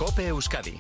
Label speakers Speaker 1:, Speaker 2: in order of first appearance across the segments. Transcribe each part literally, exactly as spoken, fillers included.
Speaker 1: COPE Euskadi.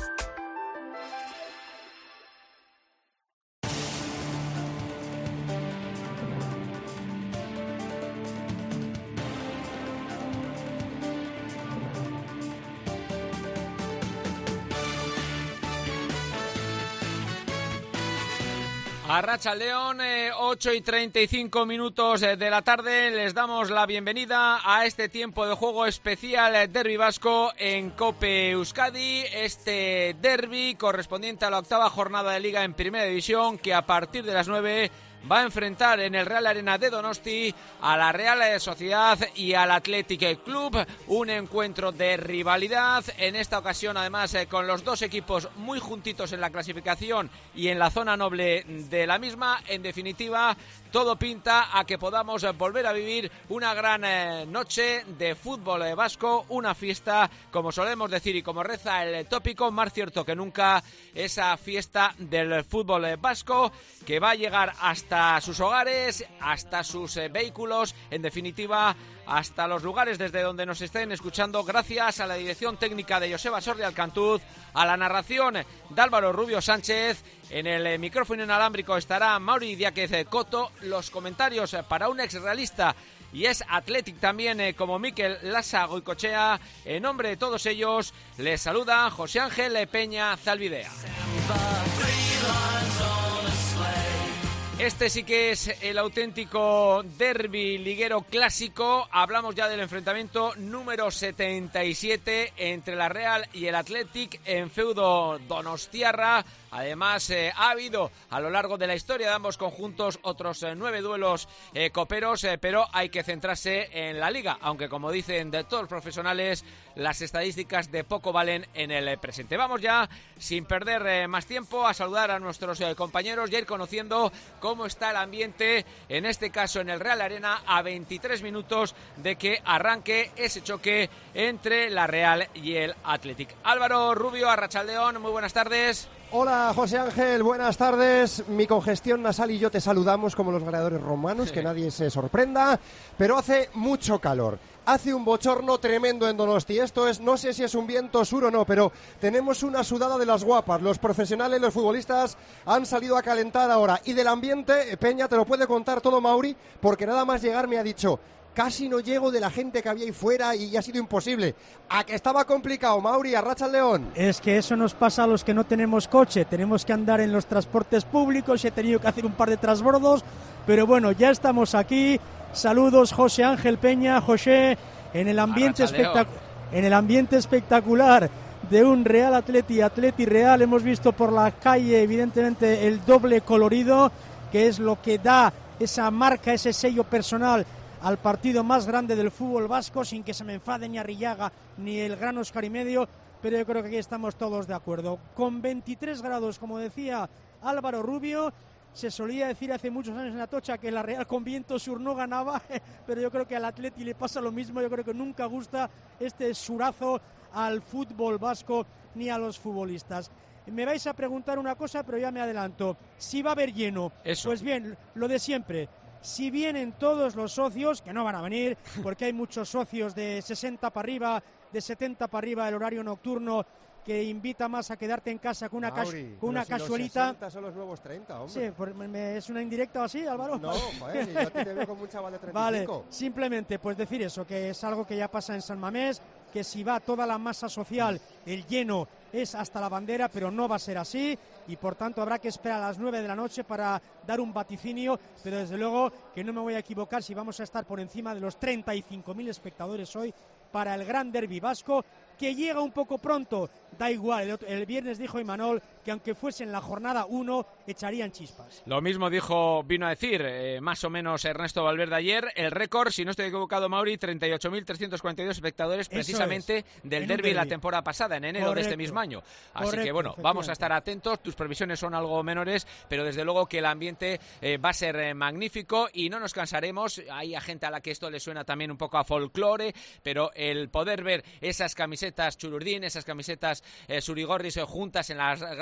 Speaker 2: Arratsaldeon, eh, ocho y treinta y cinco minutos de la tarde, les damos la bienvenida a este tiempo de juego especial eh, Derbi Vasco en COPE Euskadi, este derbi correspondiente a la octava jornada de Liga en Primera División, que a partir de las nueve va a enfrentar en el Real Arena de Donosti a la Real Sociedad y al Athletic Club, un encuentro de rivalidad, en esta ocasión además eh, con los dos equipos muy juntitos en la clasificación y en la zona noble de la misma. En definitiva, todo pinta a que podamos volver a vivir una gran eh, noche de fútbol eh, vasco, una fiesta, como solemos decir y como reza el tópico, más cierto que nunca, esa fiesta del fútbol eh, vasco que va a llegar hasta hasta sus hogares, hasta sus eh, vehículos, en definitiva, hasta los lugares desde donde nos estén escuchando, gracias a la dirección técnica de Joseba Sordi Alcantuz, a la narración de Álvaro Rubio Sánchez, en el eh, micrófono inalámbrico estará Mauri Diáquez Coto, los comentarios eh, para un exrealista y es Athletic también eh, como Mikel Lasa Goicochea. En nombre de todos ellos les saluda José Ángel Peña Zalbidea. Este sí que es el auténtico derbi liguero clásico. Hablamos ya del enfrentamiento número setenta y siete entre la Real y el Athletic en feudo donostiarra. Además, eh, ha habido a lo largo de la historia de ambos conjuntos otros eh, nueve duelos eh, coperos, eh, pero hay que centrarse en la Liga, aunque como dicen de todos los profesionales, las estadísticas de poco valen en el eh, presente. Vamos ya, sin perder eh, más tiempo, a saludar a nuestros eh, compañeros y a ir conociendo cómo está el ambiente, en este caso en el Real Arena, a veintitrés minutos de que arranque ese choque entre la Real y el Athletic. Álvaro Rubio, Arratsaldeon, muy buenas tardes.
Speaker 3: Hola José Ángel, buenas tardes. Mi congestión nasal y yo te saludamos como los gladiadores romanos, sí. Que nadie se sorprenda, pero hace mucho calor. Hace un bochorno tremendo en Donosti. Esto es, no sé si es un viento sur o no, pero tenemos una sudada de las guapas. Los profesionales, los futbolistas han salido a calentar ahora. Y del ambiente, Peña, te lo puede contar todo Mauri, porque nada más llegar me ha dicho: casi no llego de la gente que había ahí fuera y ha sido imposible. ¿A que estaba complicado, Mauri? Arratsaldeon.
Speaker 4: Es que eso nos pasa a los que no tenemos coche. Tenemos que andar en los transportes públicos y he tenido que hacer un par de transbordos. Pero bueno, ya estamos aquí. Saludos, José Ángel Peña, José, en el ambiente, espectac- en el ambiente espectacular de un Real Atleti, Atleti Real. Hemos visto por la calle, evidentemente, el doble colorido, que es lo que da esa marca, ese sello personal al partido más grande del fútbol vasco, sin que se me enfade ni Arrillaga ni el gran Oscar y medio, pero yo creo que aquí estamos todos de acuerdo. Con veintitrés grados, como decía Álvaro Rubio, se solía decir hace muchos años en Atocha que la Real con viento sur no ganaba, pero yo creo que al Atleti le pasa lo mismo. Yo creo que nunca gusta este surazo al fútbol vasco ni a los futbolistas. Me vais a preguntar una cosa, pero ya me adelanto. Si va a haber lleno,
Speaker 2: Eso.
Speaker 4: Pues bien, lo de siempre. Si vienen todos los socios, que no van a venir, porque hay muchos socios de sesenta para arriba, de setenta para arriba, el horario nocturno, que invita más a quedarte en casa con una,
Speaker 3: Mauri,
Speaker 4: cas- con una
Speaker 3: si
Speaker 4: casualita.
Speaker 3: Los sesenta son los nuevos treinta, hombre.
Speaker 4: Sí, por, me, ¿es una indirecta o así, Álvaro?
Speaker 3: No, joder, yo te veo como un chaval de treinta y cinco.
Speaker 4: Vale, simplemente pues decir eso, que es algo que ya pasa en San Mamés, que si va toda la masa social, el lleno es hasta la bandera, pero no va a ser así, y por tanto habrá que esperar a las nueve de la noche para dar un vaticinio, pero desde luego que no me voy a equivocar si vamos a estar por encima de los treinta y cinco mil espectadores hoy para el gran derbi vasco, que llega un poco pronto, da igual. El, otro, el viernes dijo Imanol que aunque fuese en la jornada uno, echarían chispas.
Speaker 2: Lo mismo dijo, vino a decir eh, más o menos Ernesto Valverde ayer. El récord, si no estoy equivocado, Mauri, treinta y ocho mil trescientos cuarenta y dos espectadores precisamente es, del derbi la temporada pasada, en enero. Correcto. De este mismo año. Así Correcto, que bueno, vamos a estar atentos. Tus previsiones son algo menores, pero desde luego que el ambiente eh, va a ser eh, magnífico y no nos cansaremos. Hay gente a la que esto le suena también un poco a folclore, pero el poder ver esas camisetas chururdín, esas camisetas eh, surigorris eh, juntas en las gradas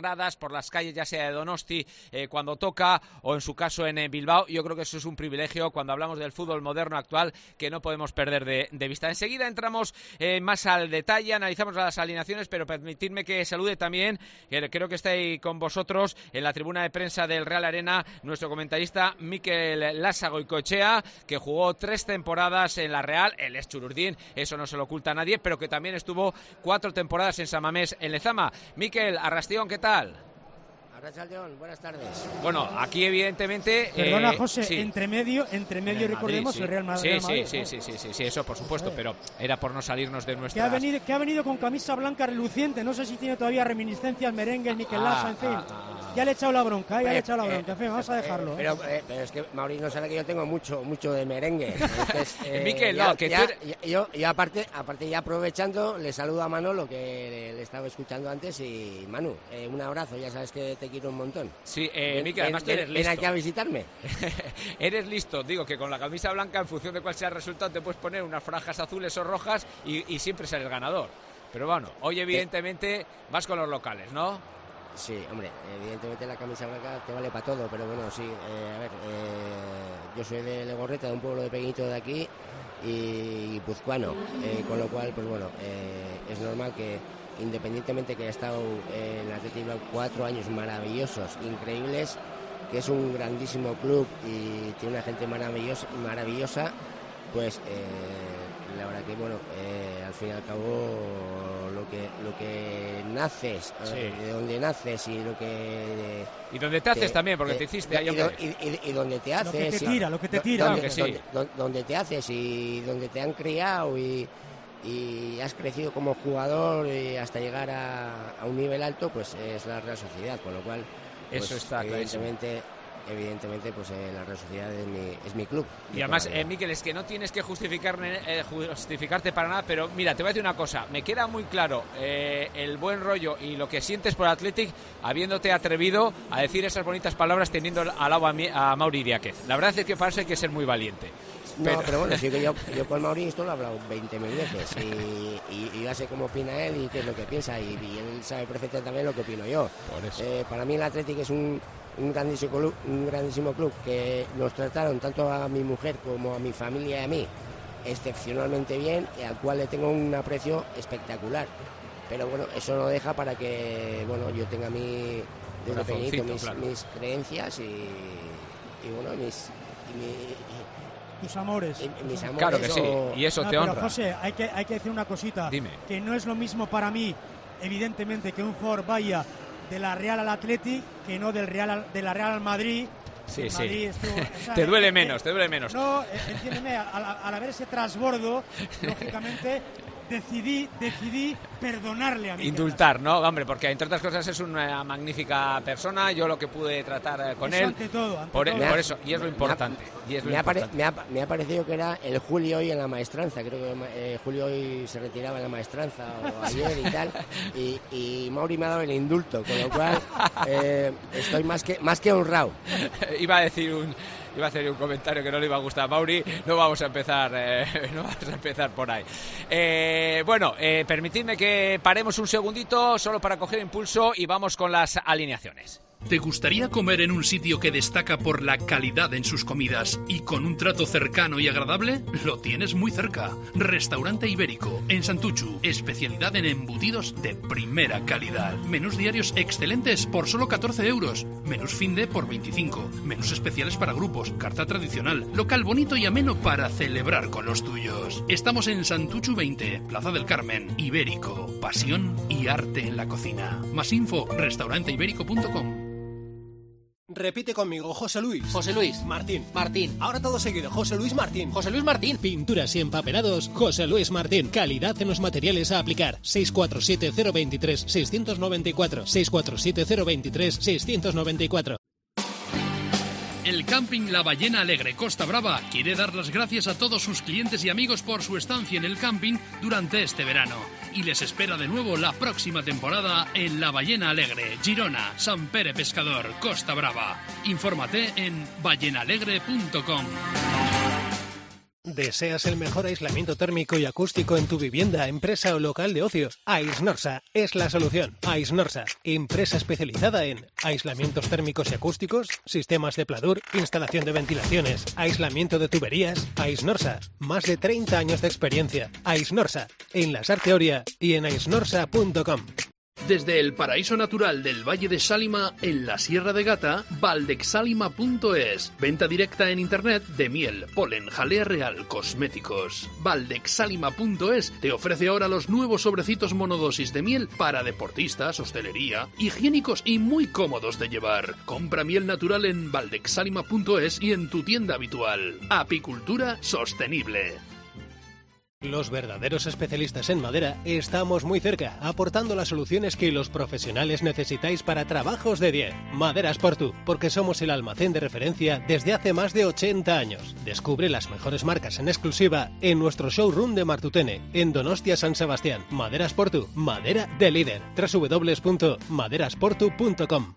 Speaker 2: gradas, por las calles, ya sea de Donosti, eh, cuando toca, o en su caso en eh, Bilbao. Yo creo que eso es un privilegio cuando hablamos del fútbol moderno actual que no podemos perder de, de vista. Enseguida entramos eh, más al detalle, analizamos las alineaciones, pero permitidme que salude también, que creo que está ahí con vosotros en la tribuna de prensa del Real Arena, nuestro comentarista Mikel Lasagoicoechea, que jugó tres temporadas en la Real, él es chururdín, eso no se lo oculta a nadie, pero que también estuvo cuatro temporadas en San Mamés, en Lezama. Mikel, Arrastión, ¿qué tal?
Speaker 1: Arrachaldeón, buenas tardes.
Speaker 2: Bueno, aquí evidentemente...
Speaker 4: Perdona,
Speaker 2: eh,
Speaker 4: José,
Speaker 2: sí.
Speaker 4: entre medio, entre medio
Speaker 2: Madrid,
Speaker 4: recordemos
Speaker 2: sí.
Speaker 4: el Real Madrid.
Speaker 2: Sí,
Speaker 4: Real Madrid,
Speaker 2: sí,
Speaker 4: ¿no?
Speaker 2: sí, sí, sí, sí, eso por supuesto, pero era por no salirnos de
Speaker 4: Que
Speaker 2: nuestra...
Speaker 4: ha, venido, que ha venido con camisa blanca reluciente, no sé si tiene todavía reminiscencias, merengue, Mikel Lasa,
Speaker 2: Ah,
Speaker 4: en fin.
Speaker 2: ah, ah.
Speaker 4: Ya le he echado la bronca, ya le he
Speaker 1: Eh,
Speaker 4: echado la
Speaker 1: eh,
Speaker 4: bronca, en fin, vamos a dejarlo.
Speaker 1: Eh, pero, eh, pero es que Mauricio no sabe que yo tengo mucho mucho de merengue. Entonces, eh,
Speaker 2: Mikel,
Speaker 1: ya-
Speaker 2: no, que
Speaker 1: ya-
Speaker 2: tú eres-
Speaker 1: ya- yo, yo aparte, aparte ya aprovechando, le saludo a Manolo, que le, le estaba escuchando antes, y Manu, eh, un abrazo, ya sabes que te quiero un montón.
Speaker 2: Sí, eh,
Speaker 1: Ven-
Speaker 2: Mikel, además
Speaker 1: ven-
Speaker 2: tú eres
Speaker 1: ven
Speaker 2: listo.
Speaker 1: aquí a visitarme.
Speaker 2: Eres listo, digo que con la camisa blanca, en función de cuál sea el resultado, te puedes poner unas franjas azules o rojas y, y siempre ser el ganador. Pero bueno, hoy evidentemente vas con los locales, ¿no?
Speaker 1: Sí, hombre, evidentemente la camisa blanca te vale para todo, pero bueno, sí, eh, a ver, eh, yo soy de Legorreta, de un pueblo de pequeñito de aquí, y guipuzcoano, eh, con lo cual, pues bueno, eh, es normal que independientemente que haya estado en el Athletic Bilbao cuatro años maravillosos, increíbles, que es un grandísimo club y tiene una gente maravillosa, maravillosa pues eh, la verdad que bueno, eh, al fin y al cabo lo que lo que naces,
Speaker 2: Sí.
Speaker 1: eh, de donde naces y lo que
Speaker 2: Y donde te haces
Speaker 1: te-
Speaker 2: también, porque
Speaker 1: te-
Speaker 2: te hiciste ahí,
Speaker 1: y, do-
Speaker 2: hombre.
Speaker 1: y, y- y donde te haces,
Speaker 4: Lo que te
Speaker 1: y-
Speaker 4: tira, lo que te
Speaker 1: do-
Speaker 4: tira.
Speaker 1: donde,
Speaker 2: Claro que sí.
Speaker 1: donde- donde te haces y donde te han criado y, y has crecido como jugador y hasta llegar a, a un nivel alto, pues es la Real Sociedad, con lo cual pues,
Speaker 2: Eso está clarísimo.
Speaker 1: evidentemente evidentemente pues eh, la Real Sociedad es mi, es mi club.
Speaker 2: Y además,
Speaker 1: De toda la
Speaker 2: eh,
Speaker 1: vida.
Speaker 2: Mikel, es que no tienes que justificarme, eh, justificarte para nada, pero mira, te voy a decir una cosa, me queda muy claro eh, el buen rollo y lo que sientes por Athletic, habiéndote atrevido a decir esas bonitas palabras teniendo al lado a, mi- a Mauri Diáquez. La verdad es que para eso hay que ser muy valiente.
Speaker 1: No, pero bueno, sí que yo, yo con Mauricio esto lo he hablado veinte mil veces y, y, y ya sé cómo opina él y qué es lo que piensa y, y él sabe perfectamente también lo que opino yo.
Speaker 2: Por eso.
Speaker 1: Eh, para mí el Athletic es un, un, grandísimo club, un grandísimo club que nos trataron tanto a mi mujer como a mi familia y a mí excepcionalmente bien y al cual le tengo un aprecio espectacular. Pero bueno, eso no deja para que bueno yo tenga mi, desde pequeñito
Speaker 2: Corazoncito,
Speaker 1: mis,
Speaker 2: claro.
Speaker 1: mis creencias y, y bueno, mis... y mi-
Speaker 4: Tus amores.
Speaker 1: y- y mis amores,
Speaker 2: Claro que sí,
Speaker 1: o-
Speaker 2: y eso
Speaker 4: No,
Speaker 2: te
Speaker 4: pero
Speaker 2: honra.
Speaker 4: José, hay que, hay que decir una cosita.
Speaker 2: Dime.
Speaker 4: Que no es lo mismo para mí, evidentemente, que un jugador vaya de la Real al Athletic que no del Real al- de la Real al Madrid.
Speaker 2: Sí,
Speaker 4: El
Speaker 2: sí.
Speaker 4: Madrid estuvo- o sea,
Speaker 2: Te duele
Speaker 4: eh,
Speaker 2: menos,
Speaker 4: eh,
Speaker 2: te duele menos.
Speaker 4: No, eh, entiéndeme, al, al haber ese trasbordo, lógicamente, decidí, decidí perdonarle a mí.
Speaker 2: Indultar, ¿no? Hombre, porque entre otras cosas es una magnífica persona, yo lo que pude tratar eh, con
Speaker 4: Eso
Speaker 2: él,
Speaker 4: ante todo, ante
Speaker 2: por,
Speaker 4: todo.
Speaker 2: por eso, y es lo importante. Y es lo
Speaker 1: me, ha pare-
Speaker 2: importante.
Speaker 1: me, ha, me ha parecido que era el Julio hoy en la maestranza. Creo que eh, Julio hoy se retiraba en la maestranza o ayer y tal. Y, y Mauri me ha dado el indulto, con lo cual eh, estoy más que, más que honrado.
Speaker 2: Iba a decir un iba a hacer un comentario que no le iba a gustar a Mauri, no vamos a empezar eh, no vamos a empezar por ahí. Eh, bueno, eh, permitidme que paremos un segundito solo para coger impulso y vamos con las alineaciones.
Speaker 5: ¿Te gustaría comer en un sitio que destaca por la calidad en sus comidas y con un trato cercano y agradable? Lo tienes muy cerca. Restaurante Ibérico, en Santuchu. Especialidad en embutidos de primera calidad. Menús diarios excelentes por solo catorce euros. Menús finde por veinticinco. Menús especiales para grupos. Carta tradicional. Local bonito y ameno para celebrar con los tuyos. Estamos en Santuchu veinte, Plaza del Carmen. Ibérico. Pasión y arte en la cocina. Más info, restaurante ibérico punto com.
Speaker 6: Repite conmigo, José Luis.
Speaker 7: José Luis.
Speaker 6: Martín.
Speaker 7: Martín.
Speaker 6: Ahora todo seguido, José Luis Martín.
Speaker 7: José Luis Martín.
Speaker 8: Pinturas y empapelados, José Luis Martín. Calidad en los materiales a aplicar. seis cuatro siete cero dos tres seis nueve cuatro. seis cuatro siete cero dos tres seis nueve cuatro.
Speaker 5: El Camping La Ballena Alegre Costa Brava quiere dar las gracias a todos sus clientes y amigos por su estancia en el camping durante este verano. Y les espera de nuevo la próxima temporada en La Ballena Alegre, Girona, San Pere Pescador, Costa Brava. Infórmate en ballenalegre punto com.
Speaker 8: ¿Deseas el mejor aislamiento térmico y acústico en tu vivienda, empresa o local de ocio? Aisnorsa es la solución. Aisnorsa, empresa especializada en aislamientos térmicos y acústicos, sistemas de pladur, instalación de ventilaciones, aislamiento de tuberías. Aisnorsa, más de treinta años de experiencia. Aisnorsa, en la Sarte Oria y en aisnorsa punto com.
Speaker 5: Desde el paraíso natural del Valle de Sálima, en la Sierra de Gata, valdexálima punto es. Venta directa en internet de miel, polen, jalea real, cosméticos. valdexálima punto es te ofrece ahora los nuevos sobrecitos monodosis de miel para deportistas, hostelería, higiénicos y muy cómodos de llevar. Compra miel natural en valdexálima punto es y en tu tienda habitual. Apicultura sostenible.
Speaker 8: Los verdaderos especialistas en madera estamos muy cerca, aportando las soluciones que los profesionales necesitáis para trabajos de diez. Maderas Portu, porque somos el almacén de referencia desde hace más de ochenta años. Descubre las mejores marcas en exclusiva en nuestro showroom de Martutene, en Donostia San Sebastián. Maderas Portu, madera de líder. doble u doble u doble u punto maderas portu punto com.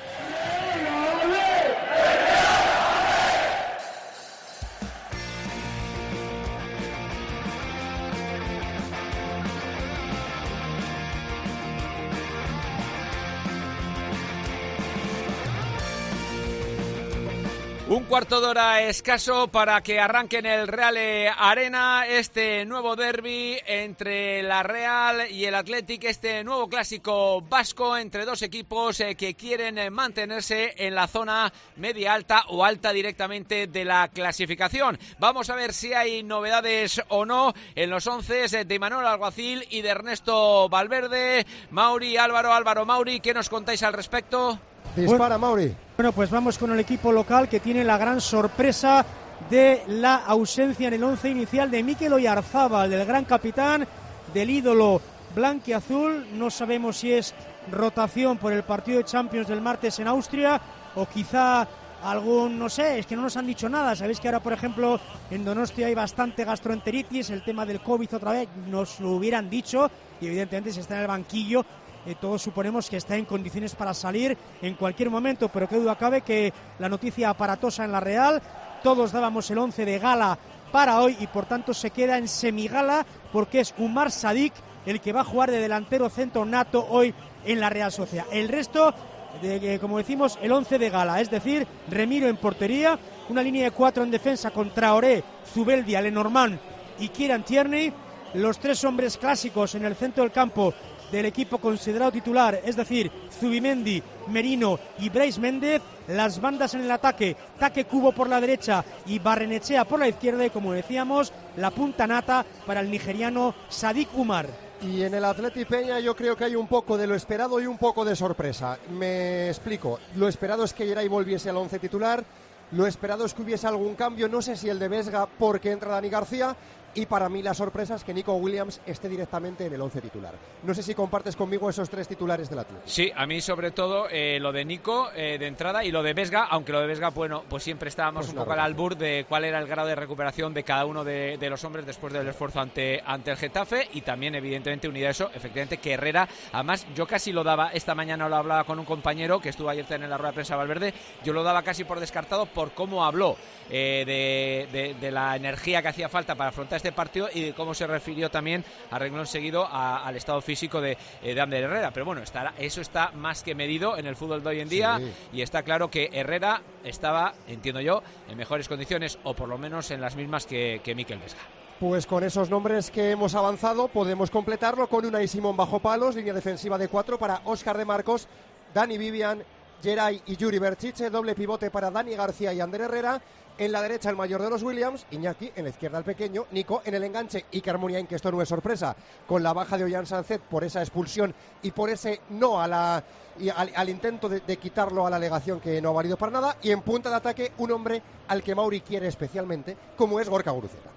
Speaker 2: Un cuarto de hora escaso para que arranque en el Real Arena este nuevo derbi entre la Real y el Athletic, este nuevo clásico vasco entre dos equipos eh, que quieren eh, mantenerse en la zona media alta o alta directamente de la clasificación. Vamos a ver si hay novedades o no en los once de Imanol Alguacil y de Ernesto Valverde. Mauri, Álvaro, Álvaro, Mauri, ¿qué nos contáis al respecto?
Speaker 3: Dispara, Mauri.
Speaker 4: Bueno, pues vamos con el equipo local que tiene la gran sorpresa de la ausencia en el once inicial de Mikel Oyarzábal, del gran capitán, del ídolo blanquiazul. No sabemos si es rotación por el partido de Champions del martes en Austria o quizá algún, no sé, es que no nos han dicho nada. Sabéis que ahora, por ejemplo, en Donostia hay bastante gastroenteritis, el tema del COVID otra vez, nos lo hubieran dicho y evidentemente si está en el banquillo, Eh, todos suponemos que está en condiciones para salir en cualquier momento, pero qué duda cabe que la noticia aparatosa en la Real, todos dábamos el once de gala para hoy y por tanto se queda en semigala porque es Umar Sadik el que va a jugar de delantero centro nato hoy en la Real Sociedad. El resto, de, como decimos, el once de gala, es decir, Remiro en portería, una línea de cuatro en defensa con Traoré, Zubeldia, Lenormand y Kieran Tierney, los tres hombres clásicos en el centro del campo del equipo considerado titular, es decir, Zubimendi, Merino y Brais Méndez, las bandas en el ataque, Take Kubo por la derecha y Barrenechea por la izquierda y, como decíamos, la punta nata para el nigeriano Sadik Umar.
Speaker 3: Y en el Athletic Peña yo creo que hay un poco de lo esperado y un poco de sorpresa. Me explico. Lo esperado es que Geray volviese al once titular. Lo esperado es que hubiese algún cambio, no sé si el de Vesga porque entra Dani García, y para mí la sorpresa es que Nico Williams esté directamente en el once titular. No sé si compartes conmigo esos tres titulares del Atlético.
Speaker 2: Sí, a mí sobre todo eh, lo de Nico eh, de entrada y lo de Vesga, aunque lo de Vesga, bueno, pues siempre estábamos pues un poco al albur de cuál era el grado de recuperación de cada uno de, de los hombres después del esfuerzo ante, ante el Getafe, y también evidentemente unida a eso, efectivamente que Herrera, además yo casi lo daba, esta mañana lo hablaba con un compañero que estuvo ayer en la rueda de prensa Valverde, yo lo daba casi por descartado por cómo habló eh, de, de, de la energía que hacía falta para afrontar este partido y de cómo se refirió también a renglón seguido a, al estado físico de, eh, de Ander Herrera, pero bueno, está, eso está más que medido en el fútbol de hoy en día, sí. Y está claro que Herrera estaba, entiendo yo, en mejores condiciones o por lo menos en las mismas que, que Mikel Vesga.
Speaker 3: Pues con esos nombres que hemos avanzado podemos completarlo con Unai Simón bajo palos, línea defensiva de cuatro para Óscar de Marcos, Dani Vivian, Geray y Yuri Berchiche, doble pivote para Dani García y Ander Herrera. En la derecha el mayor de los Williams, Iñaki, en la izquierda el pequeño, Nico en el enganche, Iker Muniain, que esto no es sorpresa, con la baja de Ollán Sánchez por esa expulsión y por ese no a la, y al, al intento de, de quitarlo a la alegación que no ha valido para nada, y en punta de ataque un hombre al que Mauri quiere especialmente, como es Gorka Guruceta.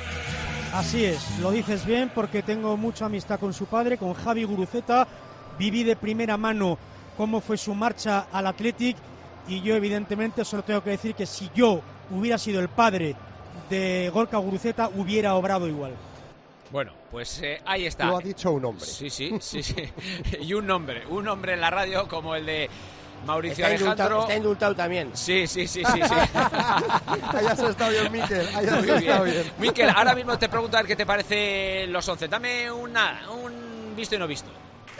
Speaker 4: Así es, lo dices bien porque tengo mucha amistad con su padre, con Javi Guruceta, viví de primera mano cómo fue su marcha al Athletic y yo evidentemente solo tengo que decir que si yo hubiera sido el padre de Gorka Guruceta, hubiera obrado igual.
Speaker 2: Bueno, pues eh, ahí está.
Speaker 3: Lo ha dicho un hombre.
Speaker 2: Sí, sí, sí, sí. Y un nombre, un nombre en la radio como el de Mauricio
Speaker 1: está
Speaker 2: Alejandro.
Speaker 1: Indultado, está indultado también.
Speaker 2: Sí, sí, sí, sí. sí.
Speaker 3: Ahí has estado bien, Miquel. Ahí has
Speaker 2: Muy
Speaker 3: estado
Speaker 2: bien.
Speaker 3: bien.
Speaker 2: Miquel, ahora mismo te pregunto a ver qué te parece los once. Dame una, un visto y no visto.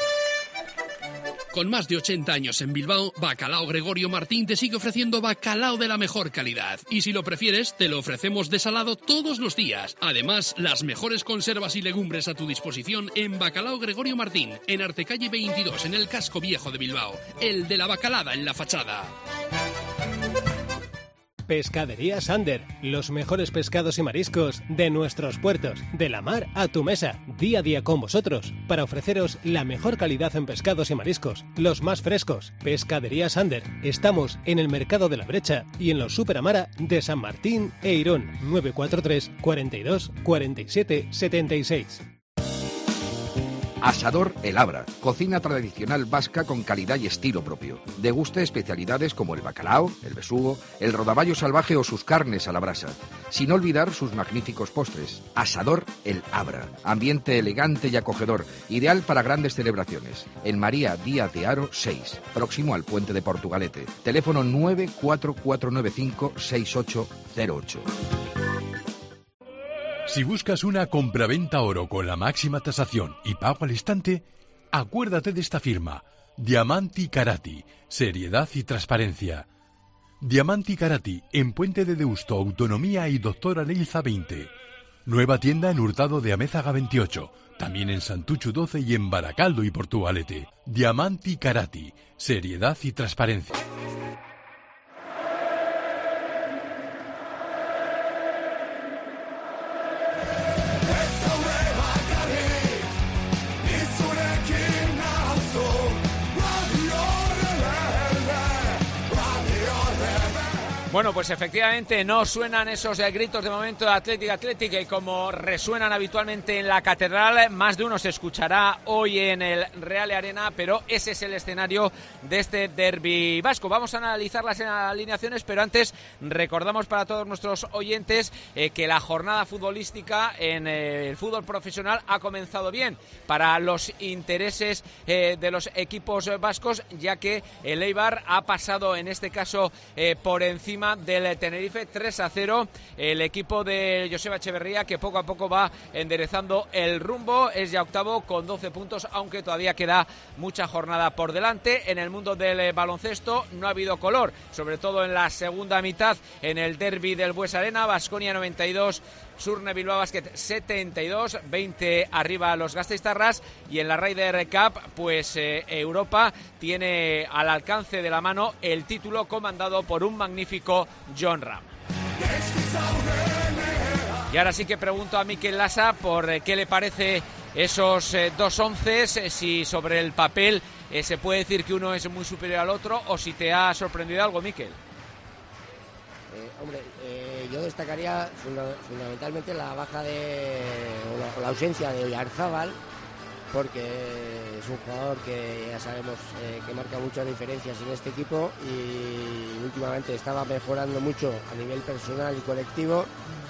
Speaker 5: Con más de ochenta años en Bilbao, Bacalao Gregorio Martín te sigue ofreciendo bacalao de la mejor calidad. Y si lo prefieres, te lo ofrecemos desalado todos los días. Además, las mejores conservas y legumbres a tu disposición en Bacalao Gregorio Martín, en Artecalle veintidós, en el casco viejo de Bilbao. El de la bacalada en la fachada.
Speaker 8: Pescadería Sander, los mejores pescados y mariscos de nuestros puertos, de la mar a tu mesa, día a día con vosotros, para ofreceros la mejor calidad en pescados y mariscos, los más frescos. Pescadería Sander, estamos en el Mercado de la Brecha y en los Superamara de San Martín e Irún, nueve cuatro tres, cuarenta y dos, cuarenta y siete, setenta y seis.
Speaker 7: Asador El Abra, cocina tradicional vasca con calidad y estilo propio. Deguste especialidades como el bacalao, el besugo, el rodaballo salvaje o sus carnes a la brasa. Sin olvidar sus magníficos postres. Asador El Abra, ambiente elegante y acogedor, ideal para grandes celebraciones. En María Díaz de Haro seis, próximo al Puente de Portugalete. Teléfono nueve cuatro cuatro nueve cinco seis ocho cero ocho.
Speaker 9: Si buscas una compraventa oro con la máxima tasación y pago al instante, acuérdate de esta firma, Diamanti Karati, seriedad y transparencia. Diamanti Karati, en Puente de Deusto, Autonomía y Doctora Leilza veinte. Nueva tienda en Hurtado de Amézaga veintiocho, también en Santuchu doce y en Baracaldo y Portugalete. Diamanti Karati, seriedad y transparencia.
Speaker 2: Bueno, pues efectivamente no suenan esos eh, gritos de momento de Athletic Athletic eh, como resuenan habitualmente en la Catedral. Más de uno se escuchará hoy en el Real Arena, pero ese es el escenario de este derbi vasco. Vamos a analizar las alineaciones, pero antes recordamos para todos nuestros oyentes eh, que la jornada futbolística en eh, el fútbol profesional ha comenzado bien para los intereses eh, de los equipos eh, vascos, ya que el Eibar ha pasado en este caso eh, por encima del Tenerife tres a cero. El equipo de Joseba Echeverría, que poco a poco va enderezando el rumbo, es ya octavo con doce puntos, aunque todavía queda mucha jornada por delante. En el mundo del baloncesto no ha habido color, sobre todo en la segunda mitad, en el derbi del Bues Arena. Baskonia noventa y dos, Surne Bilbao Basket setenta y dos, veinte arriba los gasteiztarras, y en la Ryder Cup pues eh, Europa tiene al alcance de la mano el título comandado por un magnífico John Ram. Y ahora sí que pregunto a Mikel Lasa por eh, qué le parece esos eh, dos onces, eh, si sobre el papel eh, se puede decir que uno es muy superior al otro, o si te ha sorprendido algo, Mikel.
Speaker 1: Eh, hombre, eh, yo destacaría funda fundamentalmente la baja de o la, o la ausencia de Oyarzábal, porque es un jugador que ya sabemos eh, que marca muchas diferencias en este equipo y últimamente estaba mejorando mucho a nivel personal y colectivo,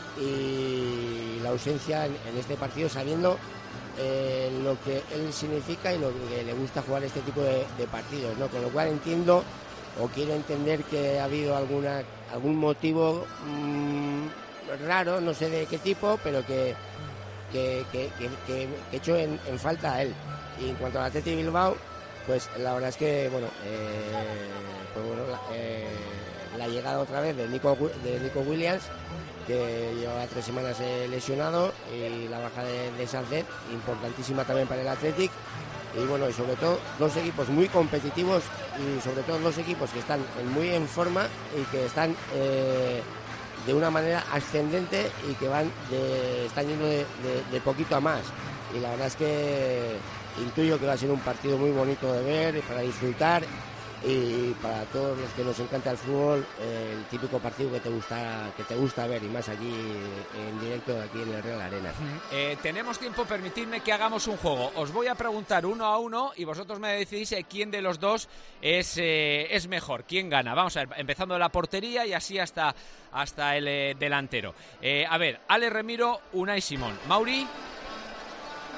Speaker 1: y la ausencia en, en este partido, sabiendo eh, lo que él significa y lo que le gusta jugar este tipo de, de partidos, ¿no? Con lo cual entiendo o quiero entender que ha habido alguna algún motivo mmm, raro, no sé de qué tipo, pero que que, que, que, que, que echó en, en falta a él. Y en cuanto al Athletic Bilbao, pues la verdad es que bueno, eh, pues bueno la, eh, la llegada otra vez de Nico, de Nico Williams, que lleva tres semanas eh, lesionado, y la baja de, de Sánchez, importantísima también para el Athletic. Y bueno, y sobre todo dos equipos muy competitivos, y sobre todo dos equipos que están muy en forma y que están eh, de una manera ascendente y que van de, están yendo de, de, de poquito a más. Y la verdad es que intuyo que va a ser un partido muy bonito de ver, para disfrutar, y para todos los que nos encanta el fútbol, eh, el típico partido que te gusta que te gusta ver, y más aquí en directo, aquí en el Real Arena.
Speaker 2: Eh, tenemos tiempo, permitidme que hagamos un juego. Os voy a preguntar uno a uno y vosotros me decidís eh, quién de los dos es, eh, es mejor, quién gana. Vamos a ver, empezando de la portería y así hasta, hasta el eh, delantero. Eh, a ver, Ale Remiro, Unai Simón. Mauri.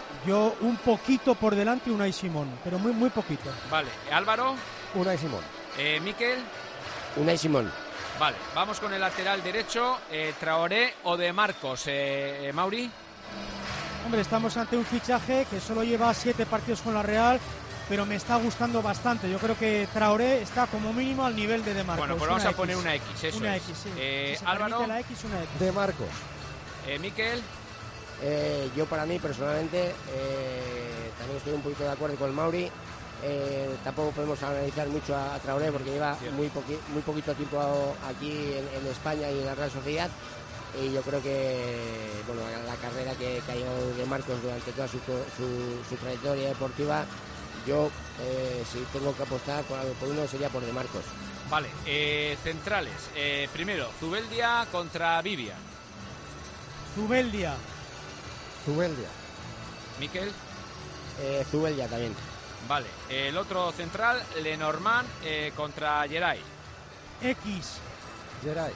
Speaker 4: Yo un poquito por delante Unai Simón, pero muy muy poquito.
Speaker 2: Vale, Álvaro.
Speaker 3: Unai Simón.
Speaker 2: Eh, Miquel.
Speaker 1: Unai Simón.
Speaker 2: Vale, vamos con el lateral derecho, eh, Traoré o De Marcos. Eh, eh, Mauri.
Speaker 4: Hombre, estamos ante un fichaje que solo lleva siete partidos con la Real, pero me está gustando bastante. Yo creo que Traoré está como mínimo al nivel de De Marcos.
Speaker 2: Bueno, pues vamos
Speaker 4: una
Speaker 2: a
Speaker 4: X.
Speaker 2: poner una X, eso
Speaker 4: Una
Speaker 2: es.
Speaker 4: X, sí.
Speaker 2: Eh,
Speaker 4: Se
Speaker 2: Álvaro.
Speaker 4: permite la X, una X.
Speaker 3: De Marcos.
Speaker 2: Eh, Miquel.
Speaker 1: Eh, yo para mí personalmente eh, también estoy un poquito de acuerdo con el Mauri. Eh, tampoco podemos analizar mucho a, a Traoré porque lleva muy, poqui, muy poquito tiempo aquí en, en España y en la Real Sociedad, y yo creo que bueno, la carrera que, que ha llevado De Marcos durante toda su, su, su trayectoria deportiva, yo eh, si tengo que apostar por, por uno sería por De Marcos.
Speaker 2: Vale, eh, centrales. Eh, primero, Zubeldia contra Vivian.
Speaker 4: Zubeldia.
Speaker 3: Zubeldia.
Speaker 2: Miquel.
Speaker 1: Eh, Zubeldia también.
Speaker 2: Vale, el otro central, Lenormand eh, contra Geray.
Speaker 4: X.
Speaker 3: Geray.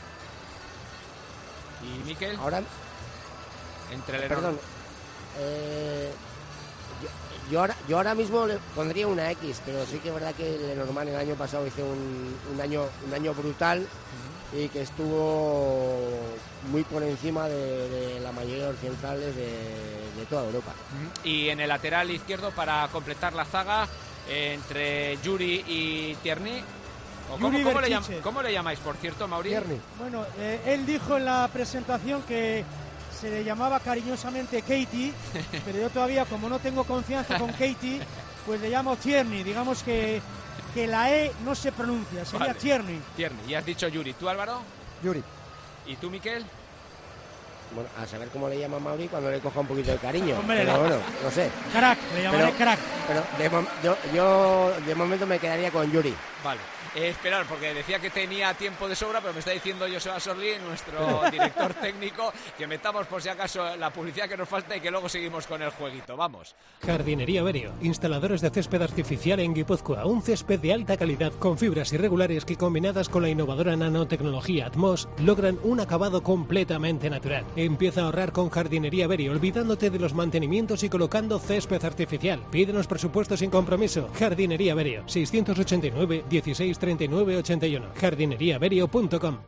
Speaker 2: ¿Y Miquel?
Speaker 1: Ahora,
Speaker 2: entre Lenormand.
Speaker 1: perdón, eh, yo, yo, ahora, yo ahora mismo le pondría una X, pero sí que es verdad que Lenormand el año pasado hizo un, un año un año brutal uh-huh. y que estuvo muy por encima de, de la mayoría de los centrales de, de toda Europa.
Speaker 2: Uh-huh. Y en el lateral izquierdo, para completar la zaga, eh, entre Yuri y Tierney. ¿O cómo, cómo, le llam- ¿Cómo le llamáis, por cierto, Mauricio?
Speaker 3: Tierney.
Speaker 4: Bueno, eh, él dijo en la presentación que se le llamaba cariñosamente Katie, pero yo todavía, como no tengo confianza con Katie, pues le llamo Tierney. Digamos que, que la E no se pronuncia, sería
Speaker 2: vale.
Speaker 4: Tierney.
Speaker 2: Tierney, y has dicho Yuri. ¿Tú, Álvaro?
Speaker 3: Yuri.
Speaker 2: ¿Y tú, Miquel?
Speaker 1: Bueno, a saber cómo le llama Mauri cuando le coja un poquito de cariño.
Speaker 4: Hombre,
Speaker 1: pero
Speaker 4: la...
Speaker 1: bueno, no sé.
Speaker 4: Crack, le llamaré
Speaker 1: pero,
Speaker 4: crack.
Speaker 1: Pero de mom- yo, yo de momento me quedaría con Yuri.
Speaker 2: Vale. Eh, esperar, porque decía que tenía tiempo de sobra, pero me está diciendo Joseba Sorli, nuestro director técnico, que metamos por si acaso la publicidad que nos falta y que luego seguimos con el jueguito. Vamos.
Speaker 8: Jardinería Berio, instaladores de césped artificial en Guipúzcoa. Un césped de alta calidad con fibras irregulares que, combinadas con la innovadora nanotecnología Atmos, logran un acabado completamente natural. Empieza a ahorrar con Jardinería Berio, olvidándote de los mantenimientos y colocando césped artificial. Pídenos presupuesto sin compromiso. Jardinería Berio, seiscientos ochenta y nueve, dieciséis treinta y nueve ochenta y uno. jardinería berio punto com.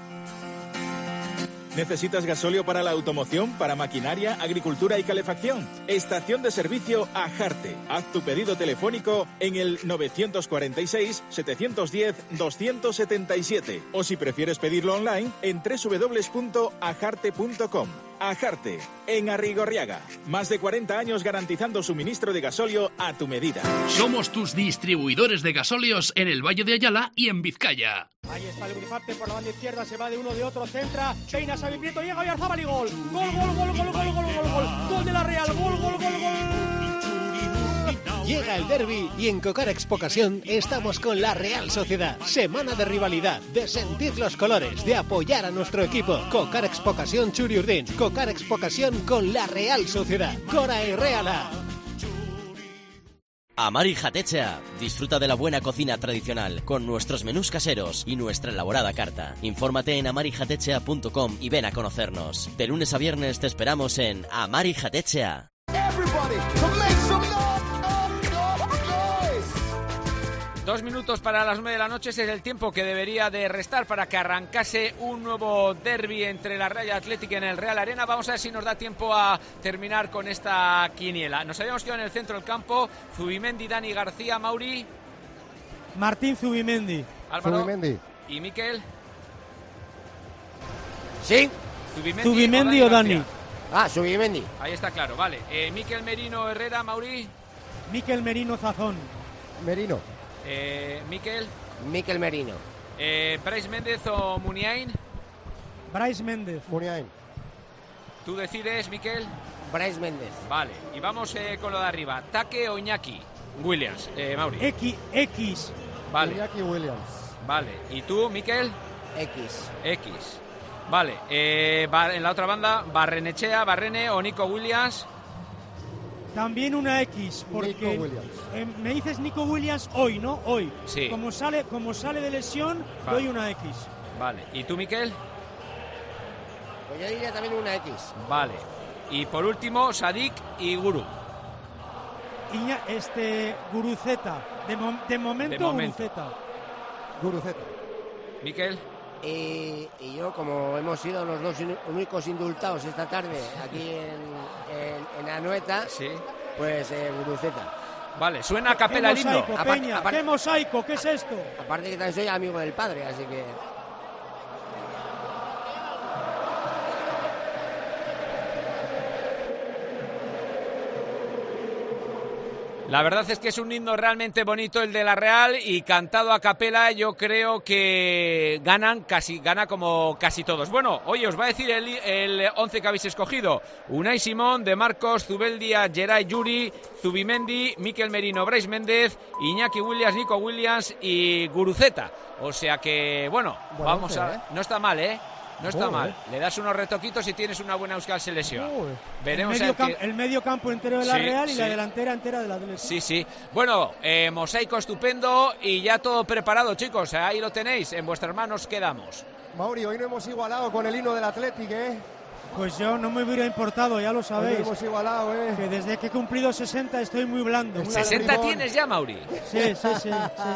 Speaker 10: ¿Necesitas gasóleo para la automoción, para maquinaria, agricultura y calefacción? Estación de servicio Ajarte. Haz tu pedido telefónico en el novecientos cuarenta y seis, setecientos diez, doscientos setenta y siete o si prefieres pedirlo online en doble u doble u doble u punto ajarte punto com. Ajarte, en Arrigorriaga. Más de cuarenta años garantizando suministro de gasóleo a tu medida.
Speaker 5: Somos tus distribuidores de gasóleos en el Valle de Ayala y en Vizcaya.
Speaker 4: Ahí está el Grifarte por la banda izquierda, se va de uno de otro, centra, peina Xavi Prieto, llega Oyarzabal y gol. Gol, gol, gol, gol, gol, gol, gol, gol, gol. Gol de la Real, gol, gol, gol, gol.
Speaker 8: Llega el derbi y en Cocar Expocasión estamos con la Real Sociedad. Semana de rivalidad, de sentir los colores, de apoyar a nuestro equipo. Cocar Expocasión Churiurdin. Cocar Expocasión con la Real Sociedad. Cora y Reala.
Speaker 11: Amari Jatetxea. Disfruta de la buena cocina tradicional con nuestros menús caseros y nuestra elaborada carta. Infórmate en amari jatetxea punto com y ven a conocernos. De lunes a viernes te esperamos en Amari Jatetxea.
Speaker 2: Dos minutos para las nueve de la noche, ese es el tiempo que debería de restar para que arrancase un nuevo derbi entre la Real Atlética en el Real Arena. Vamos a ver si nos da tiempo a terminar con esta quiniela. Nos habíamos quedado en el centro del campo. Zubimendi, Dani García, Mauri.
Speaker 4: Martín Zubimendi.
Speaker 2: Álvaro.
Speaker 3: Zubimendi.
Speaker 2: ¿Y Miquel?
Speaker 1: ¿Sí?
Speaker 2: Zubimendi,
Speaker 4: Zubimendi o Dani.
Speaker 1: O Dani. Ah, Zubimendi.
Speaker 2: Ahí está claro, vale. Eh, Miquel Merino Herrera, Mauri.
Speaker 4: Miquel Merino Zazón.
Speaker 3: Merino.
Speaker 2: Eh, Miquel.
Speaker 1: Miquel Merino.
Speaker 2: Eh, Brais Méndez o Muniain.
Speaker 4: Brais Méndez.
Speaker 3: Muniain.
Speaker 2: Tú decides, Miquel.
Speaker 1: Brais Méndez.
Speaker 2: Vale, y vamos eh, con lo de arriba. Taque o Iñaki. Williams, eh, Mauri.
Speaker 4: X. X.
Speaker 2: Vale.
Speaker 3: Iñaki Williams.
Speaker 2: Vale, ¿y tú, Miquel?
Speaker 1: X.
Speaker 2: X. Vale, eh, en la otra banda, Barrenechea, Barrene o Nico Williams.
Speaker 4: También una X, porque
Speaker 3: Nico Williams.
Speaker 4: Eh, me dices Nico Williams hoy, ¿no? Hoy.
Speaker 2: Sí.
Speaker 4: Como sale, como sale de lesión,
Speaker 2: Vale.
Speaker 4: doy una X.
Speaker 2: Vale, ¿y tú, Miquel?
Speaker 1: Pues yo diría también una X.
Speaker 2: Vale. Y por último, Sadik y Guru.
Speaker 4: Iña, este, Guruceta. De, mom, de momento,
Speaker 2: De momento.
Speaker 4: Guruceta.
Speaker 3: Guruceta.
Speaker 2: Miquel.
Speaker 1: Y, y yo, como hemos sido los dos únicos indultados esta tarde aquí en, en, en Anoeta,
Speaker 2: sí.
Speaker 1: pues eh, Guruceta.
Speaker 2: Vale, suena a capela el himno.
Speaker 4: Mosaico, Peña, aparte, ¿qué mosaico? ¿Qué es esto?
Speaker 1: Aparte que también soy amigo del padre, así que...
Speaker 2: La verdad es que es un himno realmente bonito el de la Real y cantado a capela yo creo que ganan casi, gana como casi todos. Bueno, oye, os va a decir el, el once que habéis escogido. Unai Simón, De Marcos, Zubeldia, Geray Yuri, Zubimendi, Mikel Merino, Brais Méndez, Iñaki Williams, Nico Williams y Guruceta. O sea que, bueno, bueno vamos once, a... ¿eh? No está mal, ¿eh? No está oh, mal, eh. Le das unos retoquitos y tienes una buena Euskal Selección. Oh, Veremos
Speaker 4: el medio,
Speaker 2: el,
Speaker 4: camp, el medio campo entero de la sí, Real y sí. la delantera entera de la Atlético.
Speaker 2: Sí, sí. Bueno, eh, mosaico estupendo y ya todo preparado, chicos. Ahí lo tenéis, en vuestras manos quedamos.
Speaker 3: Mauri, hoy no hemos igualado con el himno del Atlético, ¿eh?
Speaker 4: Pues yo no me hubiera importado, ya lo sabéis.
Speaker 3: Hoy no hemos igualado, ¿eh?
Speaker 4: Que desde que he cumplido sesenta estoy muy blando. Muy
Speaker 2: ¿sesenta tienes ya, Mauri?
Speaker 4: Sí, sí, sí. sí.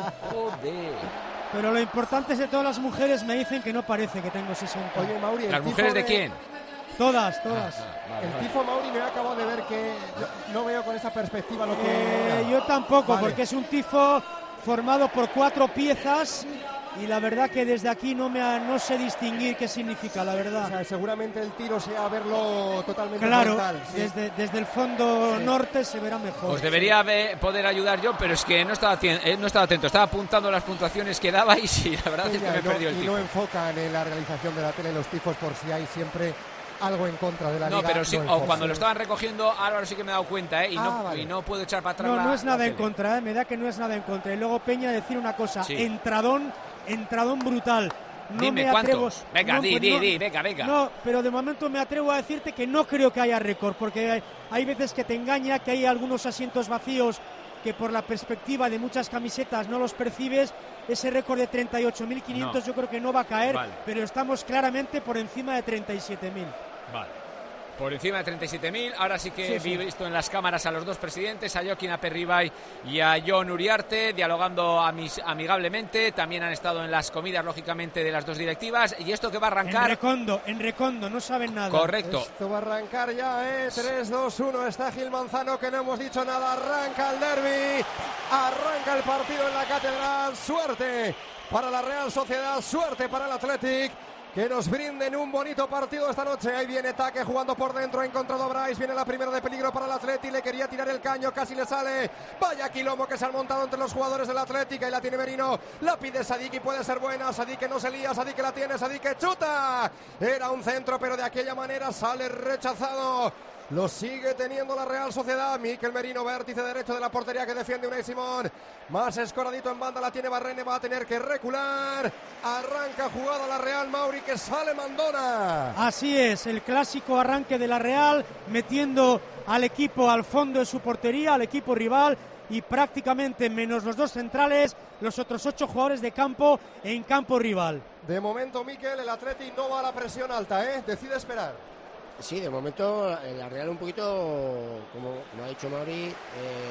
Speaker 2: Joder.
Speaker 4: Pero lo importante es que todas las mujeres me dicen que no parece que tengo sesenta.
Speaker 3: Oye, Mauri,
Speaker 2: ¿las mujeres de... de quién?
Speaker 4: Todas, todas.
Speaker 3: Ah, vale, el vale. tifo Mauri me ha acabado de ver que yo no veo con esa perspectiva lo que...
Speaker 4: Eh, yo tampoco,
Speaker 3: vale.
Speaker 4: porque es un tifo formado por cuatro piezas y la verdad que desde aquí no me ha, no sé distinguir qué significa, la verdad.
Speaker 3: O sea, seguramente el tiro sea verlo totalmente
Speaker 4: claro,
Speaker 3: frontal. Sí.
Speaker 4: Desde, desde el fondo sí. norte se verá mejor.
Speaker 2: Os debería sí. poder ayudar yo, pero es que no estaba, no estaba atento. Estaba apuntando las puntuaciones que daba y sí, la verdad sí, es que me he
Speaker 3: no,
Speaker 2: perdido el
Speaker 3: tifo. Y no enfocan en la realización de la tele los tifos por si hay siempre algo en contra de la
Speaker 2: no,
Speaker 3: liga.
Speaker 2: Pero sí,
Speaker 3: no,
Speaker 2: o cuando lo estaban recogiendo, Álvaro sí que me he dado cuenta, ¿eh? Y, ah, no, vale. y no puedo echar para atrás.
Speaker 4: No,
Speaker 2: la,
Speaker 4: no es nada en
Speaker 2: tele.
Speaker 4: contra, ¿eh? Me da que no es nada en contra. Y luego Peña decir una cosa,
Speaker 2: sí.
Speaker 4: entradón, entradón brutal. No
Speaker 2: Dime,
Speaker 4: me atrevo,
Speaker 2: ¿cuántos? Venga,
Speaker 4: no,
Speaker 2: di,
Speaker 4: pues
Speaker 2: di,
Speaker 4: no,
Speaker 2: di, venga, venga.
Speaker 4: No, pero de momento me atrevo a decirte que no creo que haya récord, porque hay, hay veces que te engaña, que hay algunos asientos vacíos que por la perspectiva de muchas camisetas no los percibes. Ese récord de treinta y ocho mil quinientos no. yo creo que no va a caer, vale. pero estamos claramente por encima de treinta y siete mil.
Speaker 2: Vale. Por encima de treinta y siete mil, ahora sí que he sí, sí. visto en las cámaras a los dos presidentes, a Joaquín Aperribay y a Jon Uriarte, dialogando amis, amigablemente. También han estado en las comidas, lógicamente, de las dos directivas. Y esto que va a arrancar...
Speaker 4: En Recondo, en Recondo, no saben nada.
Speaker 2: Correcto.
Speaker 3: Esto va a arrancar ya, ¿eh? tres, dos, uno, está Gil Manzano, que no hemos dicho nada. Arranca el derbi, arranca el partido en la Catedral. Suerte para la Real Sociedad, suerte para el Athletic. Que nos brinden un bonito partido esta noche. Ahí viene Taque jugando por dentro, ha encontrado a Brais. Viene la primera de peligro para el Atleti. Le quería tirar el caño, casi le sale. Vaya quilombo que se han montado entre los jugadores del Atlético. Y la tiene Merino, la pide Sadik y puede ser buena. Sadik que no se lía, Sadik que la tiene, Sadik que chuta. Era un centro, pero de aquella manera sale rechazado. Lo sigue teniendo la Real Sociedad. Mikel Merino, vértice derecho de la portería que defiende Unai Simón. Más escoradito en banda la tiene Barrene, va a tener que recular. Arranca jugada la Real, Mauri, que sale Mandona.
Speaker 4: Así es, el clásico arranque de la Real, metiendo al equipo al fondo de su portería, al equipo rival, y prácticamente menos los dos centrales, los otros ocho jugadores de campo en campo rival.
Speaker 3: De momento, Mikel, el Atleti no va a la presión alta, ¿eh? Decide esperar.
Speaker 1: Sí, de momento la Real un poquito, como, como ha dicho Mauri, eh,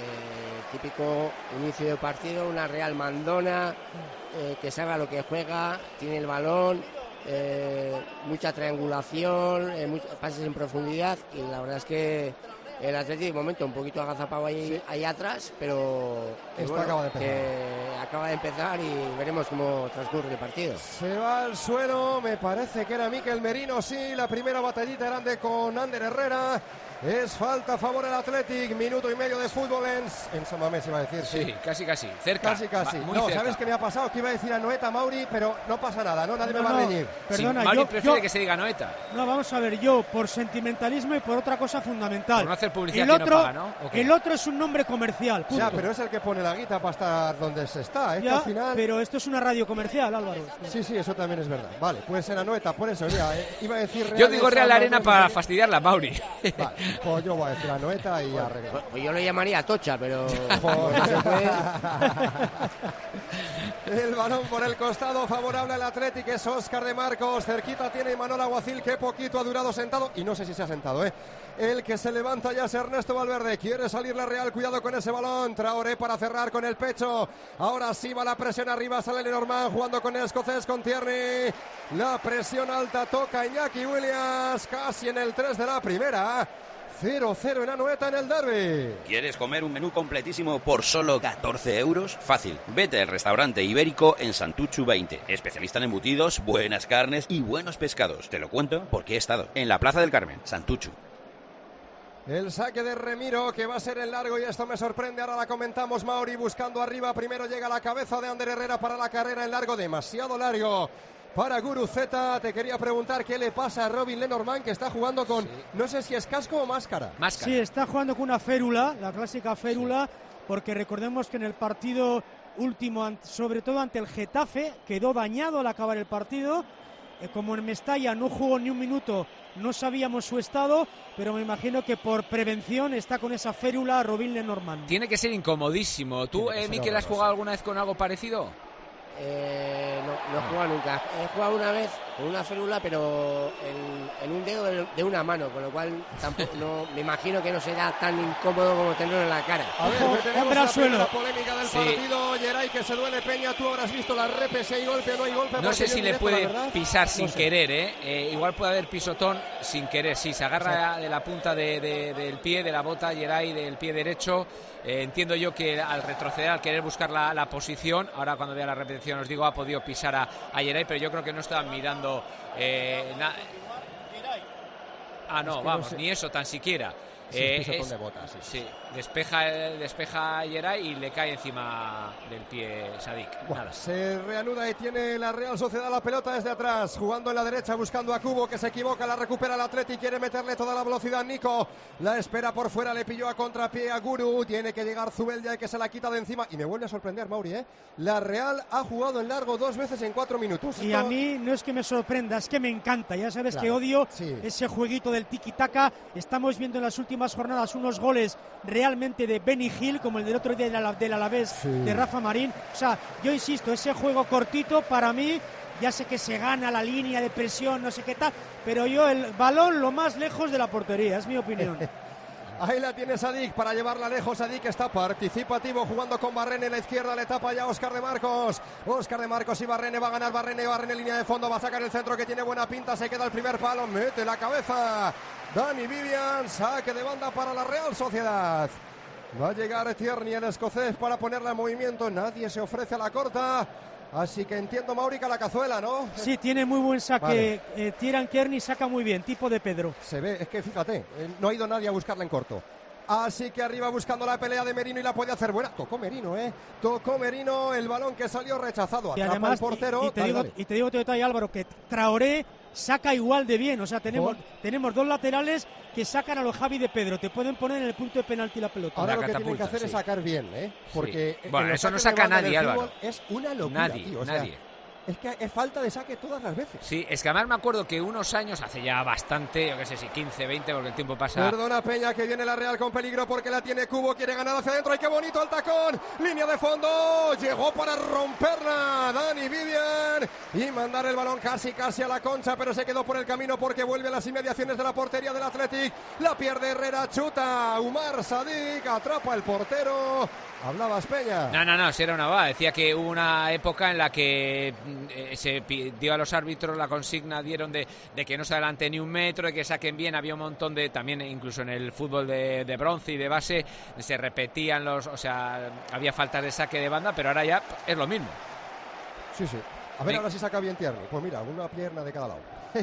Speaker 1: típico inicio de partido, una Real mandona, eh, que sabe a lo que juega, tiene el balón, eh, mucha triangulación, eh, muchos pases en profundidad, y la verdad es que el Atlético de momento un poquito agazapado ahí, sí. ahí atrás, pero
Speaker 3: esto
Speaker 1: bueno,
Speaker 3: acaba de empezar.
Speaker 1: Que acaba de empezar y veremos cómo transcurre el partido.
Speaker 3: Se va al suelo, me parece que era Mikel Merino, sí, la primera batallita grande con Ander Herrera. Es falta a favor del Athletic, minuto y medio de fútbol en, en San Mamés, iba a decir.
Speaker 2: Sí, sí, casi, casi, cerca.
Speaker 3: Casi, casi.
Speaker 2: Muy
Speaker 3: no,
Speaker 2: cerca.
Speaker 3: ¿Sabes qué me ha pasado? Que iba a decir a Noeta, Mauri, pero no pasa nada, ¿no? Nadie
Speaker 4: no,
Speaker 3: me va
Speaker 4: no,
Speaker 3: a reñir.
Speaker 4: Perdona,
Speaker 2: sí, Mauri
Speaker 4: yo,
Speaker 2: prefiere
Speaker 4: yo,
Speaker 2: que se diga Noeta.
Speaker 4: No, vamos a ver, yo, por sentimentalismo y por otra cosa fundamental.
Speaker 2: Por no hacer publicidad
Speaker 4: el
Speaker 2: que
Speaker 4: otro,
Speaker 2: no paga, ¿no? Okay.
Speaker 4: El otro es un nombre comercial, punto.
Speaker 3: Ya, pero es el que pone la guita para estar donde se está. ¿eh?
Speaker 4: Ya,
Speaker 3: al final...
Speaker 4: pero esto es una radio comercial, Álvaro.
Speaker 3: Sí, sí, eso también es verdad. Vale, pues en Anoeta, por eso, ya, eh, iba a decir Real.
Speaker 2: Yo digo Real Arena para fastidiarla, Mauri.
Speaker 3: Vale, pues yo voy a decir Anoeta y ya
Speaker 1: Pues, pues yo lo llamaría Tocha, pero...
Speaker 3: El balón por el costado, favorable al Athletic, es Óscar de Marcos. Cerquita tiene Imanol Alguacil, que poquito ha durado sentado. Y no sé si se ha sentado, ¿eh? El que se levanta ya ya es Ernesto Valverde. Quiere salir la Real. Cuidado con ese balón. Traoré para cerrar con el pecho. Ahora sí va la presión arriba. Sale Lenormand jugando con el escocés, con Tierney. La presión alta toca Iñaki Williams. Casi en el tres de la primera. cero cero en Anoeta en el derbi.
Speaker 12: ¿Quieres comer un menú completísimo por solo catorce euros? Fácil. Vete al restaurante Ibérico en Santuchu veinte. Especialista en embutidos, buenas carnes y buenos pescados. Te lo cuento porque he estado en la Plaza del Carmen, Santuchu.
Speaker 3: El saque de Remiro, que va a ser el largo, y esto me sorprende. Ahora la comentamos. Mauri buscando arriba. Primero llega la cabeza de Ander Herrera para la carrera en largo. Demasiado largo para Guruceta. Te quería preguntar qué le pasa a Robin Lenormand, que está jugando con, sí. no sé si es casco o máscara.
Speaker 2: Máscara.
Speaker 4: Sí, está jugando con una férula, la clásica férula, sí. porque recordemos que en el partido último, sobre todo ante el Getafe, quedó dañado al acabar el partido. Eh, como en Mestalla no jugó ni un minuto, no sabíamos su estado, pero me imagino que por prevención está con esa férula Robin Lenormand.
Speaker 2: Tiene que ser incomodísimo. ¿Tú, eh, Miquel, has jugado alguna vez con algo parecido?
Speaker 1: Eh, no, no he jugado nunca. He jugado una vez con una férula, pero en, en un dedo de, de una mano, con lo cual tampoco, no, me imagino que no será tan incómodo como tenerlo en la cara.
Speaker 3: A ver, tenemos la primera polémica del
Speaker 2: sí.
Speaker 3: partido. Geray, que se duele. Peña, tú habrás visto la repe, si hay golpe o no hay golpe.
Speaker 2: No sé si le puede pisar sin
Speaker 3: no sé.
Speaker 2: querer, ¿eh? ¿eh? Igual puede haber pisotón sin querer. Sí, se agarra sí. de la punta de, de, del pie, de la bota, Geray, del pie derecho. Eh, entiendo yo que al retroceder, al querer buscar la, la posición, ahora cuando vea la repetición os digo, ha podido pisar a, a Geray, pero yo creo que no estaban mirando eh, na... ah no, es que vamos, no sé. Ni eso tan siquiera.
Speaker 3: Sí,
Speaker 2: eh,
Speaker 3: es, de bota, sí.
Speaker 2: sí, despeja, despeja a Geray y le cae encima del pie Sadik.
Speaker 3: Bueno,
Speaker 2: Nada.
Speaker 3: Se reanuda y tiene la Real Sociedad la pelota desde atrás, jugando en la derecha, buscando a Cubo, que se equivoca, la recupera el Atleti, quiere meterle toda la velocidad. Nico la espera por fuera, le pilló a contrapié a Guru, tiene que llegar Zubeldia y que se la quita de encima, y me vuelve a sorprender, Mauri, ¿eh? La Real ha jugado en largo dos veces en cuatro minutos.
Speaker 4: Y
Speaker 3: Esto...
Speaker 4: a mí no es que me sorprenda, es que me encanta, ya sabes claro, que odio
Speaker 3: sí.
Speaker 4: ese jueguito del tiki-taka. Estamos viendo en las últimas jornadas unos goles realmente de Benny Hill, como el del otro día del Alavés, sí. de Rafa Marín. O sea, yo insisto, ese juego cortito para mí, ya sé que se gana la línea de presión, no sé qué tal, pero yo el balón lo más lejos de la portería, es mi opinión.
Speaker 3: Ahí la tiene Sadik para llevarla lejos. Sadik está participativo jugando con Barrene en la izquierda. Le tapa ya Óscar de Marcos. Óscar de Marcos y Barrene. Va a ganar Barrene. Barrene línea de fondo. Va a sacar el centro que tiene buena pinta. Se queda el primer palo. Mete la cabeza Dani Vivian. Saque de banda para la Real Sociedad. Va a llegar Tierney, el escocés, para ponerla en movimiento. Nadie se ofrece a la corta. Así que entiendo, Maurica, la cazuela, ¿no?
Speaker 4: Sí, tiene muy buen saque. Vale. Eh, Tieran Kearney saca muy bien, tipo de Pedro.
Speaker 3: Se ve, es que fíjate, eh, no ha ido nadie a buscarla en corto. Así que arriba buscando la pelea de Merino y la puede hacer buena. Tocó Merino, ¿eh? Tocó Merino, el balón que salió rechazado.
Speaker 4: Y
Speaker 3: atrapa
Speaker 4: además,
Speaker 3: el portero.
Speaker 4: Y, y, te
Speaker 3: dale,
Speaker 4: digo,
Speaker 3: dale.
Speaker 4: y te digo otro detalle, Álvaro, que Traoré saca igual de bien. O sea, tenemos, tenemos dos laterales que sacan a los Javi de Pedro. Te pueden poner en el punto de penalti la pelota.
Speaker 3: Ahora
Speaker 4: la
Speaker 3: lo que tienen que hacer sí. es sacar bien, ¿eh? Porque
Speaker 2: sí. Bueno, eso no saca nadie, Álvaro.
Speaker 3: Es una locura,
Speaker 2: Nadie,
Speaker 3: tío. O
Speaker 2: nadie.
Speaker 3: Sea, es que es falta de saque todas las veces.
Speaker 2: Sí, es que además me acuerdo que unos años, hace ya bastante, yo qué sé si quince, veinte, porque el tiempo pasa.
Speaker 3: Perdona Peña, que viene la Real con peligro porque la tiene Cubo, quiere ganar hacia adentro. ¡Ay, qué bonito el tacón! Línea de fondo, llegó para romperla Dani Vivian y mandar el balón casi casi a la concha, pero se quedó por el camino porque vuelve a las inmediaciones de la portería del Athletic. La pierde Herrera, chuta Umar Sadik, atrapa el portero. ¿Hablabas, Peña?
Speaker 2: No, no, no, si era una va. Decía que hubo una época en la que eh, se dio a los árbitros la consigna, dieron de, de que no se adelante ni un metro, de que saquen bien. Había un montón de, también incluso en el fútbol de, de bronce y de base, se repetían los, o sea, había faltas de saque de banda, pero ahora ya es lo mismo.
Speaker 3: Sí, sí. A ver, sí. Ahora sí saca bien Tierney. Pues mira, una pierna de cada lado.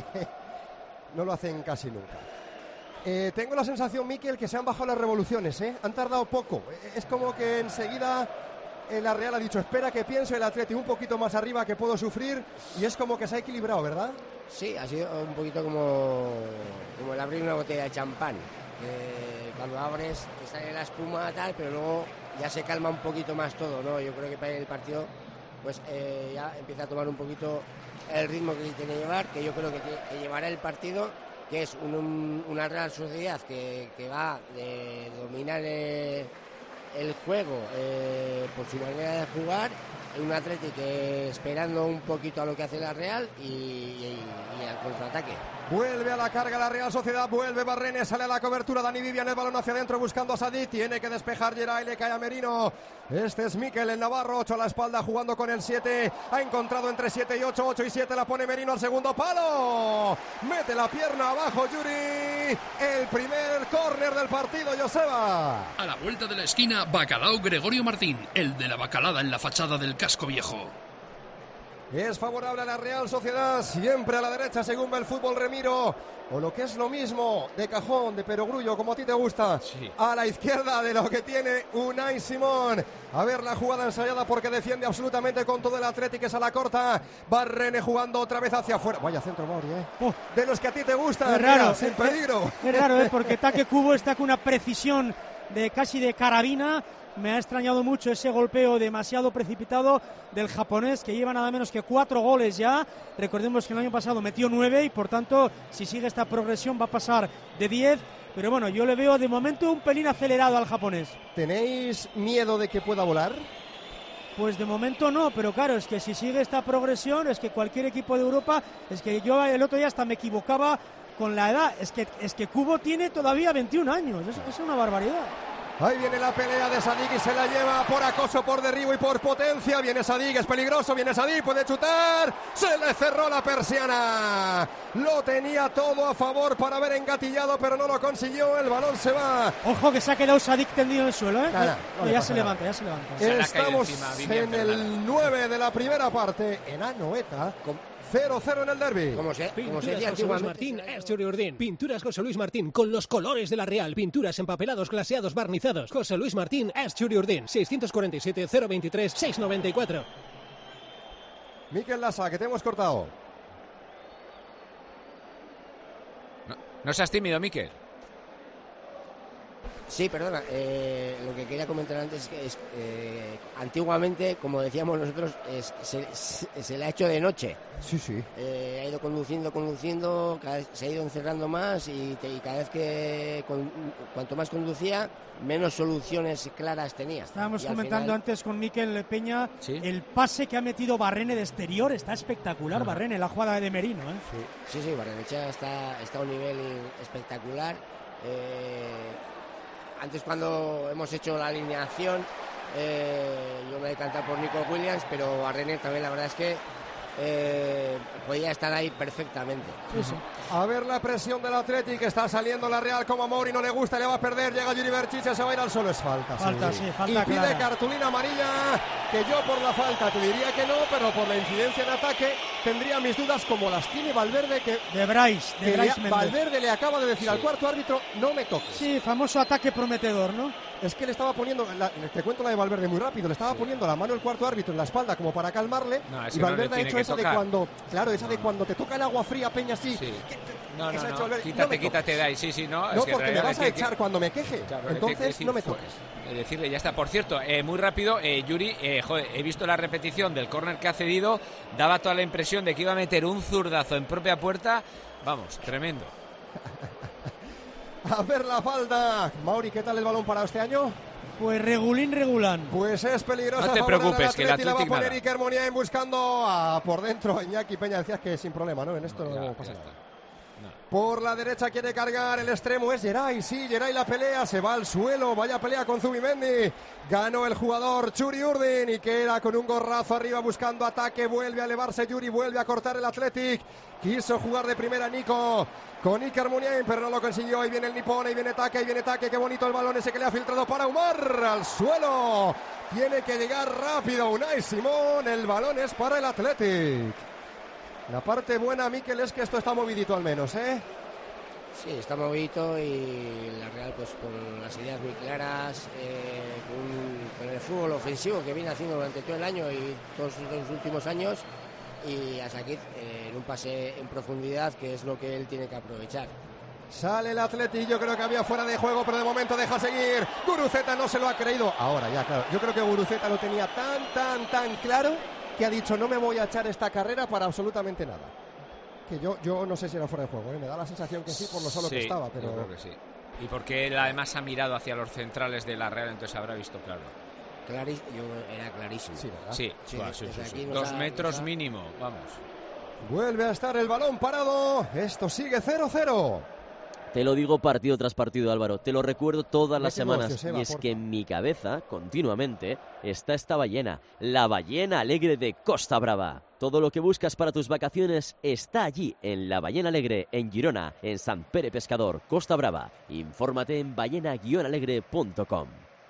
Speaker 3: No lo hacen casi nunca. Eh, tengo la sensación, Miquel, que se han bajado las revoluciones, ¿eh? Han tardado poco. Es como que enseguida eh, la Real ha dicho, espera que pienso el Atleti un poquito más arriba que puedo sufrir, y es como que se ha equilibrado, ¿verdad?
Speaker 1: Sí, ha sido un poquito como, como el abrir una botella de champán. Eh, cuando abres te sale la espuma tal, pero luego ya se calma un poquito más todo, ¿no? Yo creo que para el partido pues eh, ya empieza a tomar un poquito el ritmo que tiene que llevar, que yo creo que, que llevará el partido, que es un, un, una Real Sociedad que, que va de dominar el, el juego eh, por su manera de jugar un Athletic que esperando un poquito a lo que hace la Real y, y, y al contraataque.
Speaker 3: Vuelve a la carga la Real Sociedad, vuelve Barrene, sale a la cobertura Dani Vivian, el balón hacia adentro buscando a Sadik, tiene que despejar Geray, le cae a Merino. Este es Mikel, el Navarro, ocho a la espalda jugando con el siete, ha encontrado entre siete y ocho, ocho y siete, la pone Merino al segundo palo, mete la pierna abajo Yuri, el primer córner del partido, Joseba.
Speaker 5: A la vuelta de la esquina, Bacalao Gregorio Martín, el de la bacalada en la fachada del casco viejo.
Speaker 3: Es favorable a la Real Sociedad, siempre a la derecha según va el fútbol Remiro, o lo que es lo mismo, de cajón, de perogrullo, como a ti te gusta, sí. A la izquierda de lo que tiene Unai Simón. A ver la jugada ensayada porque defiende absolutamente con todo el Atlético, es a la corta, Barrene jugando otra vez hacia afuera, vaya centro Mauri, ¿eh? Uh, de los que a ti te gustan,
Speaker 4: es raro,
Speaker 3: mira, sin peligro.
Speaker 4: Es raro, ¿eh? Porque Take Kubo está con una precisión de casi de carabina. Me ha extrañado mucho ese golpeo demasiado precipitado del japonés, que lleva nada menos que cuatro goles ya. Recordemos que el año pasado metió nueve y por tanto, si sigue esta progresión va a pasar de diez. Pero bueno, yo le veo de momento un pelín acelerado al japonés.
Speaker 3: ¿Tenéis miedo de que pueda volar?
Speaker 4: Pues de momento no, pero claro, es que si sigue esta progresión, es que cualquier equipo de Europa, es que yo el otro día hasta me equivocaba con la edad, es que, es que Kubo tiene todavía veintiún años, es, es una barbaridad.
Speaker 3: Ahí viene la pelea de Sadik y se la lleva por acoso, por derribo y por potencia. Viene Sadik, es peligroso, viene Sadik, puede chutar. Se le cerró la persiana. Lo tenía todo a favor para haber engatillado, pero no lo consiguió. El balón se va.
Speaker 4: Ojo que se ha quedado Sadik tendido en el suelo, ¿eh?
Speaker 3: Nada, no
Speaker 4: ya se nada. levanta, ya se levanta. Se
Speaker 3: Estamos en el nueve de la primera parte. En Anoeta. cero cero en el derbi.
Speaker 1: Como se, como se decía
Speaker 6: José Luis Martín, Erchuri Urdín. Pinturas José Luis Martín con los colores de la Real. Pinturas empapelados, glaseados, barnizados. José Luis Martín, Erchuri Urdín. seiscientos cuarenta y siete, cero veintitrés, seiscientos noventa y cuatro.
Speaker 3: Mikel Lasa, que te hemos cortado.
Speaker 2: No, no seas tímido, Mikel.
Speaker 1: Sí, perdona, eh, lo que quería comentar antes es que es, eh, antiguamente, como decíamos nosotros, es, se, se, se le ha hecho de noche.
Speaker 3: Sí, sí.
Speaker 1: Eh, ha ido conduciendo, conduciendo, cada vez se ha ido encerrando más y, te, y cada vez que con, cuanto más conducía, menos soluciones claras tenía.
Speaker 4: Estábamos
Speaker 1: y
Speaker 4: comentando
Speaker 1: final...
Speaker 4: antes con Mikel Peña,
Speaker 2: ¿sí?
Speaker 4: El pase que ha metido Barrene de exterior está espectacular, uh-huh. Barrene, la jugada de Merino, ¿eh?
Speaker 1: Sí, sí, sí, Barrenechea está, está a un nivel espectacular. Eh, Antes cuando hemos hecho la alineación eh, yo me he decantado por Nico Williams, pero Barrene también la verdad es que eh, podía estar ahí perfectamente.
Speaker 3: Sí, sí. A ver la presión del Athletic, está saliendo la Real como a Mauri no le gusta, le va a perder, llega Yuri Berchiche, se va a ir al suelo, es falta.
Speaker 4: Falta,
Speaker 3: sí,
Speaker 4: sí, falta
Speaker 3: y pide
Speaker 4: clara.
Speaker 3: cartulina amarilla, que yo por la falta te diría que no, pero por la incidencia en ataque tendría mis dudas como las tiene Valverde, que
Speaker 4: de Bryce, de
Speaker 3: que
Speaker 4: Bryce
Speaker 3: le, Valverde le acaba de decir
Speaker 2: sí.
Speaker 3: al cuarto árbitro, no me toques.
Speaker 4: Sí, famoso ataque prometedor, ¿no?
Speaker 3: Es que le estaba poniendo, la, te cuento la de Valverde muy rápido, le estaba sí. poniendo la mano el cuarto árbitro en la espalda como para calmarle,
Speaker 2: no,
Speaker 3: y Valverde
Speaker 2: no
Speaker 3: ha hecho esa de cuando, claro, esa
Speaker 2: no.
Speaker 3: de cuando te toca el agua fría, Peña, así.
Speaker 2: Sí.
Speaker 3: Que, que,
Speaker 2: no, no, no,
Speaker 3: no,
Speaker 2: quítate,
Speaker 3: no
Speaker 2: quítate de ahí, sí, sí, no.
Speaker 3: No,
Speaker 2: es que
Speaker 3: porque me vas a echar
Speaker 2: que,
Speaker 3: cuando me queje, claro, entonces decir,
Speaker 2: decir,
Speaker 3: no me toques.
Speaker 2: Decirle, ya está. Por cierto, eh, muy rápido, eh, Yuri, eh, joder, he visto la repetición del córner que ha cedido, daba toda la impresión de que iba a meter un zurdazo en propia puerta, vamos, tremendo.
Speaker 3: A ver la falta. Mauri, ¿qué tal el balón para este año?
Speaker 4: Pues regulín, regulán.
Speaker 3: Pues es peligrosa.
Speaker 2: No te preocupes, que el
Speaker 3: Atleti la va a poner
Speaker 2: nada.
Speaker 3: Iker Muniain buscando a, por dentro. Iñaki Peña decías que sin problema, ¿no? En esto
Speaker 2: no,
Speaker 3: no
Speaker 2: ya,
Speaker 3: pasa
Speaker 2: ya
Speaker 3: nada.
Speaker 2: No.
Speaker 3: Por la derecha quiere cargar el extremo, es Geray, sí, Geray la pelea, se va al suelo, vaya pelea con Zubimendi, ganó el jugador Churi Urdin y queda con un gorrazo arriba buscando ataque, vuelve a elevarse Yuri, vuelve a cortar el Athletic, quiso jugar de primera Nico con Iker Muniain, pero no lo consiguió, ahí viene el nipón, ahí viene Take, ahí viene Take, qué bonito el balón ese que le ha filtrado para Umar, al suelo, tiene que llegar rápido Unai Simón, el balón es para el Athletic. La parte buena, Mikel, es que esto está movidito al menos, ¿eh?
Speaker 1: Sí, está movidito y la Real pues con las ideas muy claras, eh, con, con el fútbol ofensivo que viene haciendo durante todo el año y todos los últimos años, y a Sakic eh, en un pase en profundidad, que es lo que él tiene que aprovechar.
Speaker 3: Sale el Atleti, yo creo que había fuera de juego, pero de momento deja seguir. Guruceta no se lo ha creído. Ahora ya, claro, yo creo que Guruceta lo tenía tan, tan, tan claro que ha dicho no me voy a echar esta carrera para absolutamente nada. Que yo, yo no sé si era fuera de juego, ¿eh? Me da la sensación que sí por lo solo
Speaker 2: sí,
Speaker 3: que estaba, pero...
Speaker 2: yo creo que sí. Y porque él además ha mirado hacia los centrales de la Real, entonces habrá visto claro.
Speaker 1: Claris, yo, era clarísimo.
Speaker 3: Sí, ¿verdad?
Speaker 2: Sí,
Speaker 1: Sí,
Speaker 2: va, sí,
Speaker 1: desde
Speaker 2: sí, sí.
Speaker 1: aquí nos
Speaker 2: Dos
Speaker 1: ha-
Speaker 2: metros
Speaker 1: nos ha-
Speaker 2: mínimo, vamos.
Speaker 3: Vuelve a estar el balón parado. Esto sigue cero cero.
Speaker 13: Te lo digo partido tras partido, Álvaro. Te lo recuerdo todas las
Speaker 3: Métenos,
Speaker 13: semanas.
Speaker 3: Joseba,
Speaker 13: Y es
Speaker 3: porfa.
Speaker 13: que en mi cabeza, continuamente, está esta ballena. La ballena alegre de Costa Brava. Todo lo que buscas para tus vacaciones está allí, en La Ballena Alegre, en Girona, en Sant Pere Pescador, Costa Brava. Infórmate en ballena guion alegre punto com.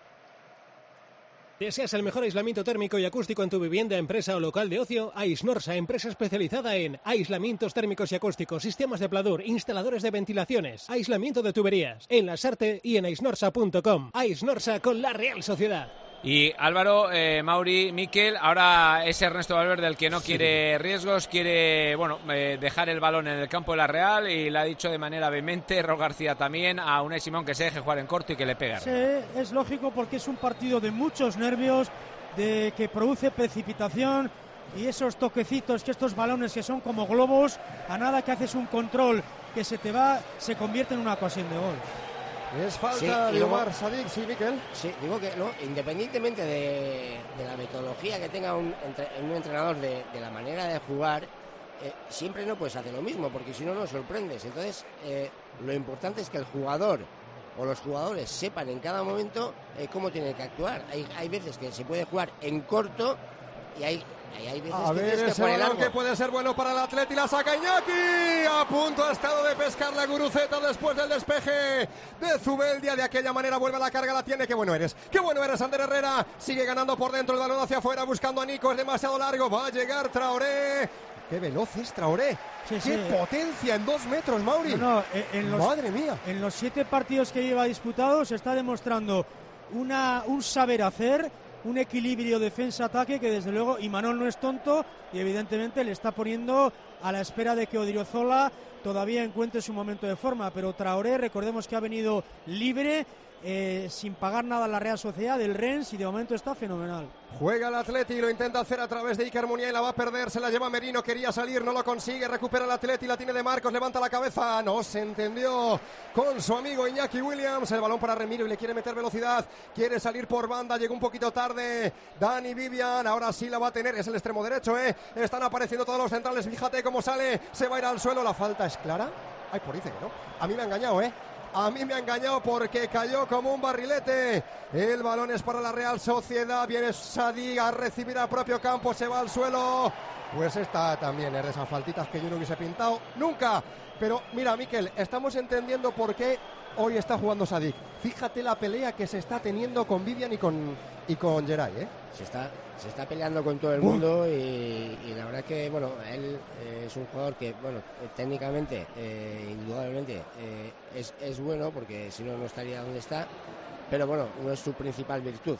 Speaker 6: ¿Deseas el mejor aislamiento térmico y acústico en tu vivienda, empresa o local de ocio? Aisnorsa, empresa especializada en aislamientos térmicos y acústicos, sistemas de pladur, instaladores de ventilaciones, aislamiento de tuberías, en Lasarte y en aisnorsa punto com. Aisnorsa con la Real Sociedad.
Speaker 2: Y Álvaro, eh, Mauri, Miquel, ahora es Ernesto Valverde el que no
Speaker 3: Sí.
Speaker 2: quiere riesgos, quiere bueno eh, dejar el balón en el campo de la Real y le ha dicho de manera vehemente, Ro García también, a Unai Simón que se deje jugar en corto y que le pegue.
Speaker 4: Sí, es lógico porque es un partido de muchos nervios, de que produce precipitación y esos toquecitos, que estos balones que son como globos, a nada que haces un control que se te va, se convierte en una ocasión de gol.
Speaker 3: Es falta
Speaker 1: Sí,
Speaker 3: de
Speaker 1: y luego-
Speaker 3: Omar Sadik, sí, Miquel.
Speaker 1: Sí, digo que no, independientemente de, de la metodología que tenga un, entre- un entrenador de, de la manera de jugar, eh, siempre no puedes hacer lo mismo, porque si no, no sorprendes. Entonces, eh, lo importante es que el jugador o los jugadores sepan en cada momento eh, cómo tienen que actuar. Hay, hay veces que se puede jugar en corto y hay, hay, hay veces
Speaker 3: A
Speaker 1: que
Speaker 3: ver
Speaker 1: tienes que
Speaker 3: ese
Speaker 1: jugar en
Speaker 3: balón
Speaker 1: largo.
Speaker 3: que puede ser bueno para el Atleti, la saca Iñaki. A punto ha estado de pescar la Guruceta después del despeje de Zubeldia. De aquella manera vuelve a la carga, la tiene. Qué bueno eres, qué bueno eres, Ander Herrera. Sigue ganando por dentro, el balón hacia afuera, buscando a Nico, es demasiado largo. Va a llegar Traoré. Qué veloz es Traoré.
Speaker 4: Sí,
Speaker 3: Qué
Speaker 4: sí.
Speaker 3: potencia en dos metros, Mauri.
Speaker 4: No, no, en- en los-
Speaker 3: Madre mía.
Speaker 4: En los siete partidos que lleva disputados se está demostrando una, un saber hacer, un equilibrio defensa-ataque que desde luego Imanol no es tonto y evidentemente le está poniendo a la espera de que Odriozola todavía encuentre su momento de forma, pero Traoré, recordemos que ha venido libre, eh, sin pagar nada a la Real Sociedad del Rennes y de momento está fenomenal.
Speaker 3: Juega el Atleti, lo intenta hacer a través de Iker Muniain, la va a perder, se la lleva Merino, quería salir, no lo consigue, recupera el Atleti, la tiene de Marcos, levanta la cabeza, no se entendió con su amigo Iñaki Williams, el balón para Remiro y le quiere meter velocidad, quiere salir por banda, llegó un poquito tarde Dani Vivian, ahora sí la va a tener, es el extremo derecho, eh, están apareciendo todos los centrales, fíjate cómo sale, se va a ir al suelo, la falta es clara, ay, por dice que no, a mí me ha engañado, eh. A mí me ha engañado porque cayó como un barrilete. El balón es para la Real Sociedad. Viene Sadik a recibir al propio campo. Se va al suelo. Pues esta también es de esas faltitas que yo no hubiese pintado nunca. Pero mira, Miquel, estamos entendiendo por qué hoy está jugando Sadik. Fíjate la pelea que se está teniendo con Vivian y con, y con Geray, ¿eh?
Speaker 1: Se está, se está peleando con todo el mundo y, y la verdad que, bueno, él eh, es un jugador que, bueno, eh, técnicamente, eh, indudablemente, eh, es, es bueno porque si no, no estaría donde está, pero bueno, no es su principal virtud.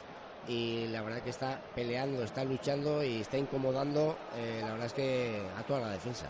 Speaker 1: Y la verdad que está peleando, está luchando y está incomodando, eh, la verdad es que a toda la defensa.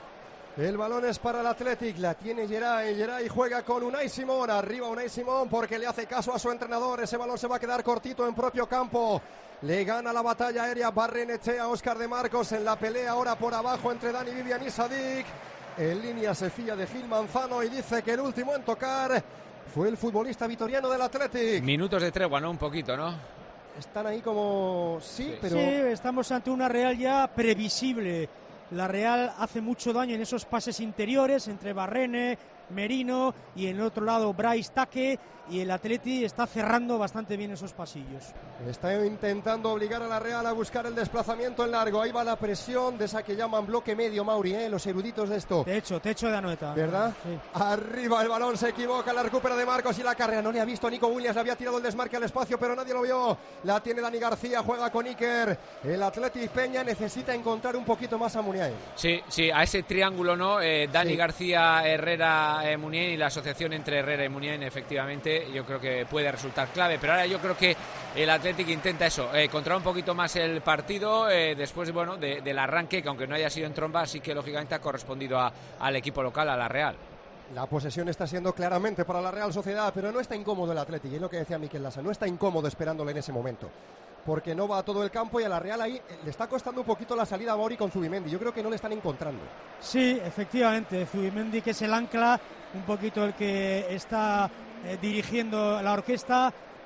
Speaker 3: El balón es para el Athletic, la tiene Geray, Geray juega con Unai Simón, arriba Unai Simón porque le hace caso a su entrenador, ese balón se va a quedar cortito en propio campo, le gana la batalla aérea Barrenechea a Óscar de Marcos en la pelea ahora por abajo entre Dani Vivian y Sadik, en línea se fía de Gil Manzano y dice que el último en tocar fue el futbolista vitoriano del Athletic.
Speaker 2: Minutos de tregua, ¿no? Un poquito, ¿no?
Speaker 3: Están ahí como, sí,
Speaker 2: Sí.
Speaker 3: pero...
Speaker 4: Sí, estamos ante una Real ya previsible. La Real hace mucho daño en esos pases interiores entre Barrene, Merino y en el otro lado Brais Taque, y el Atleti está cerrando bastante bien esos pasillos.
Speaker 3: Está intentando obligar a la Real a buscar el desplazamiento en largo. Ahí va la presión de esa que llaman bloque medio, Mauri, ¿eh? Los eruditos de esto.
Speaker 4: Techo, techo de Anoeta.
Speaker 3: ¿Verdad?
Speaker 4: Sí.
Speaker 3: Arriba el balón, se equivoca, la recupera de Marcos y la carrera. No le ha visto Nico Williams, le había tirado el desmarque al espacio, pero nadie lo vio. La tiene Dani García, juega con Iker. El Athletic Peña necesita encontrar un poquito más a Muniain.
Speaker 2: Sí, sí, a ese triángulo, ¿no? Eh, Dani
Speaker 3: Sí.
Speaker 2: García, Herrera, eh, Muniain y la asociación entre Herrera y Muniain, efectivamente, yo creo que puede resultar clave. Pero ahora yo creo que el Athletic intenta eso, eh, controlar un poquito más el partido eh, después, bueno, de, del arranque, que aunque no haya sido en tromba, sí que lógicamente ha correspondido a, al equipo local, a la Real.
Speaker 3: La posesión está siendo claramente para la Real Sociedad, pero no está incómodo el Athletic, y es lo que decía Miquel Lasa, no está incómodo esperándole en ese momento, porque no va a todo el campo y a la Real ahí eh, le está costando un poquito la salida a Mauri con Zubimendi, yo creo que no le están encontrando.
Speaker 4: Sí, efectivamente, Zubimendi, que es el ancla, un poquito el que está eh, dirigiendo la orquesta,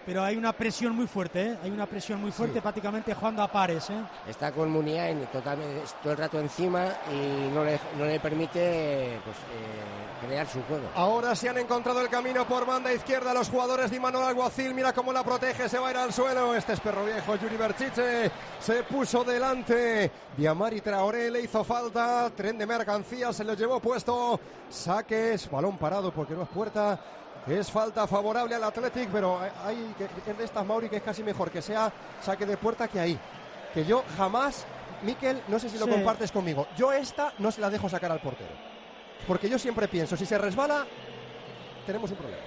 Speaker 4: pero hay una presión muy fuerte, ¿eh? Hay una presión muy fuerte, sí. Prácticamente jugando a pares, ¿eh?
Speaker 1: Está con Muniain totalmente todo el rato encima y no le, no le permite pues, eh, crear su juego.
Speaker 3: Ahora se han encontrado el camino por banda izquierda los jugadores de Imanol Alguacil. Mira cómo la protege, se va a ir al suelo. Este es perro viejo, Yuri Berchiche se puso delante. Diamari Traoré le hizo falta. Tren de mercancías se lo llevó puesto. Saques, balón parado porque no es puerta. Es falta favorable al Athletic, pero hay que es de estas, Mauri, que es casi mejor que sea saque de puerta que ahí. Que yo jamás, Mikel, no sé si lo sí. compartes conmigo, yo esta no se la dejo sacar al portero. Porque yo siempre pienso, si se resbala, tenemos un problema.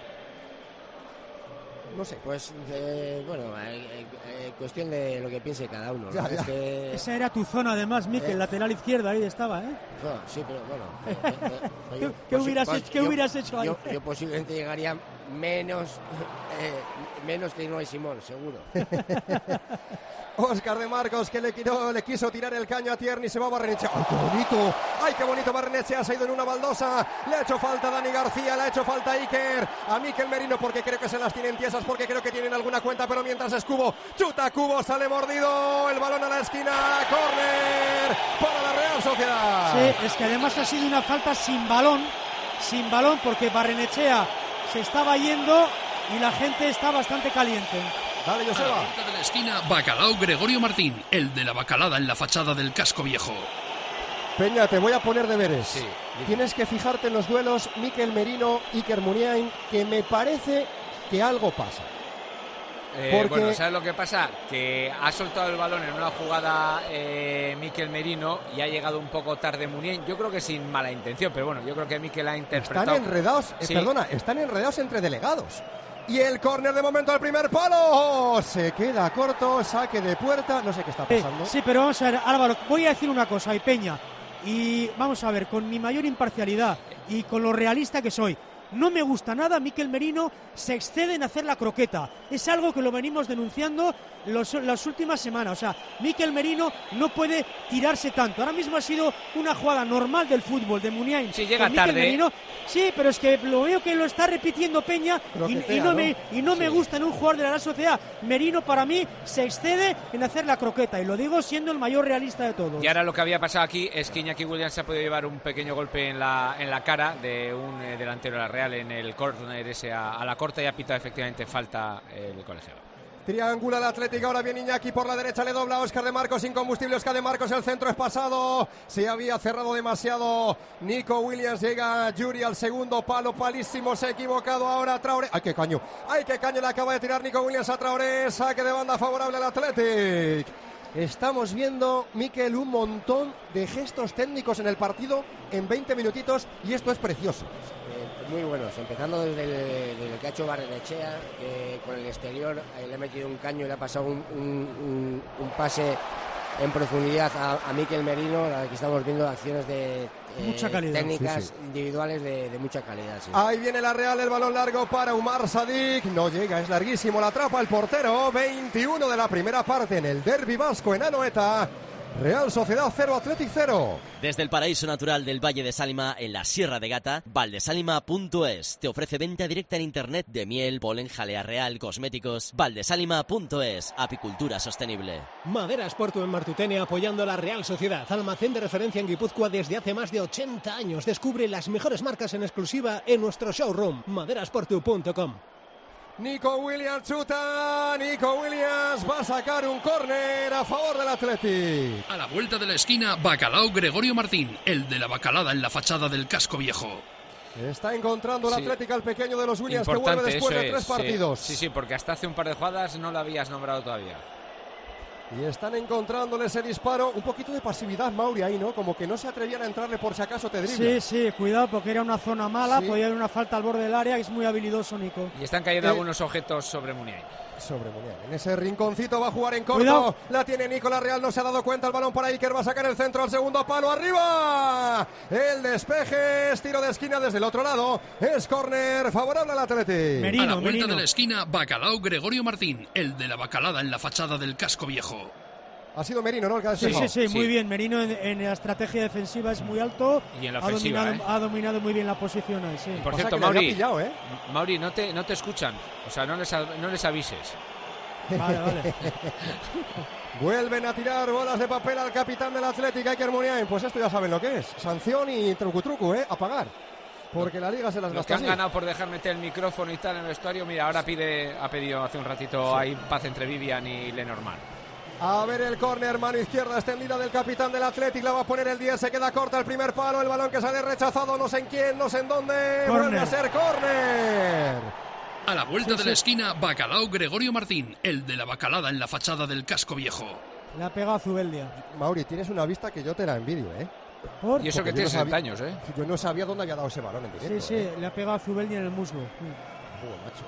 Speaker 3: No sé.
Speaker 1: Pues, eh, bueno, eh, eh, cuestión de lo que piense cada uno.
Speaker 4: Ya,
Speaker 1: ¿no?
Speaker 4: ya.
Speaker 1: Es que...
Speaker 4: Esa era tu zona, además, Mikel, eh. lateral izquierda, ahí estaba, ¿eh?
Speaker 1: No, sí, pero bueno. Eh, eh, eh,
Speaker 4: yo, ¿Qué, hubieras, pues, hecho, ¿qué
Speaker 1: yo,
Speaker 4: hubieras hecho ahí?
Speaker 1: Yo, yo posiblemente llegaría menos, eh, menos que Noé Simón, seguro.
Speaker 3: Óscar de Marcos, que le, quiso, le quiso tirar el caño a Tierney, se va Barrenechea. ¡Ay, qué bonito! ¡Ay, qué bonito! Barrenechea se ha ido en una baldosa. Le ha hecho falta a Dani García, le ha hecho falta a Iker, a Mikel Merino, porque creo que se las tienen tiesas, porque creo que tienen alguna cuenta, pero mientras es Cubo, chuta Cubo, sale mordido, el balón a la esquina, córner para la Real Sociedad.
Speaker 4: Sí, es que además ha sido una falta sin balón, sin balón, porque Barrenechea se estaba yendo y la gente está bastante caliente.
Speaker 3: Dale, Joseba.
Speaker 5: A la vuelta de la esquina, Bacalao Gregorio Martín, el de la bacalada en la fachada del Casco Viejo.
Speaker 3: Peña, te voy a poner deberes.
Speaker 1: Sí,
Speaker 3: tienes que fijarte en los duelos Mikel Merino, Iker Muniain, que me parece que algo pasa.
Speaker 2: Eh,
Speaker 3: Porque...
Speaker 2: Bueno, ¿sabes lo que pasa? Que ha soltado el balón en una jugada eh, Mikel Merino y ha llegado un poco tarde Muniain. Yo creo que sin mala intención, pero bueno, yo creo que Mikel ha interpretado...
Speaker 3: Están enredados,
Speaker 2: sí.
Speaker 3: eh, perdona, están enredados entre delegados. Y el córner de momento al primer palo. Se queda corto, saque de puerta. No sé qué está pasando.
Speaker 4: Sí, sí, pero vamos a ver, Álvaro, voy a decir una cosa, y Peña. Y vamos a ver, con mi mayor imparcialidad y con lo realista que soy, no me gusta nada, Mikel Merino se excede en hacer la croqueta. Es algo que lo venimos denunciando los, las últimas semanas. O sea, Mikel Merino no puede tirarse tanto. Ahora mismo ha sido una jugada normal del fútbol de Muniain.
Speaker 2: Sí, llega tarde.
Speaker 4: Merino, sí, pero es que lo veo que lo está repitiendo Peña y, y no, ¿no? Me, y no sí. me gusta en un jugador de la Real Sociedad. Merino para mí se excede en hacer la croqueta y lo digo siendo el mayor realista de todos.
Speaker 2: Y ahora lo que había pasado aquí es que Iñaki Williams se ha podido llevar un pequeño golpe en la, en la cara de un eh, delantero de la Real en el córner ese a, a la corta y ha pitado efectivamente falta el colegiado.
Speaker 3: Triangula el Atlético, ahora viene Iñaki por la derecha, le dobla a Óscar de Marcos, sin combustible Óscar de Marcos, el centro es pasado, se había cerrado demasiado Nico Williams, llega Yuri al segundo palo, palísimo, se ha equivocado ahora Traoré, ¡ay qué caño! ¡Ay qué caño le acaba de tirar Nico Williams a Traoré! Saque de banda favorable al Atlético. Estamos viendo, Mikel, un montón de gestos técnicos en el partido en veinte minutitos y esto es precioso.
Speaker 1: Eh, muy buenos, empezando desde el, desde el que ha hecho Barrenechea, que con el exterior eh, le ha metido un caño y le ha pasado un, un, un, un pase en profundidad a, a Mikel Merino. La que estamos viendo acciones de eh,
Speaker 4: mucha calidad,
Speaker 1: técnicas
Speaker 3: sí, sí.
Speaker 1: individuales de, de mucha calidad. Sí.
Speaker 3: Ahí viene la Real, el balón largo para Umar Sadik, no llega, es larguísimo, la atrapa el portero. Veintiuno de la primera parte en el derbi vasco en Anoeta. Real Sociedad cero, Athletic cero.
Speaker 11: Desde el paraíso natural del Valle de Sálima, en la Sierra de Gata, valdesalima punto es te ofrece venta directa en internet de miel, polen, jalea real, cosméticos. valdesalima punto es, apicultura sostenible.
Speaker 6: Maderas Portu en Martutene, apoyando a la Real Sociedad. Almacén de referencia en Guipúzcoa desde hace más de ochenta años. Descubre las mejores marcas en exclusiva en nuestro showroom, maderasportu punto com.
Speaker 3: Nico Williams chuta, Nico Williams va a sacar un córner a favor del Athletic.
Speaker 5: A la vuelta de la esquina, Bacalao Gregorio Martín, el de la bacalada en la fachada del Casco Viejo.
Speaker 3: Está encontrando el
Speaker 2: sí.
Speaker 3: Atlético al pequeño de los Williams,
Speaker 2: Importante,
Speaker 3: que vuelve después de
Speaker 2: es,
Speaker 3: tres partidos.
Speaker 2: Sí, sí, porque hasta hace un par de jugadas no lo habías nombrado todavía.
Speaker 3: Y están encontrándole ese disparo, un poquito de pasividad, Mauri, ahí, ¿no? Como que no se atrevían a entrarle por si acaso te dribla.
Speaker 4: Sí, sí, cuidado, porque era una zona mala,
Speaker 3: sí.
Speaker 4: podía haber una falta al borde del área, es muy habilidoso, Nico.
Speaker 2: Y están cayendo
Speaker 3: eh,
Speaker 2: algunos objetos sobre Muniain.
Speaker 3: Sobre Muniain. En ese rinconcito va a jugar en corto.
Speaker 4: Cuidado.
Speaker 3: La tiene Nicolás Real, no se ha dado cuenta el balón para Iker, va a sacar el centro al segundo palo, arriba. El despeje, es tiro de esquina desde el otro lado. Es córner favorable al Athletic.
Speaker 5: Merino, a la vuelta Merino. de la esquina, Bacalao Gregorio Martín, el de la bacalada en la fachada del Casco Viejo.
Speaker 3: Ha sido Merino, ¿no? El que ha
Speaker 4: Sí, sí, sí,
Speaker 2: sí,
Speaker 4: muy bien. Merino en, en la estrategia defensiva es muy alto.
Speaker 2: Y en la
Speaker 4: ha
Speaker 2: ofensiva,
Speaker 4: dominado,
Speaker 2: ¿eh?
Speaker 4: ha dominado muy bien la posición ahí, sí.
Speaker 2: Por
Speaker 3: O sea,
Speaker 2: cierto,
Speaker 3: que le había
Speaker 2: Mauri,
Speaker 3: pillado, ¿eh?
Speaker 2: Mauri, no te, no te escuchan. O sea, no les, a- no les avises.
Speaker 4: Vale, vale.
Speaker 3: Vuelven a tirar bolas de papel al capitán del Atlético, Iker Muniain. Pues esto ya saben lo que es. Sanción y trucu trucu, ¿eh? A pagar. Porque la liga se las
Speaker 2: Los que
Speaker 3: gasta
Speaker 2: han
Speaker 3: así.
Speaker 2: ganado por dejar meter el micrófono y tal en el vestuario, mira, ahora pide, ha pedido hace un ratito
Speaker 3: Sí.
Speaker 2: ahí paz entre Vivian y Lenormand.
Speaker 3: A ver el córner, mano izquierda extendida del capitán del Athletic, la va a poner el diez, se queda corta el primer palo, el balón que sale rechazado, no sé en quién, no sé en dónde,
Speaker 4: Córner.
Speaker 3: vuelve a ser córner.
Speaker 5: A la vuelta
Speaker 4: Sí,
Speaker 5: de
Speaker 4: sí.
Speaker 5: la esquina, Bacalao Gregorio Martín, el de la bacalada en la fachada del casco viejo.
Speaker 4: Le ha pegado a Zubeldia.
Speaker 3: Mauri, tienes una vista que yo te la envidio, ¿eh?
Speaker 4: ¿Por?
Speaker 2: Y eso que
Speaker 3: Porque yo
Speaker 2: tiene
Speaker 3: no
Speaker 2: sesenta
Speaker 3: sabía-
Speaker 2: años, ¿eh?
Speaker 3: Yo no sabía dónde había dado ese balón en
Speaker 4: Sí,
Speaker 3: directo.
Speaker 4: sí,
Speaker 3: ¿eh?
Speaker 4: le ha pegado a Zubeldia en el muslo.
Speaker 3: Joder, macho.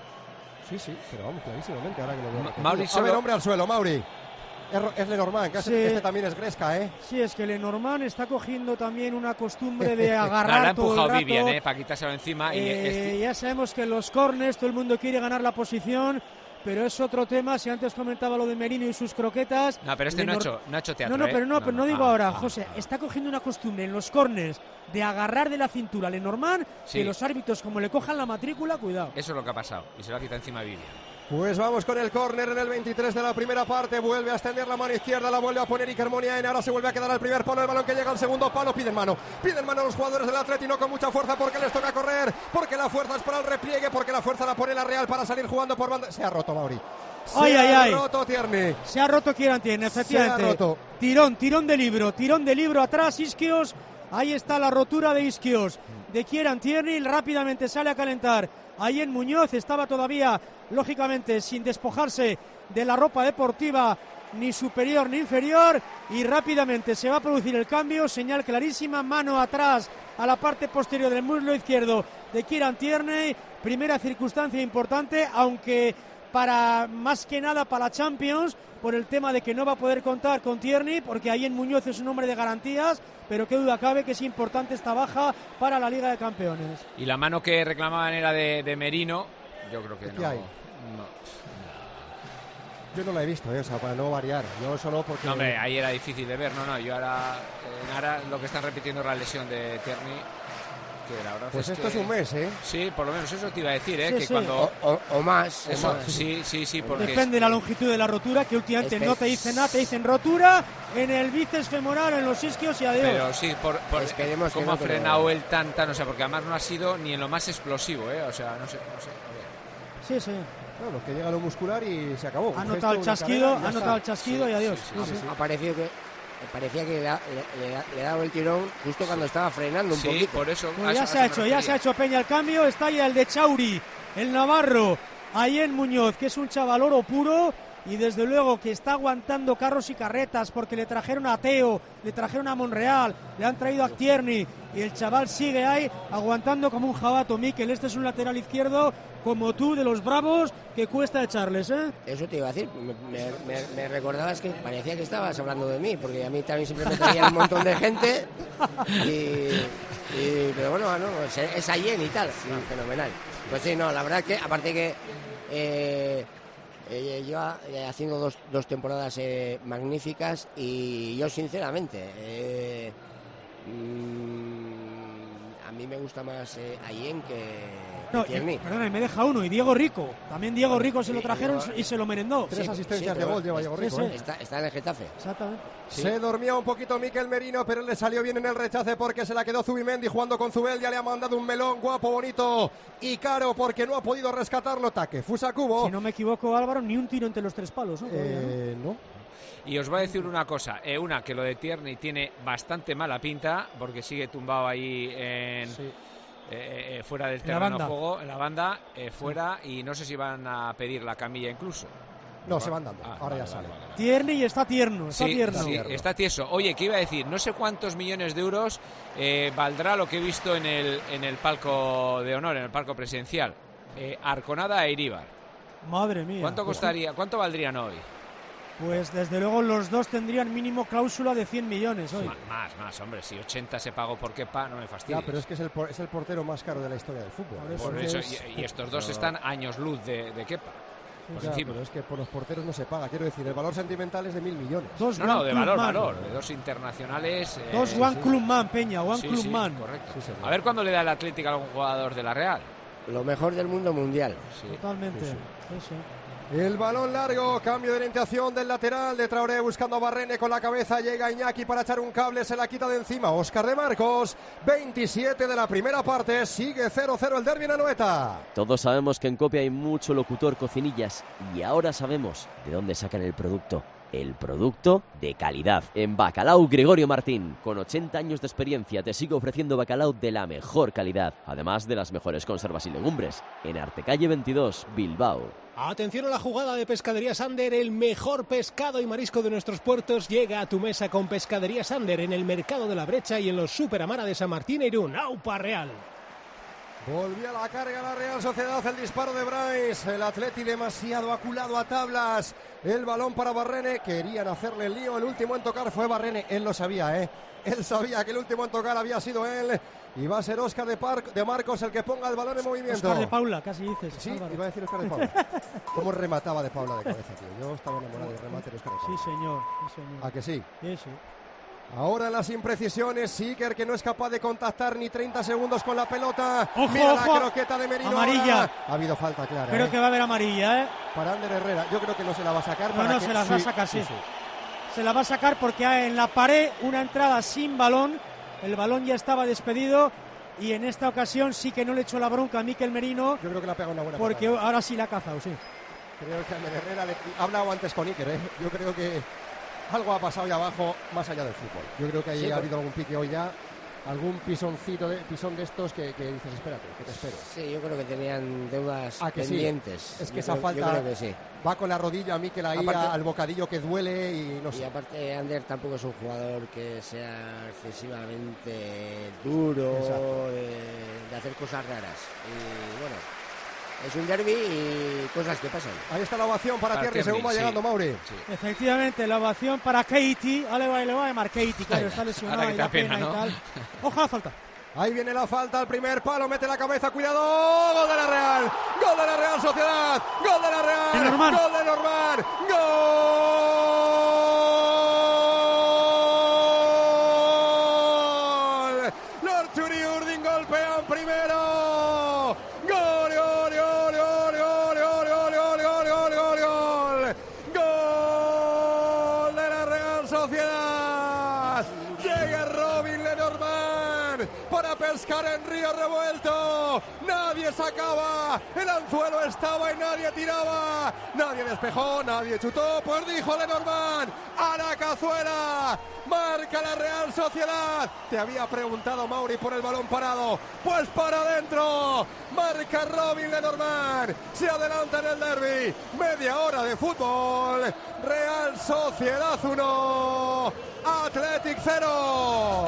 Speaker 3: Sí, sí, pero vamos, clarísimamente, ahora que lo veo.
Speaker 2: Ma-
Speaker 3: repetido.
Speaker 2: Mauri
Speaker 3: A
Speaker 2: solo-
Speaker 3: ver, hombre al suelo, Mauri. Es, Ro- es Lenormand, que hace-
Speaker 4: Sí.
Speaker 3: que este también es Gresca, ¿eh?
Speaker 4: Sí, es que Lenormand está cogiendo también una costumbre de
Speaker 2: No, la ha
Speaker 4: agarrar todo el
Speaker 2: empujado
Speaker 4: rato.
Speaker 2: Vivian, ¿eh? Para quitárselo encima. y
Speaker 4: Eh,
Speaker 2: este-
Speaker 4: ya sabemos que en los corners todo el mundo quiere ganar la posición, pero es otro tema. Si antes comentaba lo de Merino y sus croquetas.
Speaker 2: No, pero este no ha
Speaker 4: Lenor-
Speaker 2: hecho, no ha hecho teatro.
Speaker 4: No, no,
Speaker 2: ¿eh?
Speaker 4: pero no, pero no digo
Speaker 2: ah,
Speaker 4: ahora,
Speaker 2: ah,
Speaker 4: José.
Speaker 2: ah.
Speaker 4: Está cogiendo una costumbre en los corners de agarrar de la cintura a Lenormand,
Speaker 2: Sí.
Speaker 4: que los árbitros, como le cojan la matrícula, cuidado.
Speaker 2: Eso es lo que ha pasado. Y se lo ha quitado encima a Vivian.
Speaker 3: Pues vamos con el córner en el veintitrés de la primera parte. Vuelve a extender la mano izquierda, la vuelve a poner Iker Muniain. Ahora se vuelve a quedar al primer palo, el balón que llega al segundo palo. Piden mano, piden mano a los jugadores del Atleti, no con mucha fuerza porque les toca correr, porque la fuerza es para el repliegue, porque la fuerza la pone la Real para salir jugando por banda. Se ha roto, Mauri. Se
Speaker 4: Ay,
Speaker 3: ha
Speaker 4: ay, ay.
Speaker 3: roto Tierney.
Speaker 4: Se ha roto Kieran Tierney, efectivamente.
Speaker 3: Se ha roto.
Speaker 4: Tirón, tirón de libro, tirón de libro atrás, Isquios. Ahí está la rotura de Isquios, de Kieran Tierney. Rápidamente sale a calentar. Ahí en Muñoz estaba todavía, lógicamente, sin despojarse de la ropa deportiva, ni superior ni inferior. Y rápidamente se va a producir el cambio. Señal clarísima, mano atrás a la parte posterior del muslo izquierdo de Kieran Tierney. Primera circunstancia importante, aunque para más que nada para la Champions, por el tema de que no va a poder contar con Tierney, porque ahí en Muñoz es un hombre de garantías, pero qué duda cabe que es importante esta baja para la Liga de Campeones.
Speaker 2: Y la mano que reclamaban era de, de Merino. Yo creo que
Speaker 3: ¿Qué
Speaker 2: no.
Speaker 3: hay?
Speaker 2: no.
Speaker 3: Yo no la he visto, ¿eh? O sea, para no variar. Yo solo porque...
Speaker 2: No, hombre, ahí era difícil de ver. No, no, yo ahora, eh, ahora lo que están repitiendo es la lesión de Tierney. Que la verdad
Speaker 3: Pues
Speaker 2: es
Speaker 3: esto
Speaker 2: que-
Speaker 3: es un mes, ¿eh?
Speaker 2: Sí, por lo menos eso te iba a decir, ¿eh?
Speaker 4: Sí,
Speaker 2: que
Speaker 4: sí.
Speaker 2: cuando...
Speaker 1: O, o- o más. o
Speaker 2: Eso,
Speaker 1: más.
Speaker 2: sí, sí, sí, porque...
Speaker 4: Depende de la longitud de la rotura, que últimamente
Speaker 1: Espe-
Speaker 4: no te dicen nada, te dicen rotura en el bíceps femoral, en los isquios y adiós.
Speaker 2: Pero sí, por, por
Speaker 1: Esperemos que
Speaker 2: cómo
Speaker 1: no,
Speaker 2: ha
Speaker 1: pero-
Speaker 2: frenado él tan, tan, o sea, porque además no ha sido ni en lo más explosivo, ¿eh? O sea, no sé, no sé. a ver.
Speaker 4: Sí, sí.
Speaker 3: Bueno, que llega lo muscular y se acabó.
Speaker 4: Ha
Speaker 3: Un
Speaker 4: notado el
Speaker 3: gesto, una
Speaker 4: chasquido,
Speaker 3: carrera y ya
Speaker 4: ha
Speaker 3: está.
Speaker 4: notado el chasquido y adiós.
Speaker 2: sí,
Speaker 4: Sí, sí.
Speaker 1: Ha parecido que parecía que le, da- le, le- le daba el tirón justo cuando estaba frenando un
Speaker 2: Sí,
Speaker 1: poquito.
Speaker 2: por eso...
Speaker 4: Pues
Speaker 2: a
Speaker 4: ya
Speaker 2: eso-
Speaker 4: se
Speaker 2: a
Speaker 4: ha
Speaker 2: eso me
Speaker 4: hecho, ya se ha
Speaker 2: refería.
Speaker 4: hecho Peña el cambio. Está ya el de Chauri, el Navarro, ahí en Muñoz, que es un chaval oro puro. Y desde luego que está aguantando carros y carretas, porque le trajeron a Teo, le trajeron a Monreal, le han traído a Tierney, y el chaval sigue ahí aguantando como un jabato. Miquel, este es un lateral izquierdo como tú, de los bravos, que cuesta echarles, ¿eh?
Speaker 1: Eso te iba a decir. Me, me- me- me recordabas que parecía que estabas hablando de mí, porque a mí también siempre me traían un montón de gente. Y, y- pero bueno, no, es, es Allen y tal. Sí, fenomenal. Pues sí, no, la verdad que, aparte que eh, eh, lleva eh, haciendo dos, dos temporadas eh, magníficas, y yo sinceramente eh, mm, a mí me gusta más eh, Allen que,
Speaker 4: No,
Speaker 1: que
Speaker 4: y,
Speaker 1: Tierney.
Speaker 4: perdona, y me deja uno, y Diego Rico. También Diego Rico se lo
Speaker 1: Sí,
Speaker 4: trajeron
Speaker 1: Diego-
Speaker 4: y se lo merendó.
Speaker 3: Tres
Speaker 1: Sí,
Speaker 3: asistencias
Speaker 1: sí,
Speaker 3: de
Speaker 1: pero
Speaker 3: gol lleva
Speaker 1: es-
Speaker 3: Diego
Speaker 4: sí,
Speaker 3: Rico,
Speaker 4: sí.
Speaker 3: ¿eh?
Speaker 1: Está, está en el Getafe.
Speaker 4: Exactamente.
Speaker 3: Se dormía un poquito Mikel Merino, pero le salió bien en el rechace porque se la quedó Zubimendi jugando con Zubel. Ya le ha mandado un melón guapo, bonito y caro porque no ha podido rescatarlo. Taque, Fusa Cubo.
Speaker 4: Si no me equivoco, Álvaro, ni un tiro entre los tres palos, ¿no? Todavía, ¿no?
Speaker 3: Eh, no.
Speaker 2: Y os voy a decir una cosa, eh, una, que lo de Tierney tiene bastante mala pinta, porque sigue tumbado ahí en,
Speaker 3: Sí.
Speaker 2: eh, eh, fuera del
Speaker 4: En la
Speaker 2: terreno de
Speaker 4: banda.
Speaker 2: juego, en la banda, eh, fuera, y no sé si van a pedir la camilla incluso.
Speaker 3: No, se van dando.
Speaker 2: Ah,
Speaker 3: Ahora
Speaker 2: vale,
Speaker 3: ya
Speaker 2: vale,
Speaker 3: sale.
Speaker 2: vale, vale.
Speaker 4: Tierney está tierno, está
Speaker 2: Sí,
Speaker 4: tierno.
Speaker 2: sí, está tieso. Oye, ¿qué iba a decir? No sé cuántos millones de euros eh, valdrá lo que he visto en el, en el palco de honor, en el palco presidencial. Eh, Arconada e Iríbar.
Speaker 4: Madre mía.
Speaker 2: ¿Cuánto
Speaker 4: Pues-
Speaker 2: costaría? ¿Cuánto valdrían hoy?
Speaker 4: Pues desde luego los dos tendrían mínimo cláusula de cien millones hoy.
Speaker 2: Ma- Más, más, hombre. Si ochenta se pagó por Kepa, no me fastidies.
Speaker 3: Ya, pero es que es el, por- es el portero más caro de la historia del fútbol.
Speaker 4: Por eso.
Speaker 2: Por eso,
Speaker 4: Entonces,
Speaker 2: y, y estos dos
Speaker 3: no.
Speaker 2: están años luz de, de Kepa.
Speaker 3: Por ya, encima. Pero es que por los porteros no se paga. Quiero decir, el valor sentimental es de mil millones.
Speaker 2: Dos no, no, de valor, man. valor. De dos internacionales. Eh,
Speaker 4: dos One sí, Club sí. Man, Peña, One
Speaker 2: sí,
Speaker 4: Club
Speaker 2: sí,
Speaker 4: Man.
Speaker 2: Correcto. Sí, a ver cuándo le da el Atlético a algún jugador de la Real.
Speaker 1: Lo mejor del mundo mundial.
Speaker 4: Sí. Totalmente. Sí, sí.
Speaker 3: El balón largo, cambio de orientación del lateral de Traoré buscando a Barrene con la cabeza, llega Iñaki para echar un cable, se la quita de encima Óscar de Marcos, veintisiete de la primera parte, sigue cero cero el derbi en Anoeta.
Speaker 13: Todos sabemos que en Cope hay mucho locutor cocinillas y ahora sabemos de dónde sacan el producto. El producto de calidad. En Bacalao Gregorio Martín, con ochenta años de experiencia, te sigue ofreciendo bacalao de la mejor calidad, además de las mejores conservas y legumbres. En Artecalle veintidós, Bilbao.
Speaker 6: Atención a la jugada de Pescadería Sander, el mejor pescado y marisco de nuestros puertos llega a tu mesa con Pescadería Sander en el Mercado de la Brecha y en los Super Amara de San Martín e Irún. ¡Aupa Real!
Speaker 3: Volvió a la carga la Real Sociedad, el disparo de Bryce, el Atleti demasiado aculado a tablas, el balón para Barrene, querían hacerle el lío, el último en tocar fue Barrene, él lo sabía, ¿eh? Él sabía que el último en tocar había sido él, y va a ser Óscar de, Par de Marcos el que ponga el balón en movimiento.
Speaker 4: Óscar de Paula, casi dices.
Speaker 3: Sí, Álvaro. Iba a decir Óscar de Paula. ¿Cómo remataba de Paula de cabeza, tío? Yo estaba enamorado del remate de Óscar de Paula.
Speaker 4: Sí, señor, sí, señor.
Speaker 3: ¿A que sí?
Speaker 4: Sí, sí.
Speaker 3: Ahora las imprecisiones, Siker que no es capaz de contactar ni treinta segundos con la pelota.
Speaker 4: Ojo,
Speaker 3: Mira
Speaker 4: ojo.
Speaker 3: la croqueta de Merino.
Speaker 4: Amarilla.
Speaker 3: Ahora. Ha habido falta clara.
Speaker 4: Creo
Speaker 3: ¿eh?
Speaker 4: que va a haber amarilla, ¿eh?
Speaker 3: Para Ander Herrera. Yo creo que no se la va a sacar.
Speaker 4: No,
Speaker 3: para
Speaker 4: no,
Speaker 3: que...
Speaker 4: se la
Speaker 3: sí,
Speaker 4: va a sacar, sí.
Speaker 3: sí, sí.
Speaker 4: Se la va a sacar porque hay en la pared una entrada sin balón. El balón ya estaba despedido. Y en esta ocasión sí que no le echó la bronca a Mikel Merino.
Speaker 3: Yo creo que le ha pegado una buena
Speaker 4: porque
Speaker 3: patada.
Speaker 4: ahora sí la ha cazado, sí.
Speaker 3: Creo que Ander Herrera le... ha hablado antes con Iker, ¿eh? Yo creo que algo ha pasado ahí abajo, más allá del fútbol. Yo creo que ahí sí, ha pero... habido algún pique hoy ya, algún pisoncito, de, pisón de estos que, que dices, espérate, que te espero.
Speaker 1: Sí, yo creo que tenían deudas
Speaker 3: ¿Ah, que
Speaker 1: pendientes.
Speaker 3: Sí? Es que
Speaker 1: yo
Speaker 3: esa
Speaker 1: creo,
Speaker 3: falta
Speaker 1: que sí.
Speaker 3: va con la rodilla a Mikel ahí aparte, al bocadillo que duele y no sé.
Speaker 1: Y aparte Ander tampoco es un jugador que sea excesivamente duro de, de hacer cosas raras. Y bueno, es un derbi y cosas que pasan.
Speaker 3: Ahí está la ovación para, para Thierry, según va sí. llegando Mauri.
Speaker 4: Sí. Efectivamente, la ovación para Keiti. Ale va, le va a llamar Keiti, claro, está lesionado y da pena, pena ¿no? y tal. Ojalá falta.
Speaker 3: Ahí viene la falta, el primer palo, mete la cabeza, cuidado, gol de la Real, gol de la Real Sociedad, gol de la Real,
Speaker 4: Norman.
Speaker 3: gol de Norman, gol. Lorturi Urdin golpean primero, gol, gol, gol, gol, gol, gol, gol, gol, gol, gol, gol, gol, gol de la Real Sociedad. Llega Robin Lenormand para pescar en río revuelto, nadie sacaba, el anzuelo estaba y nadie tiraba, nadie despejó, nadie chutó, pues dijo Lenormand, a la cazuela, marca la Real Sociedad. Te había preguntado Mauri por el balón parado, pues para adentro, marca Robin Lenormand, se adelanta en el derbi, media hora de fútbol, Real Sociedad uno, Athletic cero.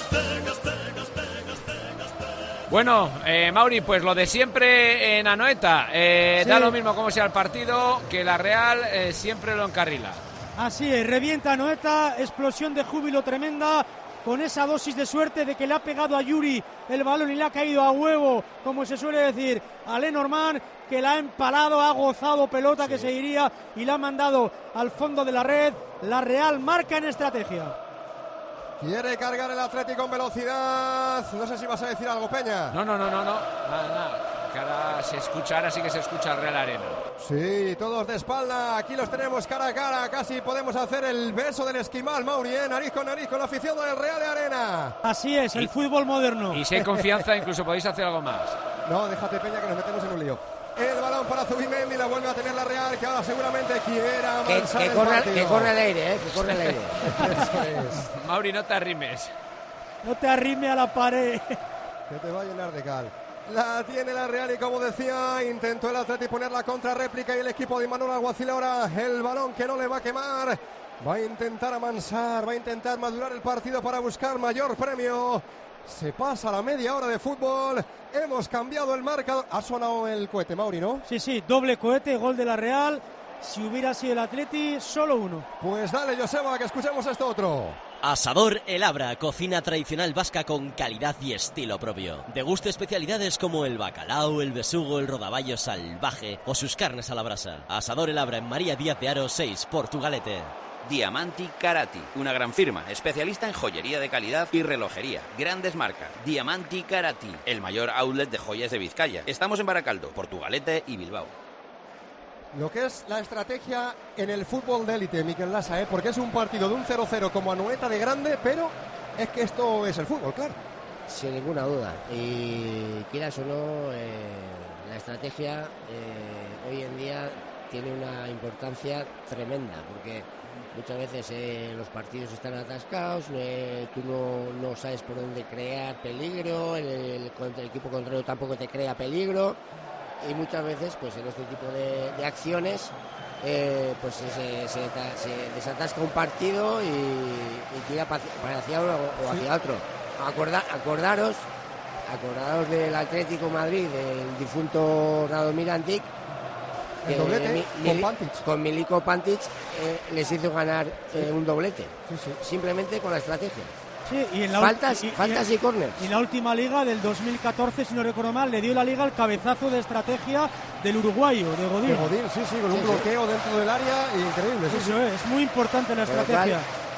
Speaker 2: Bueno, eh, Mauri, pues lo de siempre en Anoeta, eh, sí. Da lo mismo como sea el partido, que la Real eh, siempre lo encarrila.
Speaker 4: Así es, revienta Anoeta, explosión de júbilo tremenda, con esa dosis de suerte de que le ha pegado a Yuri el balón y le ha caído a huevo, como se suele decir, a Lenormand, que la ha empalado, ha gozado pelota sí. que se iría y la ha mandado al fondo de la red. La Real marca en estrategia.
Speaker 3: Quiere cargar el Atlético en velocidad. No sé si vas a decir algo, Peña.
Speaker 2: No, no, no, no, no. Nada, nada. Que ahora se escucha, ahora sí que se escucha el Real Arena.
Speaker 3: Sí, todos de espalda. Aquí los tenemos cara a cara. Casi podemos hacer el beso del esquimal, Mauri, ¿eh? Nariz con nariz con la afición del Real Arena.
Speaker 4: Así es, el y, fútbol moderno.
Speaker 2: Y si hay confianza, incluso podéis hacer algo más.
Speaker 3: No, déjate, Peña, que nos metemos en un lío. El balón para Zubimendi, la vuelve a tener la Real, que ahora seguramente quiera avanzar
Speaker 1: que, que, corre, que corre el aire, ¿eh? Que corre el aire.
Speaker 3: Eso es.
Speaker 2: Mauri, no te arrimes.
Speaker 4: No te arrime a la pared.
Speaker 3: Que te va a llenar de cal. La tiene la Real y, como decía, intentó el Atleti poner la contrarréplica y el equipo de Imanol Alguacil ahora el balón que no le va a quemar. Va a intentar amansar, va a intentar madurar el partido para buscar mayor premio. Se pasa la media hora de fútbol. Hemos cambiado el marcador. Ha sonado el cohete, Mauri, ¿no?
Speaker 4: Sí, sí, doble cohete, gol de la Real. Si hubiera sido el Atleti, solo uno.
Speaker 3: Pues dale, Joseba, que escuchemos esto otro.
Speaker 11: Asador El Abra, cocina tradicional vasca con calidad y estilo propio. Deguste especialidades como el bacalao, el besugo, el rodaballo salvaje o sus carnes a la brasa. Asador El Abra en María Díaz de Haro seis, Portugalete.
Speaker 12: Diamanti Karati, una gran firma, especialista en joyería de calidad y relojería. Grandes marcas. Diamanti Karati, el mayor outlet de joyas de Vizcaya. Estamos en Baracaldo, Portugalete y Bilbao.
Speaker 3: Lo que es la estrategia en el fútbol de élite, Mikel Lasa, ¿eh? Porque es un partido de un cero cero como Anoeta de grande, pero es que esto es el fútbol, claro.
Speaker 1: Sin ninguna duda. Y quieras o no, eh, la estrategia eh, hoy en día tiene una importancia tremenda, porque muchas veces eh, los partidos están atascados, eh, tú no, no sabes por dónde crear peligro, el, el, el equipo contrario tampoco te crea peligro. Y muchas veces, pues en este tipo de, de acciones, eh, pues se, se, se desatasca un partido y, y tira hacia uno o hacia otro. Acorda, acordaros, acordaros del Atlético Madrid, del difunto Radomir Antic,
Speaker 3: el doblete
Speaker 1: mi,
Speaker 3: con
Speaker 1: mi,
Speaker 3: Pantic.
Speaker 1: Con Miliko Pantic eh, les hizo ganar eh,
Speaker 3: sí.
Speaker 1: un doblete,
Speaker 3: sí, sí.
Speaker 1: simplemente con la estrategia.
Speaker 4: Sí, y en la
Speaker 1: faltas,
Speaker 4: y,
Speaker 1: faltas y, y córners.
Speaker 4: Y en la última liga del dos mil catorce, si no recuerdo mal, le dio la liga el cabezazo de estrategia del uruguayo, de Godín.
Speaker 3: De Godín, sí, sí, con un sí, bloqueo sí. dentro del área, increíble. Sí,
Speaker 4: Eso sí. es, es muy importante la
Speaker 1: Pero
Speaker 4: estrategia.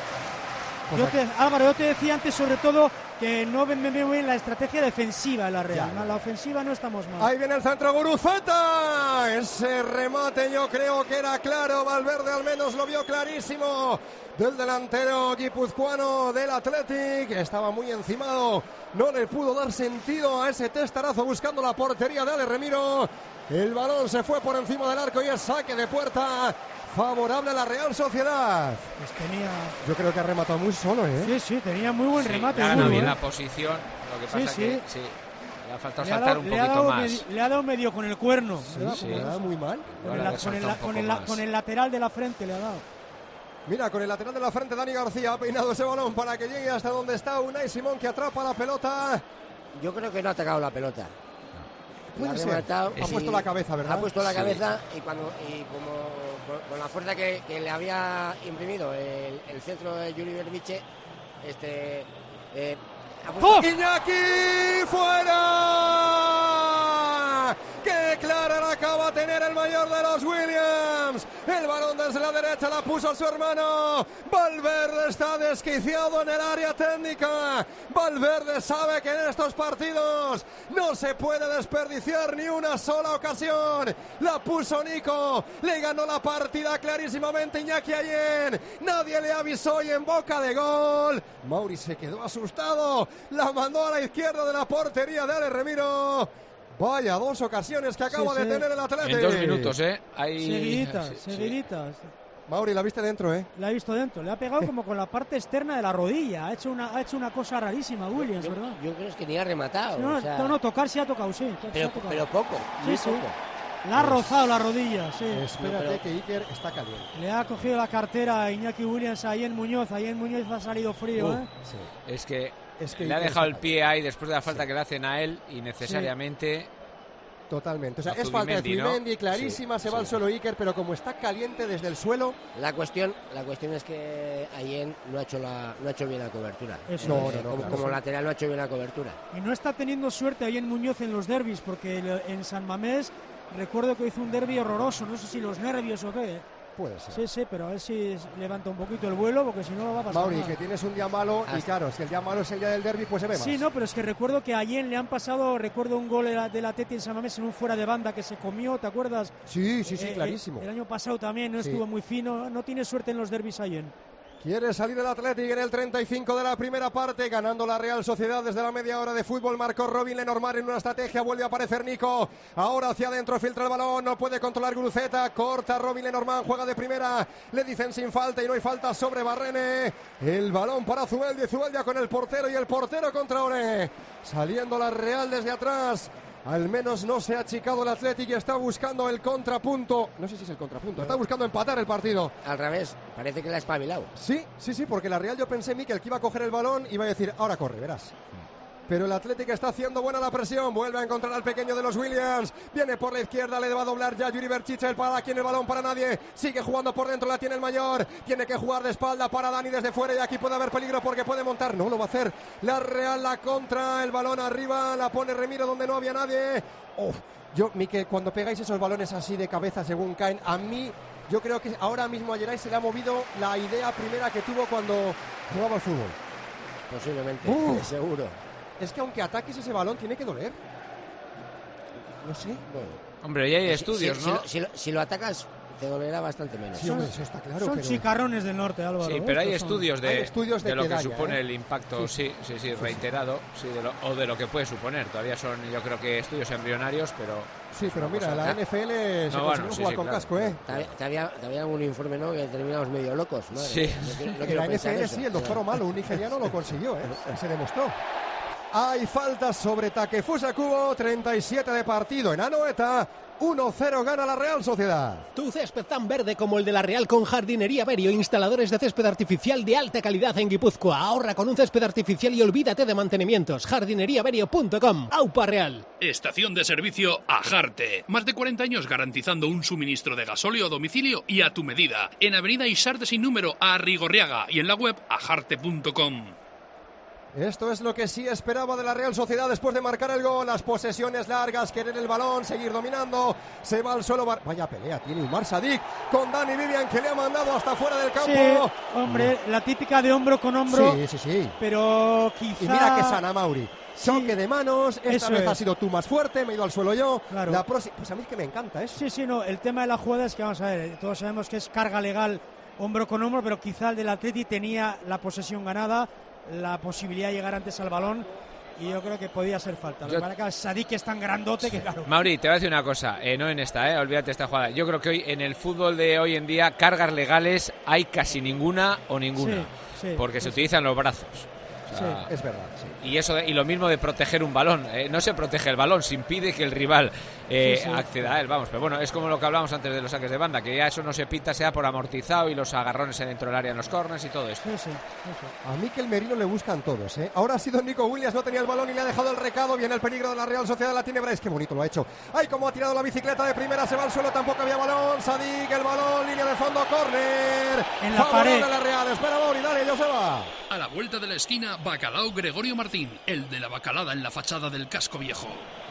Speaker 3: Pues
Speaker 4: yo te, Álvaro, yo te decía antes sobre todo que no me veo bien la estrategia defensiva de la Real.
Speaker 3: Ya.
Speaker 4: La ofensiva no estamos mal.
Speaker 3: Ahí viene el centro, Guruceta. Ese remate yo creo que era claro. Valverde al menos lo vio clarísimo. Del delantero guipuzcoano del Athletic. Estaba muy encimado. No le pudo dar sentido a ese testarazo buscando la portería de Ale Remiro. El balón se fue por encima del arco y es saque de puerta favorable a la Real Sociedad.
Speaker 4: Pues tenía...
Speaker 3: Yo creo que ha rematado muy solo, ¿eh?
Speaker 4: Sí, sí, tenía muy buen
Speaker 2: sí,
Speaker 4: remate.
Speaker 2: Ha
Speaker 4: ganado
Speaker 2: bien
Speaker 4: ¿eh?
Speaker 2: la posición. Lo que pasa
Speaker 4: sí,
Speaker 2: que
Speaker 4: sí.
Speaker 2: sí, le ha faltado
Speaker 4: le
Speaker 2: saltar
Speaker 4: ha dado,
Speaker 2: un
Speaker 4: le ha
Speaker 2: poquito
Speaker 4: dado
Speaker 2: más.
Speaker 4: Medio, le ha dado medio con el cuerno.
Speaker 3: Sí,
Speaker 4: ¿verdad?
Speaker 3: sí, le ha dado muy mal.
Speaker 4: Con el, con, el, con, el, con el lateral de la frente le ha dado.
Speaker 3: Mira, con el lateral de la frente Dani García ha peinado ese balón para que llegue hasta donde está Unai Simón, que atrapa la pelota.
Speaker 1: Yo creo que no ha atacado la pelota.
Speaker 3: Puede
Speaker 1: ha
Speaker 3: ser.
Speaker 1: rematado,
Speaker 3: Ha
Speaker 1: sí,
Speaker 3: puesto la cabeza, ¿verdad?
Speaker 1: Ha puesto la
Speaker 3: sí.
Speaker 1: cabeza y cuando y como con, con la fuerza que, que le había imprimido el, el centro de Juri Verbiche, este eh, ha puesto...
Speaker 3: ¡Oh! ¡Iñaki fuera! ¡Qué clara la acaba de tener el mayor de los Williams! El balón desde la derecha la puso a su hermano. Valverde está desquiciado en el área técnica. Valverde sabe que en estos partidos no se puede desperdiciar ni una sola ocasión. La puso Nico, le ganó la partida clarísimamente Iñaki Ayen. Nadie le avisó y en boca de gol. Mauri se quedó asustado. La mandó a la izquierda de la portería de Ale Remiro. Vaya, dos ocasiones que acaba
Speaker 4: sí, sí.
Speaker 3: de tener el Atlético.
Speaker 2: En dos minutos, ¿eh? Ahí...
Speaker 4: Seguiditas,
Speaker 2: sí,
Speaker 4: seguiditas.
Speaker 3: Sí. Mauri, la viste dentro, ¿eh?
Speaker 4: La he visto dentro. Le ha pegado como con la parte externa de la rodilla. Ha hecho una, ha hecho una cosa rarísima, Williams,
Speaker 1: yo,
Speaker 4: ¿verdad?
Speaker 1: Yo creo que ni ha rematado.
Speaker 4: No,
Speaker 1: o sea...
Speaker 4: no, no, tocar sí ha tocado, sí.
Speaker 1: Pero,
Speaker 4: ha tocado.
Speaker 1: pero poco,
Speaker 4: sí,
Speaker 1: muy
Speaker 4: sí.
Speaker 1: poco.
Speaker 4: Le ha rozado la rodilla, sí.
Speaker 3: Espérate
Speaker 1: pero...
Speaker 3: que Iker está caliente.
Speaker 4: Le ha cogido la cartera a Iñaki Williams a Ayen Muñoz. Ayen Muñoz ha salido frío,
Speaker 3: Uh,
Speaker 4: ¿eh?
Speaker 3: sí.
Speaker 2: Es que,
Speaker 3: es que
Speaker 2: le ha
Speaker 3: Iker
Speaker 2: dejado
Speaker 3: está
Speaker 2: el pie ahí después de la falta
Speaker 3: sí.
Speaker 2: que le hacen a él y necesariamente...
Speaker 3: Sí. Totalmente, o sea,
Speaker 2: a
Speaker 3: es falta de
Speaker 2: Zubimendi,
Speaker 3: Zubimendi,
Speaker 2: ¿no?
Speaker 3: clarísima,
Speaker 2: Sí,
Speaker 3: se va
Speaker 2: sí.
Speaker 3: al suelo Iker, pero como está caliente desde el suelo...
Speaker 1: La cuestión, la cuestión es que Ayen no ha hecho la, no ha hecho bien la cobertura.
Speaker 4: Eso
Speaker 3: No,
Speaker 1: Eh,
Speaker 3: no, no,
Speaker 1: como,
Speaker 3: claro,
Speaker 1: como
Speaker 3: sí.
Speaker 1: lateral no ha hecho bien la cobertura.
Speaker 4: Y no está teniendo suerte Ayen Muñoz en los derbis, porque en San Mamés recuerdo que hizo un derbi horroroso. No sé si los nervios o qué.
Speaker 3: Puede ser.
Speaker 4: Sí, sí, pero a ver si levanta un poquito el vuelo, porque si no lo va a pasar
Speaker 3: Mauri,
Speaker 4: nada.
Speaker 3: que tienes un día malo, y claro, si el día malo es el día del derbi, pues se ve más.
Speaker 4: Sí, no, pero es que recuerdo que a Ayen le han pasado, recuerdo un gol de la Teti en San Mamés en un fuera de banda que se comió, ¿te acuerdas?
Speaker 3: Sí, sí, sí,
Speaker 4: Eh,
Speaker 3: clarísimo.
Speaker 4: El año pasado también no
Speaker 3: Sí.
Speaker 4: estuvo muy fino, no tiene suerte en los derbis Ayen.
Speaker 3: Quiere salir el Athletic en el treinta y cinco de la primera parte, ganando la Real Sociedad desde la media hora de fútbol. Marcó Robin Lenormand en una estrategia, vuelve a aparecer Nico. Ahora hacia adentro, filtra el balón, no puede controlar Guruceta, corta Robin Lenormand, juega de primera, le dicen sin falta y no hay falta sobre Barrene. El balón para Zubeldia, Zubeldia con el portero y el portero contra Ore. Saliendo la Real desde atrás. Al menos no se ha achicado el Athletic y está buscando el contrapunto. No sé si es el contrapunto, está buscando empatar el partido.
Speaker 1: Al revés, parece que la ha espabilado.
Speaker 3: Sí, sí, sí, porque la Real yo pensé, Mikel, que iba a coger el balón y iba a decir, ahora corre, verás. pero el Atlético está haciendo buena la presión, vuelve a encontrar al pequeño de los Williams, viene por la izquierda, le va a doblar ya Yuri Berchiche, para aquí en el balón para nadie, sigue jugando por dentro, la tiene el mayor, tiene que jugar de espalda para Dani desde fuera y aquí puede haber peligro porque puede montar, no lo va a hacer la Real, la contra, el balón arriba, la pone Remiro donde no había nadie. Uf, yo, Mikel, cuando pegáis esos balones así de cabeza según caen, a mí, yo creo que ahora mismo a Geray se le ha movido la idea primera que tuvo cuando jugaba al fútbol.
Speaker 1: Posiblemente,
Speaker 3: uh,
Speaker 1: seguro.
Speaker 3: Es que aunque ataques ese balón tiene que doler. No sé. Bueno.
Speaker 2: Hombre, y hay
Speaker 1: si,
Speaker 2: estudios,
Speaker 1: si,
Speaker 2: ¿no?
Speaker 1: Si, si, lo, si lo atacas, te dolerá bastante menos.
Speaker 3: Sí, hombre, eso está claro.
Speaker 4: Son
Speaker 3: pero...
Speaker 4: chicarrones del norte, Álvaro.
Speaker 2: Sí, pero hay estudios de,
Speaker 3: hay estudios de,
Speaker 2: de lo que
Speaker 3: daña,
Speaker 2: supone
Speaker 3: ¿eh?
Speaker 2: el impacto, sí, sí, sí, sí, sí reiterado, sí, de lo, o de lo que puede suponer. Todavía son, yo creo que estudios embrionarios, pero...
Speaker 3: Sí, pero mira,
Speaker 2: cosa.
Speaker 3: la N F L se
Speaker 2: no,
Speaker 3: consiguió
Speaker 2: bueno,
Speaker 3: jugar
Speaker 2: sí, sí,
Speaker 3: con
Speaker 2: claro.
Speaker 3: casco, ¿eh?
Speaker 1: Todavía, todavía algún informe, ¿no? Que terminamos medio locos, madre.
Speaker 2: Sí.
Speaker 1: No quiero, no
Speaker 3: En
Speaker 1: quiero
Speaker 3: la N F L
Speaker 1: eso.
Speaker 3: sí, el doctor Omalo, un nigeriano, lo consiguió, ¿eh? Se demostró. Hay falta sobre Takefusa Kubo, treinta y siete de partido en Anoeta, uno cero gana la Real Sociedad.
Speaker 6: Tu césped tan verde como el de la Real con Jardinería Berio, instaladores de césped artificial de alta calidad en Guipúzcoa. Ahorra con un césped artificial y olvídate de mantenimientos. jardinería berio punto com. Aupa Real.
Speaker 5: Estación de servicio Ajarte. Más de cuarenta años garantizando un suministro de gasóleo a domicilio y a tu medida. En Avenida Isarte sin número a Rigorriaga y en la web ajarte punto com.
Speaker 3: Esto es lo que sí esperaba de la Real Sociedad después de marcar el gol. Las posesiones largas, querer el balón, seguir dominando. Se va al suelo. Vaya pelea tiene Umar Sadik con Dani Vivian, que le ha mandado hasta fuera del campo.
Speaker 4: Sí, hombre, la típica de hombro con hombro.
Speaker 3: Sí, sí, sí.
Speaker 4: Pero quizá...
Speaker 3: Y mira que sana, Mauri. Choque
Speaker 4: sí,
Speaker 3: de manos. Esta
Speaker 4: eso
Speaker 3: vez
Speaker 4: es.
Speaker 3: ha sido tú más fuerte. Me he ido al suelo yo.
Speaker 4: Claro.
Speaker 3: La próxima... Pues a mí es que me encanta eso.
Speaker 4: Sí, sí, no. El tema de la jugada es que, vamos a ver, todos sabemos que es carga legal hombro con hombro, pero quizá el del Atleti tenía la posesión ganada, la posibilidad de llegar antes al balón, y yo creo que podía ser falta. Lo
Speaker 2: Yo...
Speaker 4: que pasa es que Sadik es tan grandote que claro.
Speaker 2: Mauri, te voy a decir una cosa, eh, no en esta, eh, olvídate esta jugada. Yo creo que hoy en el fútbol de hoy en día cargas legales hay casi ninguna o ninguna,
Speaker 4: sí, sí,
Speaker 2: porque
Speaker 4: sí,
Speaker 2: se
Speaker 4: sí.
Speaker 2: utilizan los brazos. O sea,
Speaker 3: sí, es verdad. Sí.
Speaker 2: Y eso de, y lo mismo de proteger un balón, eh, no se protege el balón, se impide que el rival eh,
Speaker 4: sí, sí.
Speaker 2: acceda a él, vamos, pero bueno, es como lo que hablábamos antes de los saques de banda, que ya eso no se pita, sea por amortizado y los agarrones dentro del área en los corners y todo esto.
Speaker 4: Sí, sí, sí, sí.
Speaker 3: A Mikel Merino le buscan todos, ¿eh? Ahora ha sido Nico Williams, no tenía el balón y le ha dejado el recado. Viene el peligro de la Real Sociedad, la tiene Bryce, qué bonito lo ha hecho. Ay, cómo ha tirado la bicicleta de primera, se va al suelo, tampoco había balón. Sadik, el balón, línea de fondo, córner.
Speaker 4: En la pared.
Speaker 3: De la Real, espera Mauri, dale, Joseba.
Speaker 5: A la vuelta de la esquina, Bacalao Gregorio Martín, el de la bacalada en la fachada del casco viejo.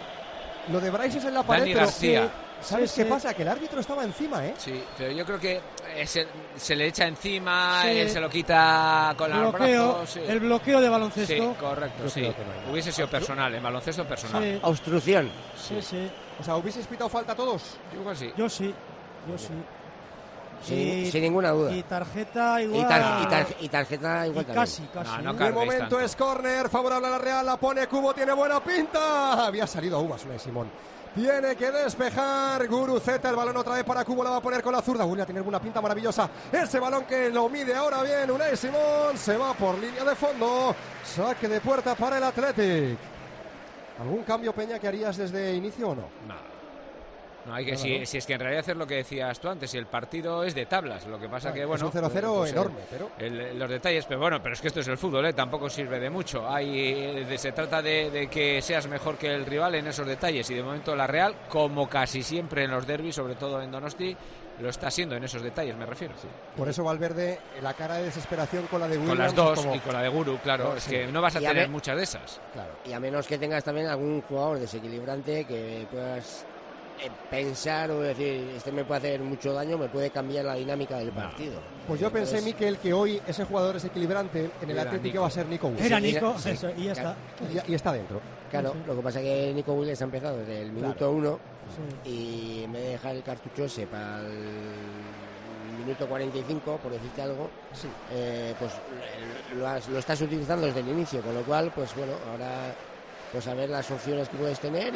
Speaker 3: Lo de Bryce es en la pared,
Speaker 2: Dani
Speaker 3: pero
Speaker 2: García.
Speaker 3: sí, ¿sabes
Speaker 4: Sí,
Speaker 3: qué
Speaker 4: sí.
Speaker 3: pasa? Que el árbitro estaba encima, ¿eh?
Speaker 2: Sí, pero yo creo que eh, se, se le echa encima,
Speaker 4: Sí.
Speaker 2: él se lo quita con los
Speaker 4: Bloqueo,
Speaker 2: brazos. Sí.
Speaker 4: el bloqueo de baloncesto.
Speaker 2: Sí, correcto,
Speaker 3: Yo
Speaker 2: sí.
Speaker 3: creo que no hay nada.
Speaker 2: Hubiese sido personal, en baloncesto personal.
Speaker 4: Sí,
Speaker 1: Obstrucción.
Speaker 4: sí, sí.
Speaker 3: O sea, ¿hubieseis pitado falta a todos?
Speaker 2: Yo creo que sí.
Speaker 4: Yo sí, yo sí.
Speaker 1: Sin,
Speaker 4: Y-
Speaker 1: sin ninguna duda.
Speaker 4: Y tarjeta igual.
Speaker 1: Y, tar- y tar- y tarjeta igual
Speaker 4: Y
Speaker 1: también.
Speaker 4: casi, casi.
Speaker 2: No, no
Speaker 4: ¿eh?
Speaker 3: De
Speaker 2: carguéis
Speaker 3: momento
Speaker 2: tanto.
Speaker 3: es córner, favorable a la Real, la pone Cubo, tiene buena pinta. Había salido a Uvas, una de Simón. Tiene que despejar Guruceta, el balón otra vez para Cubo, la va a poner con la zurda. Uy, tiene una pinta maravillosa. Ese balón que lo mide ahora bien Unai Simón, se va por línea de fondo. Saque de puerta para el Athletic. ¿Algún cambio, Peña, que harías desde inicio o no?
Speaker 2: No. No, hay que,
Speaker 3: Nada,
Speaker 2: si,
Speaker 3: ¿no?
Speaker 2: si es que en realidad es lo que decías tú antes, si el partido es de tablas, lo que pasa
Speaker 3: Claro,
Speaker 2: que
Speaker 3: es
Speaker 2: bueno,
Speaker 3: un cero cero
Speaker 2: pues, eh,
Speaker 3: enorme, pero-
Speaker 2: el- los detalles, pero bueno, pero es que esto es el fútbol, ¿eh? Tampoco sirve de mucho. Hay, eh, de- se trata de, de que seas mejor que el rival en esos detalles, y de momento la Real, como casi siempre en los derbis, sobre todo en Donosti, lo está siendo en esos detalles, me refiero. Sí.
Speaker 3: Por eso Valverde, la cara de desesperación con la de Williams.
Speaker 2: Con las dos
Speaker 3: como-
Speaker 2: y con la de Guru, claro,
Speaker 3: No,
Speaker 2: es
Speaker 3: sí.
Speaker 2: que no vas a
Speaker 1: Y a
Speaker 2: tener
Speaker 1: ver-
Speaker 2: muchas de esas.
Speaker 3: Claro.
Speaker 1: Y a menos que tengas también algún jugador desequilibrante que puedas eh, pensar o decir, este me puede hacer mucho daño, me puede cambiar la dinámica del partido.
Speaker 3: Pues yo pensé,
Speaker 1: Entonces,
Speaker 3: Mikel, que hoy ese jugador desequilibrante en el
Speaker 2: Era
Speaker 3: Atlético
Speaker 2: Nico.
Speaker 3: va a ser Nico Williams.
Speaker 4: Era
Speaker 1: Sí,
Speaker 4: Nico,
Speaker 1: sí,
Speaker 4: eso, y ya está.
Speaker 3: Y, y está dentro.
Speaker 1: Claro, lo que pasa es que Nico Williams ha empezado desde el minuto
Speaker 3: Claro.
Speaker 1: uno
Speaker 4: Sí.
Speaker 1: y en vez de dejar el cartucho ese para el minuto cuarenta y cinco, por decirte algo,
Speaker 3: Sí.
Speaker 1: eh, pues eh, lo, has- lo estás utilizando desde el inicio, con lo cual, pues bueno, ahora pues a ver las opciones que puedes tener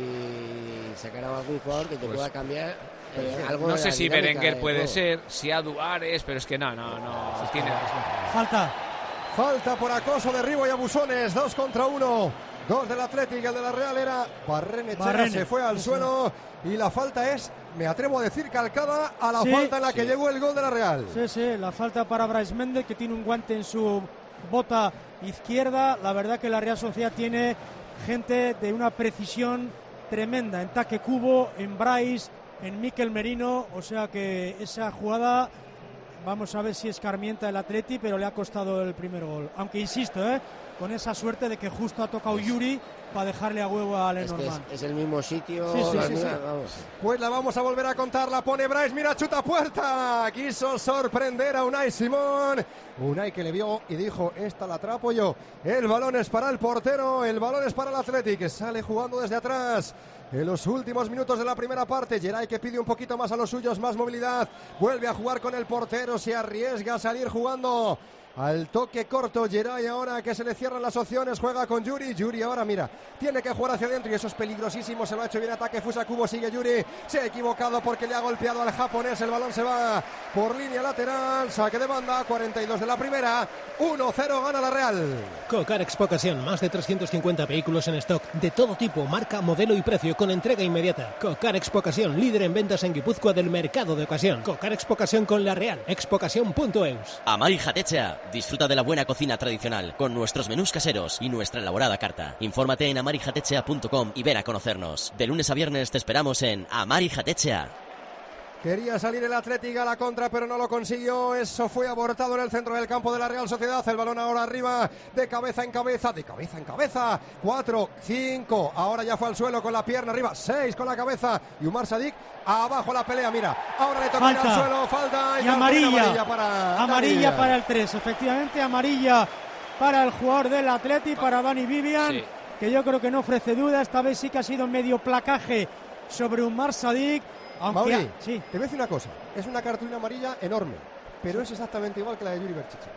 Speaker 1: y sacar a algún jugador que te
Speaker 2: Pues,
Speaker 1: pueda cambiar eh, algo
Speaker 2: No
Speaker 1: de
Speaker 2: sé
Speaker 1: la
Speaker 2: si
Speaker 1: dinámica
Speaker 2: Berenguer
Speaker 1: del
Speaker 2: puede
Speaker 1: juego.
Speaker 2: ser, si Adu Ares, pero es que no, no, no, tiene...
Speaker 4: Falta.
Speaker 3: Falta por acoso, derribo y abusones. Dos contra uno. Dos del Atlético, el de la Real era Barrenechea,
Speaker 4: Barrene.
Speaker 3: se fue al
Speaker 4: Sí,
Speaker 3: suelo y la falta es, me atrevo a decir, calcada a la
Speaker 4: Sí,
Speaker 3: falta en la que
Speaker 2: sí.
Speaker 3: llegó el gol de la Real.
Speaker 4: Sí, sí, la falta para Bryce Méndez, que tiene un guante en su bota izquierda. La verdad que la Real Sociedad tiene gente de una precisión tremenda en Taque Cubo, en Bryce, en Mikel Merino, o sea que esa jugada vamos a ver si escarmienta el Atleti, pero le ha costado el primer gol, aunque insisto, ¿eh? con esa suerte de que justo ha tocado Yuri para dejarle a huevo a Lenormand.
Speaker 1: Es, es el mismo sitio.
Speaker 4: Sí, sí,
Speaker 1: la
Speaker 4: sí,
Speaker 1: misma,
Speaker 4: sí.
Speaker 1: Vamos.
Speaker 3: Pues la vamos a volver a contar, la pone Bryce, mira, chuta puerta, quiso sorprender a Unai Simón, Unai que le vio y dijo, esta la atrapo yo, el balón es para el portero, el balón es para el Athletic, que sale jugando desde atrás. En los últimos minutos de la primera parte, Geray que pide un poquito más a los suyos, más movilidad, vuelve a jugar con el portero, se arriesga a salir jugando al toque corto. Geray ahora que se le cierran las opciones, juega con Yuri, Yuri ahora mira, tiene que jugar hacia adentro y eso es peligrosísimo, se lo ha hecho bien ataque Fusa Kubo, sigue Yuri, se ha equivocado porque le ha golpeado al japonés, el balón se va por línea lateral, saque de banda, cuarenta y dos de la primera, uno cero gana la Real.
Speaker 6: Cocar Expo Ocasión, más de trescientos cincuenta vehículos en stock, de todo tipo, marca, modelo y precio, con entrega inmediata. Cocar Expo Ocasión, líder en ventas en Guipúzcoa del mercado de ocasión. Cocar Expo Ocasión con la Real, expocasión punto eus.
Speaker 11: Amari Jatecha, disfruta de la buena cocina tradicional, con nuestros menús caseros y nuestra elaborada carta. Infórmate en amari jatechea punto com y ven a conocernos. De lunes a viernes te esperamos en Amari Jatechea.
Speaker 3: Quería salir el Atlético a la contra, pero no lo consiguió. Eso fue abortado en el centro del campo de la Real Sociedad. El balón ahora arriba, de cabeza en cabeza, de cabeza en cabeza. Cuatro, cinco. Ahora ya fue al suelo con la pierna arriba. Seis con la cabeza. Y Umar Sadik abajo la pelea. Mira, ahora le toca ir al suelo. Falta.
Speaker 4: Y, y amarilla.
Speaker 3: Amarilla para,
Speaker 4: amarilla para el tres. Efectivamente, amarilla para el jugador del Atleti, para Dani Vivian. Sí. Que yo creo que no ofrece duda. Esta vez sí que ha sido medio placaje sobre Umar Sadik. Aunque
Speaker 3: Mauri,
Speaker 4: ha, sí.
Speaker 3: te voy a decir una cosa, es una cartulina amarilla enorme, pero es exactamente igual que la de Yuri Berchiche.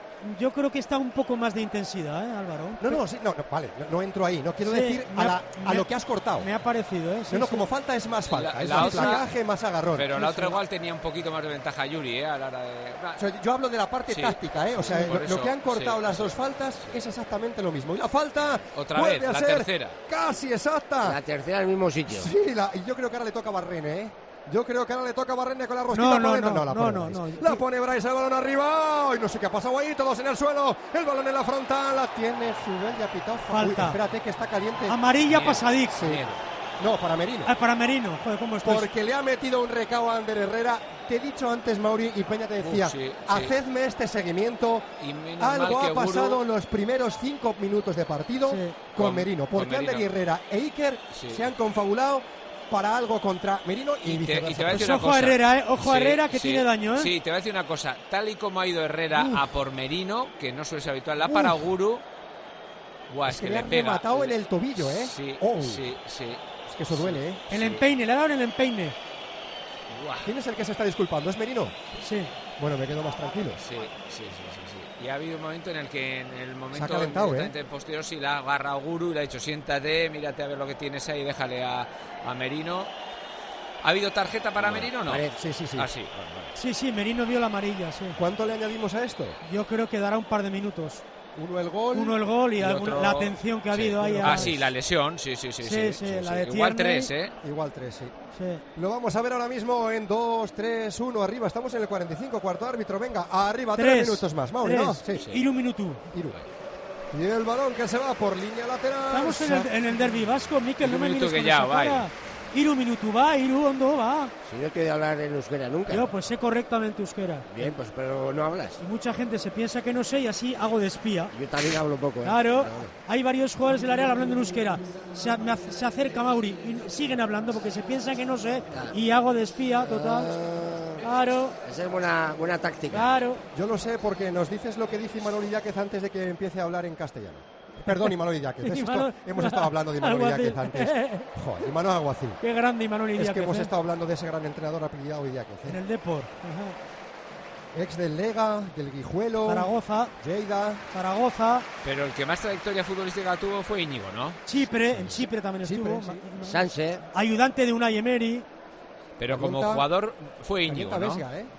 Speaker 4: Yo creo que está un poco más de intensidad, ¿eh, Álvaro?
Speaker 3: No, no, sí, no, no vale, no, no entro ahí, no quiero sí, decir a, la, a
Speaker 4: me,
Speaker 3: lo que has cortado.
Speaker 4: Me ha parecido, ¿eh? Sí,
Speaker 3: no, no,
Speaker 4: sí.
Speaker 3: como falta es más falta,
Speaker 2: la,
Speaker 3: es
Speaker 2: la
Speaker 3: más
Speaker 2: otra,
Speaker 3: placaje, más agarrón.
Speaker 2: Pero
Speaker 3: sí,
Speaker 2: la otra
Speaker 3: sí.
Speaker 2: igual tenía un poquito más de ventaja Yuri, ¿eh? A la hora de...
Speaker 3: O sea, yo hablo de la parte
Speaker 2: sí.
Speaker 3: táctica, ¿eh? O sea,
Speaker 2: sí,
Speaker 3: lo,
Speaker 2: eso,
Speaker 3: lo que han cortado
Speaker 2: sí,
Speaker 3: las
Speaker 2: sí.
Speaker 3: dos faltas es exactamente lo mismo. Y la falta
Speaker 2: otra
Speaker 3: vuelve
Speaker 2: vez,
Speaker 3: a
Speaker 2: la
Speaker 3: ser
Speaker 2: tercera.
Speaker 3: Casi exacta.
Speaker 1: La tercera al mismo sitio.
Speaker 3: Sí, la, y yo creo que ahora le toca a Barrene, ¿eh? Yo creo que ahora le toca a Barrene con la rosquita
Speaker 4: no,
Speaker 3: por
Speaker 4: no,
Speaker 3: dentro.
Speaker 4: No,
Speaker 3: no, la
Speaker 4: no,
Speaker 3: pone
Speaker 4: no,
Speaker 3: Bryce.
Speaker 4: no.
Speaker 3: La pone Bryce, el balón arriba. Y no sé qué ha pasado ahí, todos en el suelo. El balón en la frontal, la tiene Zubel y ha pitado.
Speaker 4: Falta.
Speaker 3: Uy, espérate que está caliente.
Speaker 4: Amarilla para Sadik.
Speaker 3: Sí. No, para Merino.
Speaker 4: Ah, para Merino. Joder, ¿cómo estás?
Speaker 3: Porque le ha metido un recao a Ander Herrera. Te he dicho antes, Mauri, y Peña te decía,
Speaker 2: Uf, sí,
Speaker 3: hacedme sí. este seguimiento. Algo ha pasado en Guru... los primeros cinco minutos de partido sí. con, con Merino. Porque con Ander Merino. Herrera e Iker sí. se han confabulado para algo contra Merino y, y viceversa.
Speaker 2: Te, y te voy a decir
Speaker 4: pues
Speaker 2: una
Speaker 4: ojo
Speaker 2: cosa.
Speaker 4: a Herrera, ¿eh? Ojo
Speaker 2: sí,
Speaker 4: a Herrera que
Speaker 2: sí,
Speaker 4: tiene daño, ¿eh?
Speaker 2: Sí, te voy a decir una cosa. Tal y como ha ido Herrera Uf. a por Merino, que no suele ser habitual, la
Speaker 3: Uf.
Speaker 2: para Guru. Buah, es,
Speaker 3: es que,
Speaker 2: que
Speaker 3: le
Speaker 2: le
Speaker 3: ha
Speaker 2: pega.
Speaker 3: rematado en el tobillo, ¿eh?
Speaker 2: Sí,
Speaker 3: oh.
Speaker 2: sí, sí.
Speaker 3: Es que eso duele, ¿eh?
Speaker 4: El
Speaker 2: sí.
Speaker 4: empeine, le ha dado en el empeine.
Speaker 3: Buah. ¿Quién es el que se está disculpando? ¿Es Merino?
Speaker 4: Sí.
Speaker 3: Bueno, me quedo más tranquilo.
Speaker 2: Sí, sí, sí, sí, sí. Y ha habido un momento en el que en el momento
Speaker 3: se ha calentado, ¿eh?
Speaker 2: posterior sí la agarra a Guru y le ha dicho siéntate, mírate a ver lo que tienes ahí, déjale a, a Merino. ¿Ha habido tarjeta para no, Merino o no?
Speaker 3: Vale, sí, sí, sí.
Speaker 2: Ah, sí. Vale, vale.
Speaker 4: Sí, sí, Merino vio la amarilla, sí.
Speaker 3: ¿Cuánto le añadimos a esto?
Speaker 4: Yo creo que dará un par de minutos.
Speaker 3: Uno el gol.
Speaker 4: Uno el gol y,
Speaker 2: y
Speaker 4: alguna,
Speaker 2: otro...
Speaker 4: la atención que ha
Speaker 2: sí.
Speaker 4: habido ahí.
Speaker 2: Ah,
Speaker 4: a...
Speaker 2: sí, la lesión, sí, sí, sí.
Speaker 4: Sí,
Speaker 2: sí,
Speaker 4: sí,
Speaker 2: sí,
Speaker 4: la
Speaker 2: sí.
Speaker 4: de
Speaker 2: Igual
Speaker 4: Tierney.
Speaker 2: tres, ¿eh?
Speaker 3: Igual tres, sí.
Speaker 4: sí.
Speaker 3: Lo vamos a ver ahora mismo en dos, tres, uno, arriba. Estamos en el cuarenta y cinco, cuarto árbitro. Venga, arriba, tres, tres minutos más. Mauri, ¿no?
Speaker 4: Sí, sí. Iru minuto.
Speaker 3: Iru. Y el balón que se va por línea lateral.
Speaker 4: Estamos en el, en el derbi vasco, Mikel, no me mires
Speaker 2: que ya, vaya.
Speaker 4: Iru minutu va, Iru ondo va.
Speaker 1: Si no te he de hablar en euskera nunca.
Speaker 4: Yo pues sé correctamente euskera.
Speaker 1: Bien, pues pero no hablas.
Speaker 4: Y mucha gente se piensa que no sé y así hago de espía.
Speaker 1: Yo también hablo poco, ¿eh?
Speaker 4: Claro, claro. Hay varios jugadores del Real hablando en euskera. Se, me, se acerca Mauri y siguen hablando porque se piensan que no sé claro. y hago de espía, total. Claro.
Speaker 1: Esa es buena, buena táctica.
Speaker 4: Claro.
Speaker 3: Yo lo sé porque nos dices lo que dice Imanol Iñáquez antes de que empiece a hablar en castellano. Perdón, Imanol Iñáquez. Imanol... Hemos estado hablando de Imanol Iñáquez antes. Joder, Imanol Alguacil.
Speaker 4: Qué grande Imanol Iñáquez.
Speaker 3: Es que hemos
Speaker 4: ¿eh?
Speaker 3: estado hablando de ese gran entrenador apellidado Iñáquez. ¿eh?
Speaker 4: En el Depor. Ajá.
Speaker 3: Ex del Lega, del Guijuelo.
Speaker 4: Zaragoza.
Speaker 3: Lleida.
Speaker 4: Zaragoza.
Speaker 2: Pero el que más trayectoria futbolística tuvo fue Íñigo, ¿no?
Speaker 4: Chipre, en Chipre también
Speaker 3: Chipre,
Speaker 4: estuvo.
Speaker 3: Sí.
Speaker 1: Sánchez.
Speaker 4: Ayudante de Unai Emery.
Speaker 2: Pero como jugador fue Íñigo, ¿no?
Speaker 3: Vesga, ¿eh?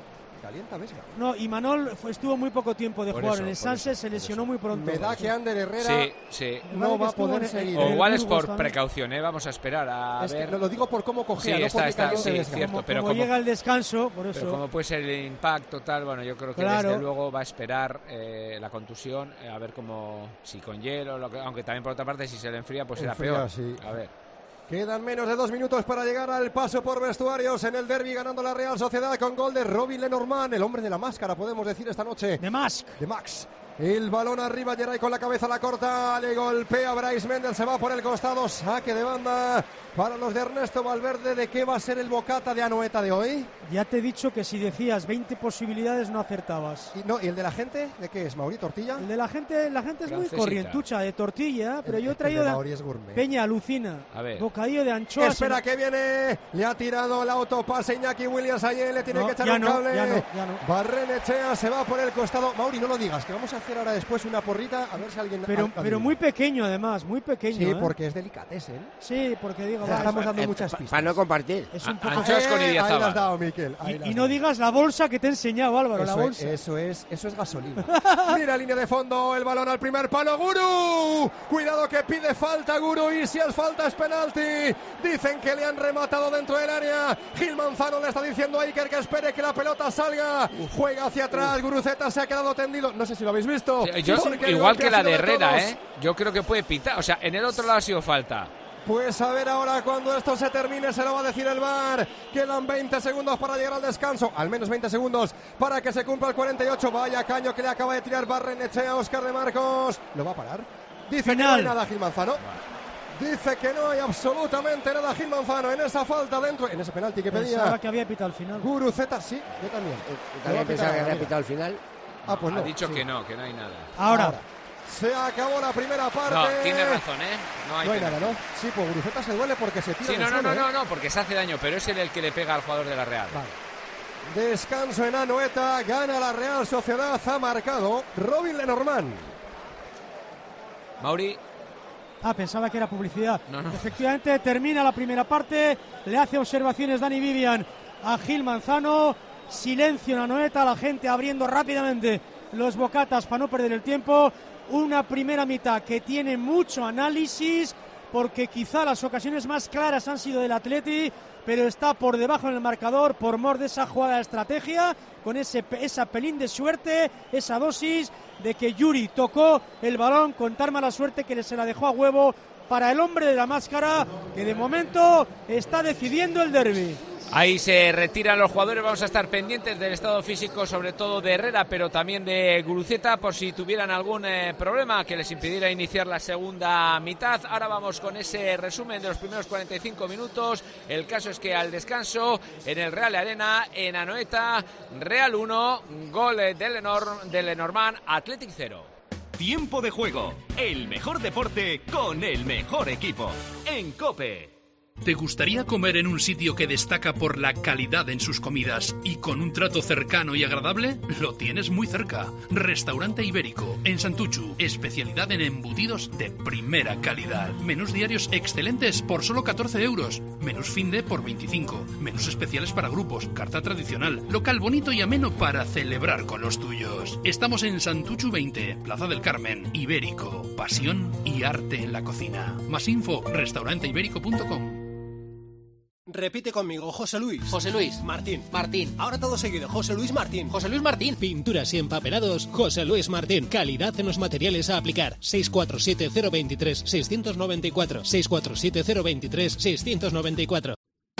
Speaker 3: calienta Vesga.
Speaker 4: No, y Manol fue, estuvo muy poco tiempo de
Speaker 2: Por
Speaker 4: jugar
Speaker 2: eso,
Speaker 4: en el
Speaker 2: por
Speaker 4: Sanse,
Speaker 2: eso,
Speaker 4: se lesionó muy pronto.
Speaker 3: Me da que Ander Herrera
Speaker 2: Sí, sí.
Speaker 3: no va a poder seguir.
Speaker 2: O
Speaker 3: ¿eh?
Speaker 2: igual es por precaución, ¿eh? Vamos a esperar a
Speaker 3: Es que
Speaker 2: ver.
Speaker 3: lo digo por cómo cogea,
Speaker 2: Sí,
Speaker 3: no
Speaker 2: está,
Speaker 3: porque
Speaker 2: está,
Speaker 3: caliente
Speaker 2: sí,
Speaker 3: Vesga.
Speaker 2: cierto,
Speaker 4: Como,
Speaker 2: pero
Speaker 4: como
Speaker 2: como-
Speaker 4: llega el descanso, por eso.
Speaker 2: Pero como puede ser el impacto tal, bueno, yo creo que
Speaker 4: Claro.
Speaker 2: desde luego va a esperar eh, la contusión, eh, a ver cómo, si con hielo, lo que- aunque también por otra parte si se le enfría pues será
Speaker 3: Enfría,
Speaker 2: peor.
Speaker 3: sí.
Speaker 2: A ver.
Speaker 3: Quedan menos de dos minutos para llegar al paso por vestuarios en el derbi, ganando la Real Sociedad con gol de Robin Lenormand, el hombre de la máscara, podemos decir esta noche.
Speaker 4: De Max.
Speaker 3: De Max. El balón arriba, Geray con la cabeza la corta, le golpea Bryce Mendel, se va por el costado, saque de banda para los de Ernesto Valverde. ¿De qué va a ser el bocata de Anoeta de hoy?
Speaker 4: Ya te he dicho que si decías veinte posibilidades no acertabas.
Speaker 3: Y, no, ¿y el de la gente? ¿De qué es? ¿Mauri Tortilla?
Speaker 4: El de la gente, la gente es
Speaker 2: Francesita.
Speaker 4: muy corrientucha, de tortilla, pero
Speaker 3: El-
Speaker 4: yo he
Speaker 3: el
Speaker 4: traído
Speaker 3: de
Speaker 4: de
Speaker 3: Mauri es gourmet.
Speaker 4: Peña, alucina.
Speaker 2: A ver.
Speaker 4: Bocadillo de anchoas.
Speaker 3: Espera que viene, le ha tirado el autopase Iñaki Williams ayer, le tiene
Speaker 4: No,
Speaker 3: que echar
Speaker 4: ya
Speaker 3: un
Speaker 4: no,
Speaker 3: cable.
Speaker 4: ya no, ya no.
Speaker 3: Barrenechea se va por el costado. Mauri, no lo digas, que vamos a hacer ahora después una porrita, a ver si alguien...
Speaker 4: Pero,
Speaker 3: al-
Speaker 4: pero muy pequeño además, muy pequeño.
Speaker 3: Sí,
Speaker 4: ¿eh?
Speaker 3: porque es delicatessen.
Speaker 4: Sí, porque digo,
Speaker 3: O sea,
Speaker 4: va,
Speaker 3: estamos
Speaker 4: es-
Speaker 3: dando
Speaker 1: Eh,
Speaker 3: muchas
Speaker 1: pa-
Speaker 3: pistas.
Speaker 1: Para no compartir.
Speaker 4: es un
Speaker 2: A-
Speaker 4: poco...
Speaker 2: anchoas con
Speaker 3: Eh, ahí
Speaker 2: Idiazábal.
Speaker 3: las has dado, Miquel. ahí
Speaker 4: Y,
Speaker 3: las
Speaker 4: y
Speaker 3: has
Speaker 4: no
Speaker 3: dado.
Speaker 4: digas la bolsa que te he enseñado, Álvaro, la
Speaker 3: Eso es,
Speaker 4: bolsa.
Speaker 3: eso es, eso es gasolina. Mira, línea de fondo, el balón al primer palo, Guru. Cuidado que pide falta Guru y si es falta es penalti. Dicen que le han rematado dentro del área. Gil Manzano le está diciendo a Iker que espere que la pelota salga. Juega hacia atrás, Guruceta se ha quedado tendido. No sé si lo habéis visto.
Speaker 2: Sí, yo-
Speaker 3: Porque el
Speaker 2: igual
Speaker 3: golpe
Speaker 2: que
Speaker 3: ha
Speaker 2: la
Speaker 3: sido
Speaker 2: de Herrera,
Speaker 3: todos.
Speaker 2: ¿eh? Yo creo que puede pitar. O sea, en el otro lado ha sido falta.
Speaker 3: Pues a ver ahora cuando esto se termine se lo va a decir el V A R. Quedan veinte segundos para llegar al descanso, al menos veinte segundos para que se cumpla el cuarenta y ocho. Vaya caño que le acaba de tirar Barrenechea a Óscar de Marcos. ¿Lo va a parar? Dice que no
Speaker 4: Final.
Speaker 3: hay nada Gil Manzano. Dice que no hay absolutamente nada Gil Manzano en esa falta dentro, en ese penalti que
Speaker 4: Pensaba
Speaker 3: pedía
Speaker 4: que había pitado al final.
Speaker 3: Guruceta. Sí, yo también.
Speaker 1: Yo también pensaba que había pitado al final.
Speaker 3: Ah, pues no.
Speaker 2: ha dicho
Speaker 3: sí.
Speaker 2: que no, que no hay nada.
Speaker 4: Ahora,
Speaker 3: Se acabó la primera parte.
Speaker 2: No, tiene razón, ¿eh? No hay,
Speaker 3: No hay
Speaker 2: penalti.
Speaker 3: nada, ¿no? Sí, pues Guruceta se duele porque se tira
Speaker 2: Sí,
Speaker 3: del
Speaker 2: no, no,
Speaker 3: suelo,
Speaker 2: no,
Speaker 3: ¿eh?
Speaker 2: no, no, porque se hace daño, pero es él el que le pega al jugador de la Real.
Speaker 3: Vale. Descanso en Anoeta, gana la Real Sociedad, ha marcado Robin Lenormand.
Speaker 2: Mauri,
Speaker 4: ah, pensaba que era publicidad.
Speaker 2: No, no.
Speaker 4: Efectivamente, termina la primera parte. Le hace observaciones Dani Vivian a Gil Manzano. Silencio en Anoeta, la gente abriendo rápidamente los bocatas para no perder el tiempo. Una primera mitad que tiene mucho análisis, porque quizá las ocasiones más claras han sido del Atleti, pero está por debajo en el marcador por mor de esa jugada de estrategia, con ese esa pelín de suerte, esa dosis de que Yuri tocó el balón con tan mala suerte que se la dejó a huevo para el hombre de la máscara, que de momento está decidiendo el derbi.
Speaker 2: ahí se retiran los jugadores. Vamos a estar pendientes del estado físico, sobre todo de Herrera, pero también de Guruceta, por si tuvieran algún eh, problema que les impidiera iniciar la segunda mitad. Ahora vamos con ese resumen de los primeros cuarenta y cinco minutos. El caso es que al descanso, en el Real Arena, en Anoeta, Real uno, gol de, Lenor, de Lenormand, Athletic cero.
Speaker 14: Tiempo de juego, el mejor deporte con el mejor equipo. En COPE.
Speaker 5: ¿Te gustaría comer en un sitio que destaca por la calidad en sus comidas y con un trato cercano y agradable? Lo tienes muy cerca. Restaurante Ibérico, en Santuchu. Especialidad en embutidos de primera calidad. Menús diarios excelentes por solo catorce euros. Menús finde por veinticinco. Menús especiales para grupos. Carta tradicional. Local bonito y ameno para celebrar con los tuyos. Estamos en Santuchu veinte, Plaza del Carmen. Ibérico. Pasión y arte en la cocina. Más info, restaurante ibérico punto com.
Speaker 6: Repite conmigo, José Luis.
Speaker 15: José Luis.
Speaker 6: Martín.
Speaker 15: Martín.
Speaker 6: Ahora todo seguido, José Luis Martín.
Speaker 15: José Luis Martín.
Speaker 8: Pinturas y empapelados, José Luis Martín. Calidad en los materiales a aplicar. seis cuatro siete cero dos tres seis nueve cuatro. seis cuatro siete cero dos tres seis nueve cuatro.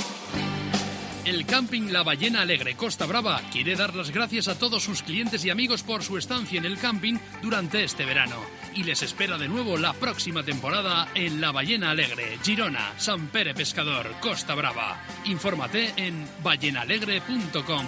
Speaker 5: El Camping La Ballena Alegre Costa Brava quiere dar las gracias a todos sus clientes y amigos por su estancia en el camping durante este verano y les espera de nuevo la próxima temporada en La Ballena Alegre, Girona, Sant Pere Pescador, Costa Brava. Infórmate en ballena alegre punto com.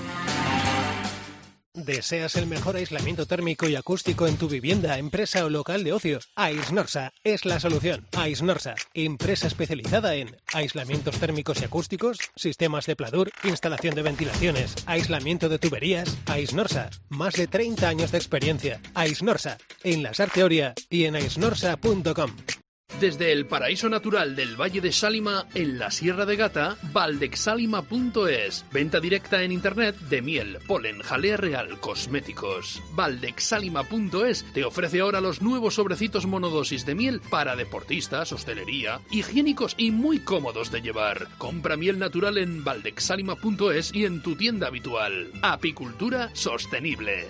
Speaker 6: ¿Deseas el mejor aislamiento térmico y acústico en tu vivienda, empresa o local de ocio? Aisnorsa es la solución. Aisnorsa, empresa especializada en aislamientos térmicos y acústicos, sistemas de pladur, instalación de ventilaciones, aislamiento de tuberías. Aisnorsa, más de treinta años de experiencia. Aisnorsa, en la Sarteoria y en aisnorsa punto com.
Speaker 5: Desde el paraíso natural del Valle de Sálima, en la Sierra de Gata, valdexálima punto es. Venta directa en internet de miel, polen, jalea real, cosméticos. valdexálima punto es te ofrece ahora los nuevos sobrecitos monodosis de miel para deportistas, hostelería, higiénicos y muy cómodos de llevar. Compra miel natural en valdexálima punto es y en tu tienda habitual. Apicultura sostenible.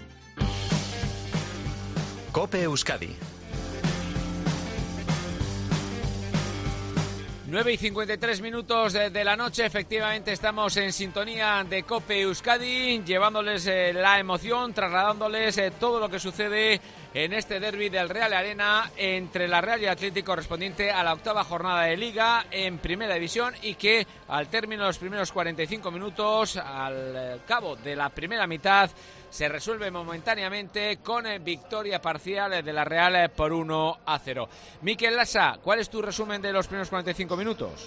Speaker 14: COPE Euskadi.
Speaker 2: nueve y cincuenta y tres minutos de, de la noche, efectivamente estamos en sintonía de COPE Euskadi, llevándoles eh, la emoción, trasladándoles eh, todo lo que sucede en este derbi del Real Arena entre la Real y Atlético correspondiente a la octava jornada de Liga en Primera División, y que al término de los primeros cuarenta y cinco minutos, al eh, cabo de la primera mitad, se resuelve momentáneamente con eh, victoria parcial de la Real eh, por uno a cero. Mikel Lasa, ¿cuál es tu resumen de los primeros cuarenta y cinco minutos?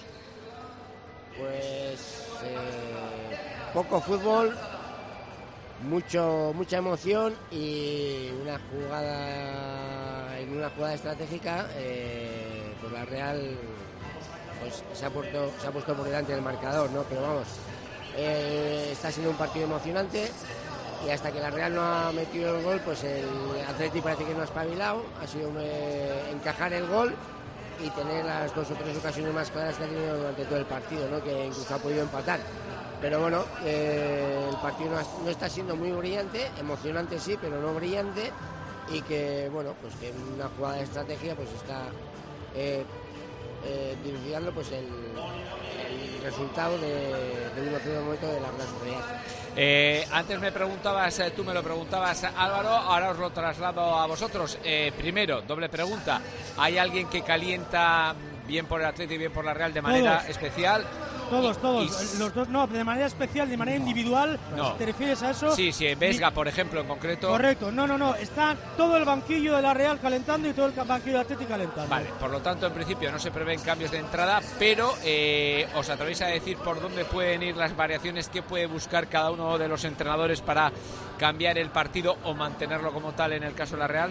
Speaker 1: Pues eh, poco fútbol, mucho mucha emoción y una jugada en una jugada estratégica, eh, pues la Real pues se ha puesto se ha puesto por delante del marcador, ¿no? Pero vamos, eh, está siendo un partido emocionante. Y hasta que la Real no ha metido el gol, pues el Atleti parece que no ha espabilado, ha sido eh, encajar el gol y tener las dos o tres ocasiones más claras que ha tenido durante todo el partido, ¿no? Que incluso ha podido empatar. Pero bueno, eh, el partido no, ha, no está siendo muy brillante, emocionante sí, pero no brillante, y que bueno, pues que en una jugada de estrategia pues está eh, eh, dilucidando pues el, el resultado de, de un otro momento de la Real Sociedad.
Speaker 2: Eh, antes me preguntabas, eh, tú me lo preguntabas, Álvaro, ahora os lo traslado a vosotros. Eh, primero, doble pregunta, ¿hay alguien que calienta bien por el Atlético y bien por la Real de manera
Speaker 4: todos,
Speaker 2: especial?
Speaker 4: Todos,
Speaker 2: y,
Speaker 4: todos,
Speaker 2: y...
Speaker 4: los dos, no, de manera especial, de manera individual,
Speaker 2: no.
Speaker 4: ¿te refieres a eso?
Speaker 2: Sí, sí, Vesga, por ejemplo, en concreto.
Speaker 4: Correcto, no, no, no, está todo el banquillo de la Real calentando y todo el banquillo de Atlético calentando.
Speaker 2: Vale, por lo tanto, en principio no se prevén cambios de entrada, pero eh, ¿os atrevéis a decir por dónde pueden ir las variaciones que puede buscar cada uno de los entrenadores para cambiar el partido o mantenerlo como tal en el caso de la Real?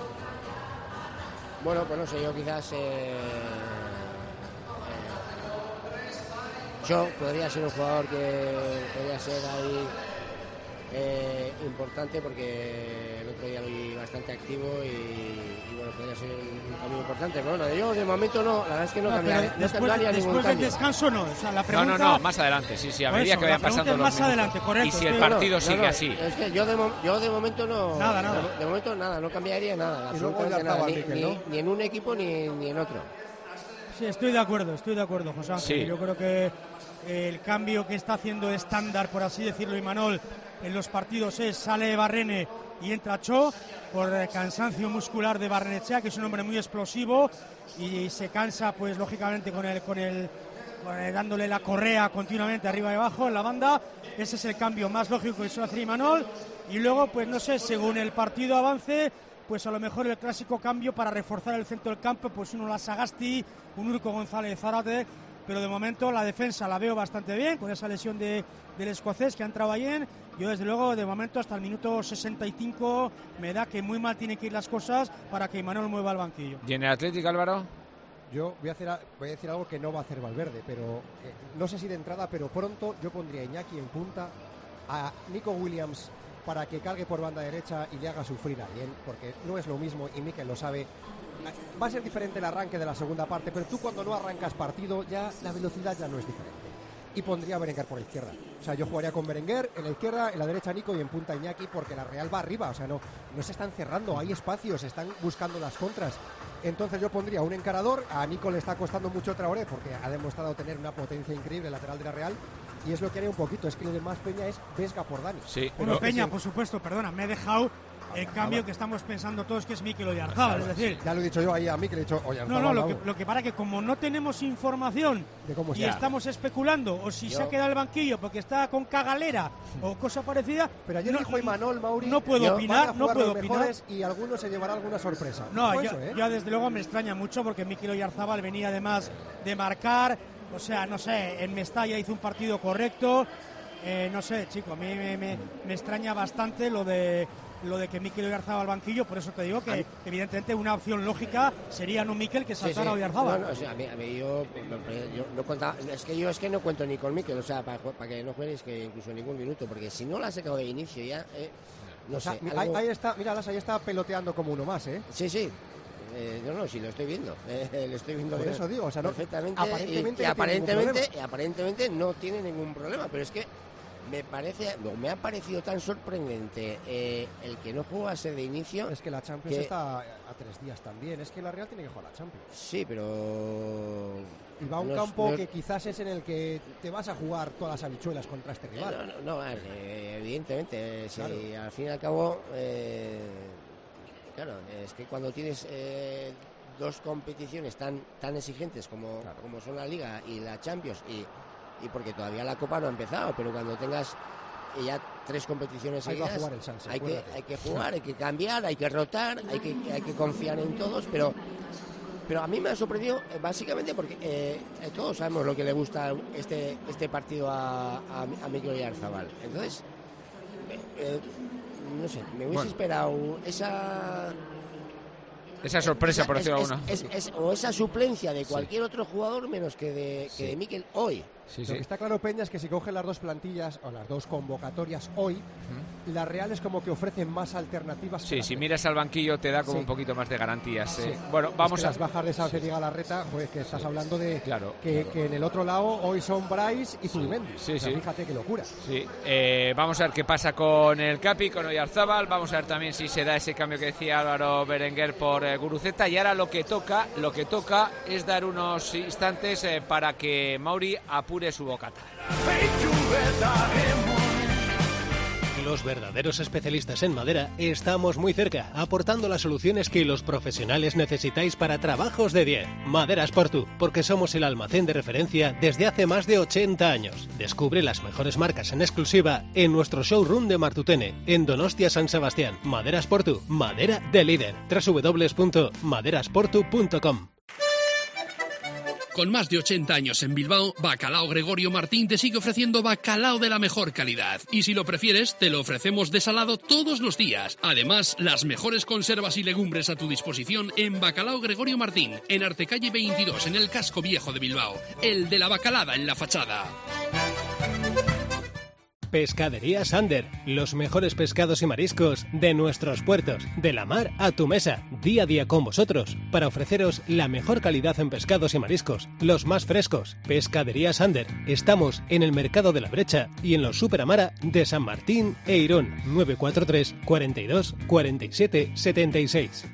Speaker 1: Bueno, pues no sé, yo quizás eh, yo podría ser un jugador que podría ser ahí eh, importante, porque el otro día lo vi bastante activo y, y bueno, podría ser un cambio importante, pero bueno, yo de momento no, la verdad es que no, no cambiaría, no
Speaker 4: después,
Speaker 1: cambiaría
Speaker 4: después
Speaker 1: ningún
Speaker 4: del
Speaker 1: cambio.
Speaker 4: descanso no, o sea, la pregunta...
Speaker 2: No, no, no, más adelante, sí, sí, a medida
Speaker 4: eso,
Speaker 2: que vayan pasando los
Speaker 4: más
Speaker 2: minutos.
Speaker 4: Adelante, correcto,
Speaker 2: y si el
Speaker 4: estoy...
Speaker 2: partido
Speaker 1: no,
Speaker 2: sigue
Speaker 1: no, no,
Speaker 2: así.
Speaker 1: Es que yo de, yo de momento no...
Speaker 4: Nada, nada.
Speaker 1: De, de momento nada, no cambiaría nada,
Speaker 3: y luego
Speaker 1: absolutamente nada, ni,
Speaker 3: Mikel,
Speaker 1: ni,
Speaker 3: ¿no?
Speaker 1: ni en un equipo ni, ni en otro.
Speaker 4: Sí, estoy de acuerdo, estoy de acuerdo, José Ángel.
Speaker 2: Sí.
Speaker 4: Yo creo que el cambio que está haciendo estándar, por así decirlo, Imanol, en los partidos es sale Barrene y entra Cho por cansancio muscular de Barrenechea, que es un hombre muy explosivo y se cansa, pues lógicamente, con el, con el, con el dándole la correa continuamente arriba y abajo en la banda. Ese es el cambio más lógico que suele hacer Imanol. Y luego, pues no sé, según el partido avance, pues a lo mejor el clásico cambio para reforzar el centro del campo, pues uno la Sagasti, un Urco González Zárate, pero de momento la defensa la veo bastante bien, con esa lesión de, del escocés que ha entrado bien. Yo desde luego de momento hasta el minuto sesenta y cinco me da que muy mal tienen que ir las cosas para que Imanol mueva el banquillo.
Speaker 2: ¿Y en el Atlético, Álvaro?
Speaker 3: Yo voy a, hacer, voy a decir algo que no va a hacer Valverde, pero eh, no sé si de entrada, pero pronto yo pondría a Iñaki en punta, a Nico Williams para que cargue por banda derecha y le haga sufrir a alguien, porque no es lo mismo y Mikel lo sabe. Va a ser diferente el arranque de la segunda parte, pero tú cuando no arrancas partido ya la velocidad ya no es diferente. Y pondría a Berenguer por la izquierda. O sea, yo jugaría con Berenguer en la izquierda, en la derecha Nico y en punta Iñaki, porque la Real va arriba. O sea, no, no se están cerrando, hay espacios, están buscando las contras. Entonces yo pondría un encarador. A Nico le está costando mucho Traoré porque ha demostrado tener una potencia increíble el lateral de la Real. Y es lo que haría un poquito, es que lo de más Peña es Vesga por Dani.
Speaker 2: Sí,
Speaker 4: bueno, Peña,
Speaker 3: sí.
Speaker 4: por supuesto, perdona, me he dejado el cambio que estamos pensando todos, que es Mikel Oyarzábal, es decir...
Speaker 3: Ya lo he dicho yo ahí a Mikel, he dicho Oyarzábal.
Speaker 4: No, no, lo que, lo que para que como no tenemos información
Speaker 3: de cómo
Speaker 4: y
Speaker 3: está.
Speaker 4: Estamos especulando, o si
Speaker 1: yo...
Speaker 4: se ha quedado el banquillo porque está con cagalera o cosa parecida...
Speaker 3: Pero ayer
Speaker 4: no,
Speaker 3: dijo Imanol, Mauri,
Speaker 4: no puedo
Speaker 3: yo,
Speaker 4: opinar, no puedo opinar.
Speaker 3: Y alguno se llevará alguna sorpresa.
Speaker 4: No, yo,
Speaker 3: eso, ¿eh?
Speaker 4: yo desde luego me extraña mucho porque Mikel Oyarzábal venía además de marcar, o sea, no sé, en Mestalla hizo un partido correcto. Eh, no sé, chico, a mí me, me, me extraña bastante lo de lo de que Mikel Oyarzabal al banquillo, por eso te digo que evidentemente una opción lógica sería no Mikel que saltara
Speaker 1: sí, sí.
Speaker 4: Oyarzabal.
Speaker 1: No, no, o sea, a mí, a mí yo, yo no contaba, es que yo es que no cuento ni con Mikel, o sea, para, para que no juegues que incluso ningún minuto, porque si no la has sacado de inicio ya, eh, no
Speaker 3: o sea,
Speaker 1: sé.
Speaker 3: Ahí,
Speaker 1: algo...
Speaker 3: ahí está, mira, ahí está peloteando como uno más, ¿eh?
Speaker 1: Sí, sí. Eh, no, no, sí, lo estoy viendo. Eh, lo estoy viendo.
Speaker 3: Por eso digo, o sea, no,
Speaker 1: perfectamente.
Speaker 3: Aparentemente,
Speaker 1: y, y
Speaker 3: no
Speaker 1: aparentemente, y aparentemente no tiene ningún problema, pero es que me parece, no, me ha parecido tan sorprendente eh, el que no jugase de inicio.
Speaker 3: Es que la Champions
Speaker 1: que...
Speaker 3: está a tres días también. Es que la Real tiene que jugar la Champions.
Speaker 1: Sí, pero
Speaker 3: y va a un
Speaker 1: no,
Speaker 3: campo
Speaker 1: no...
Speaker 3: que quizás es en el que te vas a jugar todas las habichuelas contra este rival.
Speaker 1: No, no, no eh, evidentemente, si
Speaker 3: claro.
Speaker 1: al fin y al cabo, eh, claro, es que cuando tienes eh, dos competiciones tan tan exigentes como, claro. como son la Liga y la Champions y y porque todavía la Copa no ha empezado, pero cuando tengas ya tres competiciones
Speaker 3: hay
Speaker 1: seguidas,
Speaker 3: jugar el Sanse,
Speaker 1: hay, que, hay que jugar, hay que cambiar, hay que rotar, hay que, hay que confiar en todos, pero pero a mí me ha sorprendido eh, básicamente porque eh, todos sabemos lo que le gusta este este partido a, a, a Mikel Oyarzabal. Entonces, eh, eh, no sé, me hubiese bueno. esperado esa...
Speaker 2: Esa sorpresa, por decirlo alguna.
Speaker 1: Es, es, es, o esa suplencia de cualquier sí. otro jugador menos que de, que sí. de Mikel hoy.
Speaker 3: Sí, Lo sí. que está claro, Peña, es que si cogen las dos plantillas o las dos convocatorias hoy, ¿Mm? la Real es como que ofrecen más alternativas.
Speaker 2: Sí, si miras al banquillo te da como sí. un poquito más de garantías. Sí. Eh. Bueno, vamos
Speaker 3: es que
Speaker 2: a...
Speaker 3: las bajas de esa que diga la reta, pues que estás hablando de
Speaker 2: claro,
Speaker 3: que,
Speaker 2: claro.
Speaker 3: que en el otro lado hoy son Bryce y Zubimendi.
Speaker 2: Sí,
Speaker 3: o sea,
Speaker 2: sí.
Speaker 3: Fíjate qué locura.
Speaker 2: Sí. Eh, vamos a ver qué pasa con el Capi, con Oyarzabal. Vamos a ver también si se da ese cambio que decía Álvaro Berenguer por eh, Guruceta. Y ahora lo que toca, lo que toca es dar unos instantes eh, para que Mauri apure su bocata.
Speaker 8: Los verdaderos especialistas en madera estamos muy cerca, aportando las soluciones que los profesionales necesitáis para trabajos de diez. Maderas Portu, porque somos el almacén de referencia desde hace más de ochenta años. Descubre las mejores marcas en exclusiva en nuestro showroom de Martutene, en Donostia San Sebastián. Maderas Portu, madera de líder. doble u doble u doble u punto maderasportu punto com.
Speaker 5: Con más de ochenta años en Bilbao, Bacalao Gregorio Martín te sigue ofreciendo bacalao de la mejor calidad. Y si lo prefieres, te lo ofrecemos desalado todos los días. Además, las mejores conservas y legumbres a tu disposición en Bacalao Gregorio Martín, en Artecalle veintidós, en el casco viejo de Bilbao. El de la bacalada en la fachada.
Speaker 8: Pescadería Sander, los mejores pescados y mariscos de nuestros puertos, de la mar a tu mesa, día a día con vosotros, para ofreceros la mejor calidad en pescados y mariscos, los más frescos. Pescadería Sander, estamos en el Mercado de la Brecha y en los Superamara de San Martín e Irún, nueve cuatro tres, cuarenta y dos, cuarenta y siete, setenta y seis.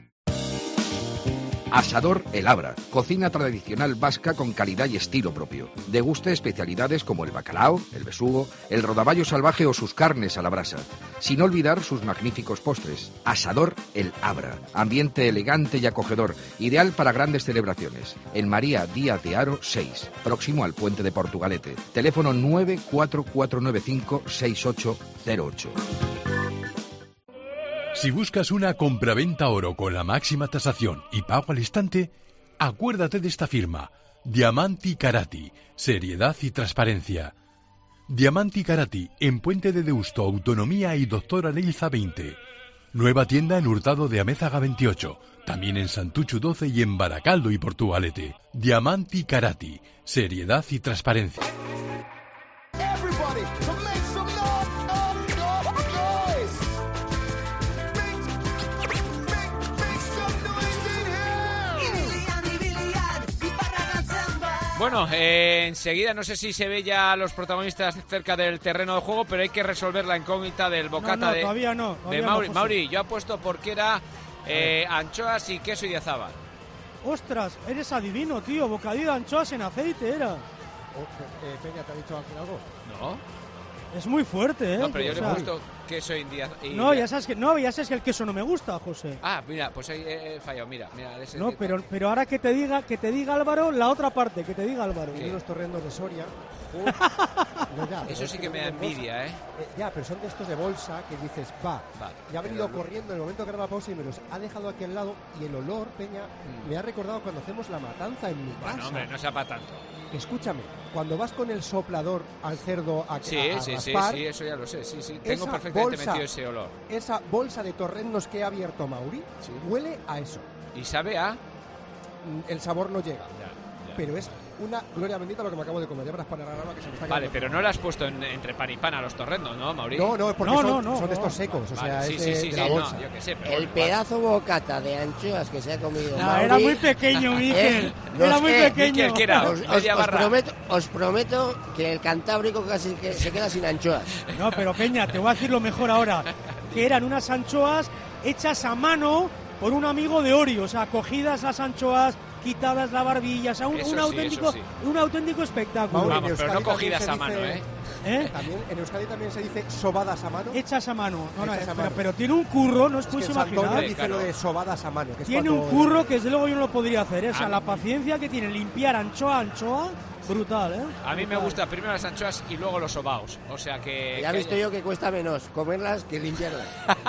Speaker 7: Asador El Abra, cocina tradicional vasca con calidad y estilo propio. Deguste especialidades como el bacalao, el besugo, el rodaballo salvaje o sus carnes a la brasa. Sin olvidar sus magníficos postres. Asador El Abra, ambiente elegante y acogedor, ideal para grandes celebraciones. En María Díaz de Haro seis, próximo al Puente de Portugalete. Teléfono nueve cuatro cuatro nueve cinco seis ocho cero ocho.
Speaker 9: Si buscas una compraventa oro con la máxima tasación y pago al instante, acuérdate de esta firma, Diamanti Karati, seriedad y transparencia. Diamanti Karati, en Puente de Deusto, Autonomía y Doctora Leilza veinte. Nueva tienda en Hurtado de Amézaga veintiocho, también en Santuchu doce y en Baracaldo y Portugalete. Diamanti Karati, seriedad y transparencia.
Speaker 2: Bueno, eh, enseguida no sé si se ve ya a los protagonistas cerca del terreno de juego, pero hay que resolver la incógnita del bocata
Speaker 4: no, no,
Speaker 2: de,
Speaker 4: todavía no, todavía
Speaker 2: de Mauri.
Speaker 4: No,
Speaker 2: Mauri, yo apuesto porque era eh, anchoas y queso y azábal.
Speaker 4: Ostras, eres adivino, tío, bocadillo de anchoas en aceite era.
Speaker 3: Oh, eh, Peña, ¿te ha dicho algo?
Speaker 2: No.
Speaker 4: Es muy fuerte, ¿eh?
Speaker 2: No, pero yo
Speaker 4: o
Speaker 2: le
Speaker 4: sea,
Speaker 2: he puesto queso india. Y...
Speaker 4: No, ya sabes que no, ya sabes que el queso no me gusta, José.
Speaker 2: Ah, mira, pues ahí he fallado, mira, mira. Ese
Speaker 4: no, pero, pero ahora que te diga, que te diga Álvaro, la otra parte, que te diga Álvaro.
Speaker 3: Y los torrendos de Soria.
Speaker 2: no, ya, Eso sí que me da envidia, ¿eh?
Speaker 3: ¿eh? Ya, pero son de estos de bolsa que dices, va, va y ha venido corriendo en el momento que era la pausa y me los ha dejado aquí al lado y el olor, Peña, mm. me ha recordado cuando hacemos la matanza en mi casa.
Speaker 2: Bueno, hombre, no sea para tanto.
Speaker 3: Escúchame, cuando vas con el soplador al cerdo a,
Speaker 2: sí,
Speaker 3: a, a
Speaker 2: sí,
Speaker 3: raspar,
Speaker 2: sí, sí, eso ya lo sé, sí, sí, tengo perfectamente bolsa, metido ese olor.
Speaker 3: Esa bolsa de torrendos que ha abierto Mauri, sí. huele a eso.
Speaker 2: ¿Y sabe a?
Speaker 3: El sabor no llega,
Speaker 2: ya, ya.
Speaker 3: pero es una gloria bendita lo que me acabo de comer. Ya verás panorama que se me está
Speaker 2: Vale, pero no le has puesto en, entre pan y pan a los torrendos, ¿no, Mauricio?
Speaker 3: No, no, porque
Speaker 4: no,
Speaker 3: son,
Speaker 4: no, no,
Speaker 3: son de estos
Speaker 4: no.
Speaker 3: secos, o
Speaker 2: vale,
Speaker 3: sea,
Speaker 2: sí,
Speaker 3: es
Speaker 2: sí,
Speaker 3: de,
Speaker 2: sí,
Speaker 3: de
Speaker 2: sí,
Speaker 3: la bolsa.
Speaker 2: no, yo qué sé, pero
Speaker 1: el pedazo bocata de anchoas que se ha comido
Speaker 4: no,
Speaker 1: Mauri,
Speaker 4: era muy pequeño, Miquel.
Speaker 1: ¿eh?
Speaker 4: Era muy
Speaker 1: que,
Speaker 4: pequeño.
Speaker 2: Miquel, ¿qué era?
Speaker 1: Os, os, os, prometo, os prometo que el Cantábrico casi que se queda sin anchoas.
Speaker 4: No, pero Peña, te voy a decir lo mejor ahora. Que eran unas anchoas hechas a mano por un amigo de Ori, o sea, cogidas las anchoas, quitadas la barbilla, o sea, un, un, sí, auténtico, sí. un auténtico espectáculo.
Speaker 2: Mauri, Vamos, pero no cogidas a mano,
Speaker 3: dice,
Speaker 2: ¿eh?
Speaker 3: ¿eh? También, en Euskadi también se dice sobadas a mano.
Speaker 4: Hechas a mano. No, no,
Speaker 3: a
Speaker 4: pero,
Speaker 3: mano.
Speaker 4: pero tiene un curro, no os
Speaker 3: es
Speaker 4: podéis
Speaker 3: que
Speaker 4: imaginar.
Speaker 3: Antonio dice claro. lo de sobadas a mano. Que es
Speaker 4: tiene
Speaker 3: cuando...
Speaker 4: un curro que desde luego yo no lo podría hacer, ¿eh? O sea,
Speaker 2: a
Speaker 4: la
Speaker 2: mí...
Speaker 4: paciencia que tiene limpiar anchoa a anchoa, brutal, ¿eh?
Speaker 2: A mí
Speaker 4: brutal.
Speaker 2: me gusta primero las anchoas y luego los sobaos. O sea que...
Speaker 1: Ya he
Speaker 2: que
Speaker 1: visto
Speaker 2: haya...
Speaker 1: yo que cuesta menos comerlas que limpiarlas.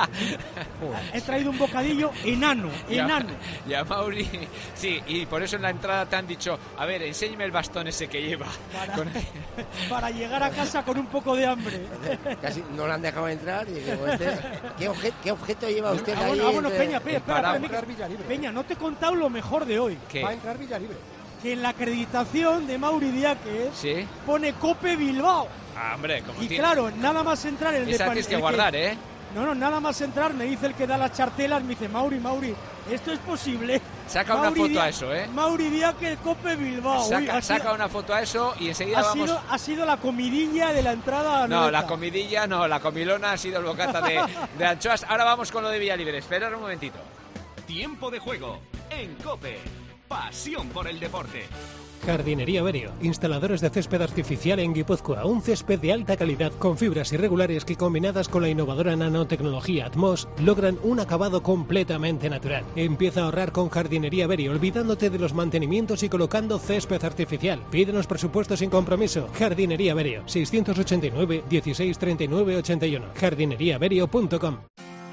Speaker 4: He traído un bocadillo enano, enano.
Speaker 2: Y a Mauri, sí, y por eso en la entrada te han dicho, a ver, enséñame el bastón ese que lleva.
Speaker 4: Para,
Speaker 2: con...
Speaker 4: para llegar a casa con un poco de hambre.
Speaker 1: Casi no le han dejado entrar y digo, este, ¿qué, obje, ¿qué objeto lleva usted
Speaker 4: ah,
Speaker 1: ahí?
Speaker 4: Bueno, ah, bueno,
Speaker 1: entre...
Speaker 4: Peña, Peña, espera, espera, Peña, Peña, no te he contado lo mejor de hoy.
Speaker 2: ¿Qué?
Speaker 3: Va a entrar Villalibre.
Speaker 4: Que en la acreditación de Mauri Diáquez
Speaker 2: ¿sí?
Speaker 4: pone Cope Bilbao.
Speaker 2: Ah, hombre, como
Speaker 4: y
Speaker 2: tiene...
Speaker 4: claro, nada más entrar el
Speaker 2: Esa
Speaker 4: de
Speaker 2: tienes que guardar,
Speaker 4: que...
Speaker 2: ¿eh?
Speaker 4: No, no, nada más entrar, me dice el que da las chartelas, me dice, Mauri, Mauri, esto es posible.
Speaker 2: Saca
Speaker 4: Mauri
Speaker 2: una foto
Speaker 4: Díaz,
Speaker 2: a eso, ¿eh?
Speaker 4: Mauri Diáquez, Cope Bilbao.
Speaker 2: Saca,
Speaker 4: Uy, ha
Speaker 2: saca
Speaker 4: sido,
Speaker 2: una foto a eso y enseguida
Speaker 4: ha
Speaker 2: vamos...
Speaker 4: Sido, ha sido la comidilla de la entrada a
Speaker 2: No,
Speaker 4: Noeta.
Speaker 2: la comidilla no, la comilona ha sido el bocata de, de anchoas. Ahora vamos con lo de Villalibre, esperad un momentito.
Speaker 14: Tiempo de juego en COPE. Pasión por el deporte.
Speaker 6: Jardinería Berio, instaladores de césped artificial en Guipúzcoa, un césped de alta calidad con fibras irregulares que combinadas con la innovadora nanotecnología Atmos logran un acabado completamente natural. Empieza a ahorrar con Jardinería Berio, olvidándote de los mantenimientos y colocando césped artificial. Pídenos presupuestos sin compromiso. Jardinería Berio, seiscientos ochenta y nueve, dieciséis treinta y nueve, ochenta y uno. jardinería berio punto com.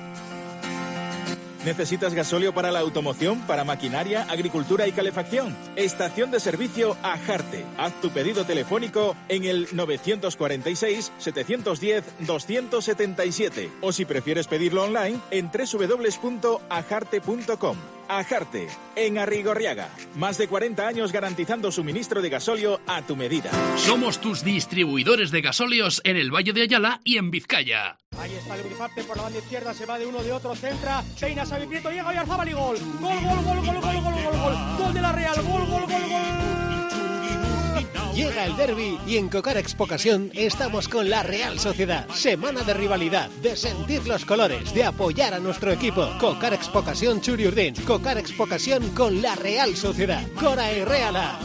Speaker 10: ¿Necesitas gasóleo para la automoción, para maquinaria, agricultura y calefacción? Estación de servicio Ajarte. Haz tu pedido telefónico en el novecientos cuarenta y seis, setecientos diez, doscientos setenta y siete o si prefieres pedirlo online en doble u doble u doble u punto ajarte punto com. Ajarte, en Arrigorriaga. Más de cuarenta años garantizando suministro de gasóleo a tu medida.
Speaker 5: Somos tus distribuidores de gasóleos en el Valle de Ayala y en Vizcaya.
Speaker 4: Ahí está el Grifarte por la banda izquierda, se va de uno de otro, centra, peina, Xavi Prieto, llega Oyarzábal y gol. Gol, gol, gol, gol, gol, gol, gol, gol. Gol de la Real, gol, gol, gol, gol.
Speaker 6: Llega el derbi y en Cocar Expocasión estamos con la Real Sociedad. Semana de rivalidad, de sentir los colores, de apoyar a nuestro equipo. Cocar Expocasión Churiurdin. Cocar Expocasión con la Real Sociedad. Cora y Reala.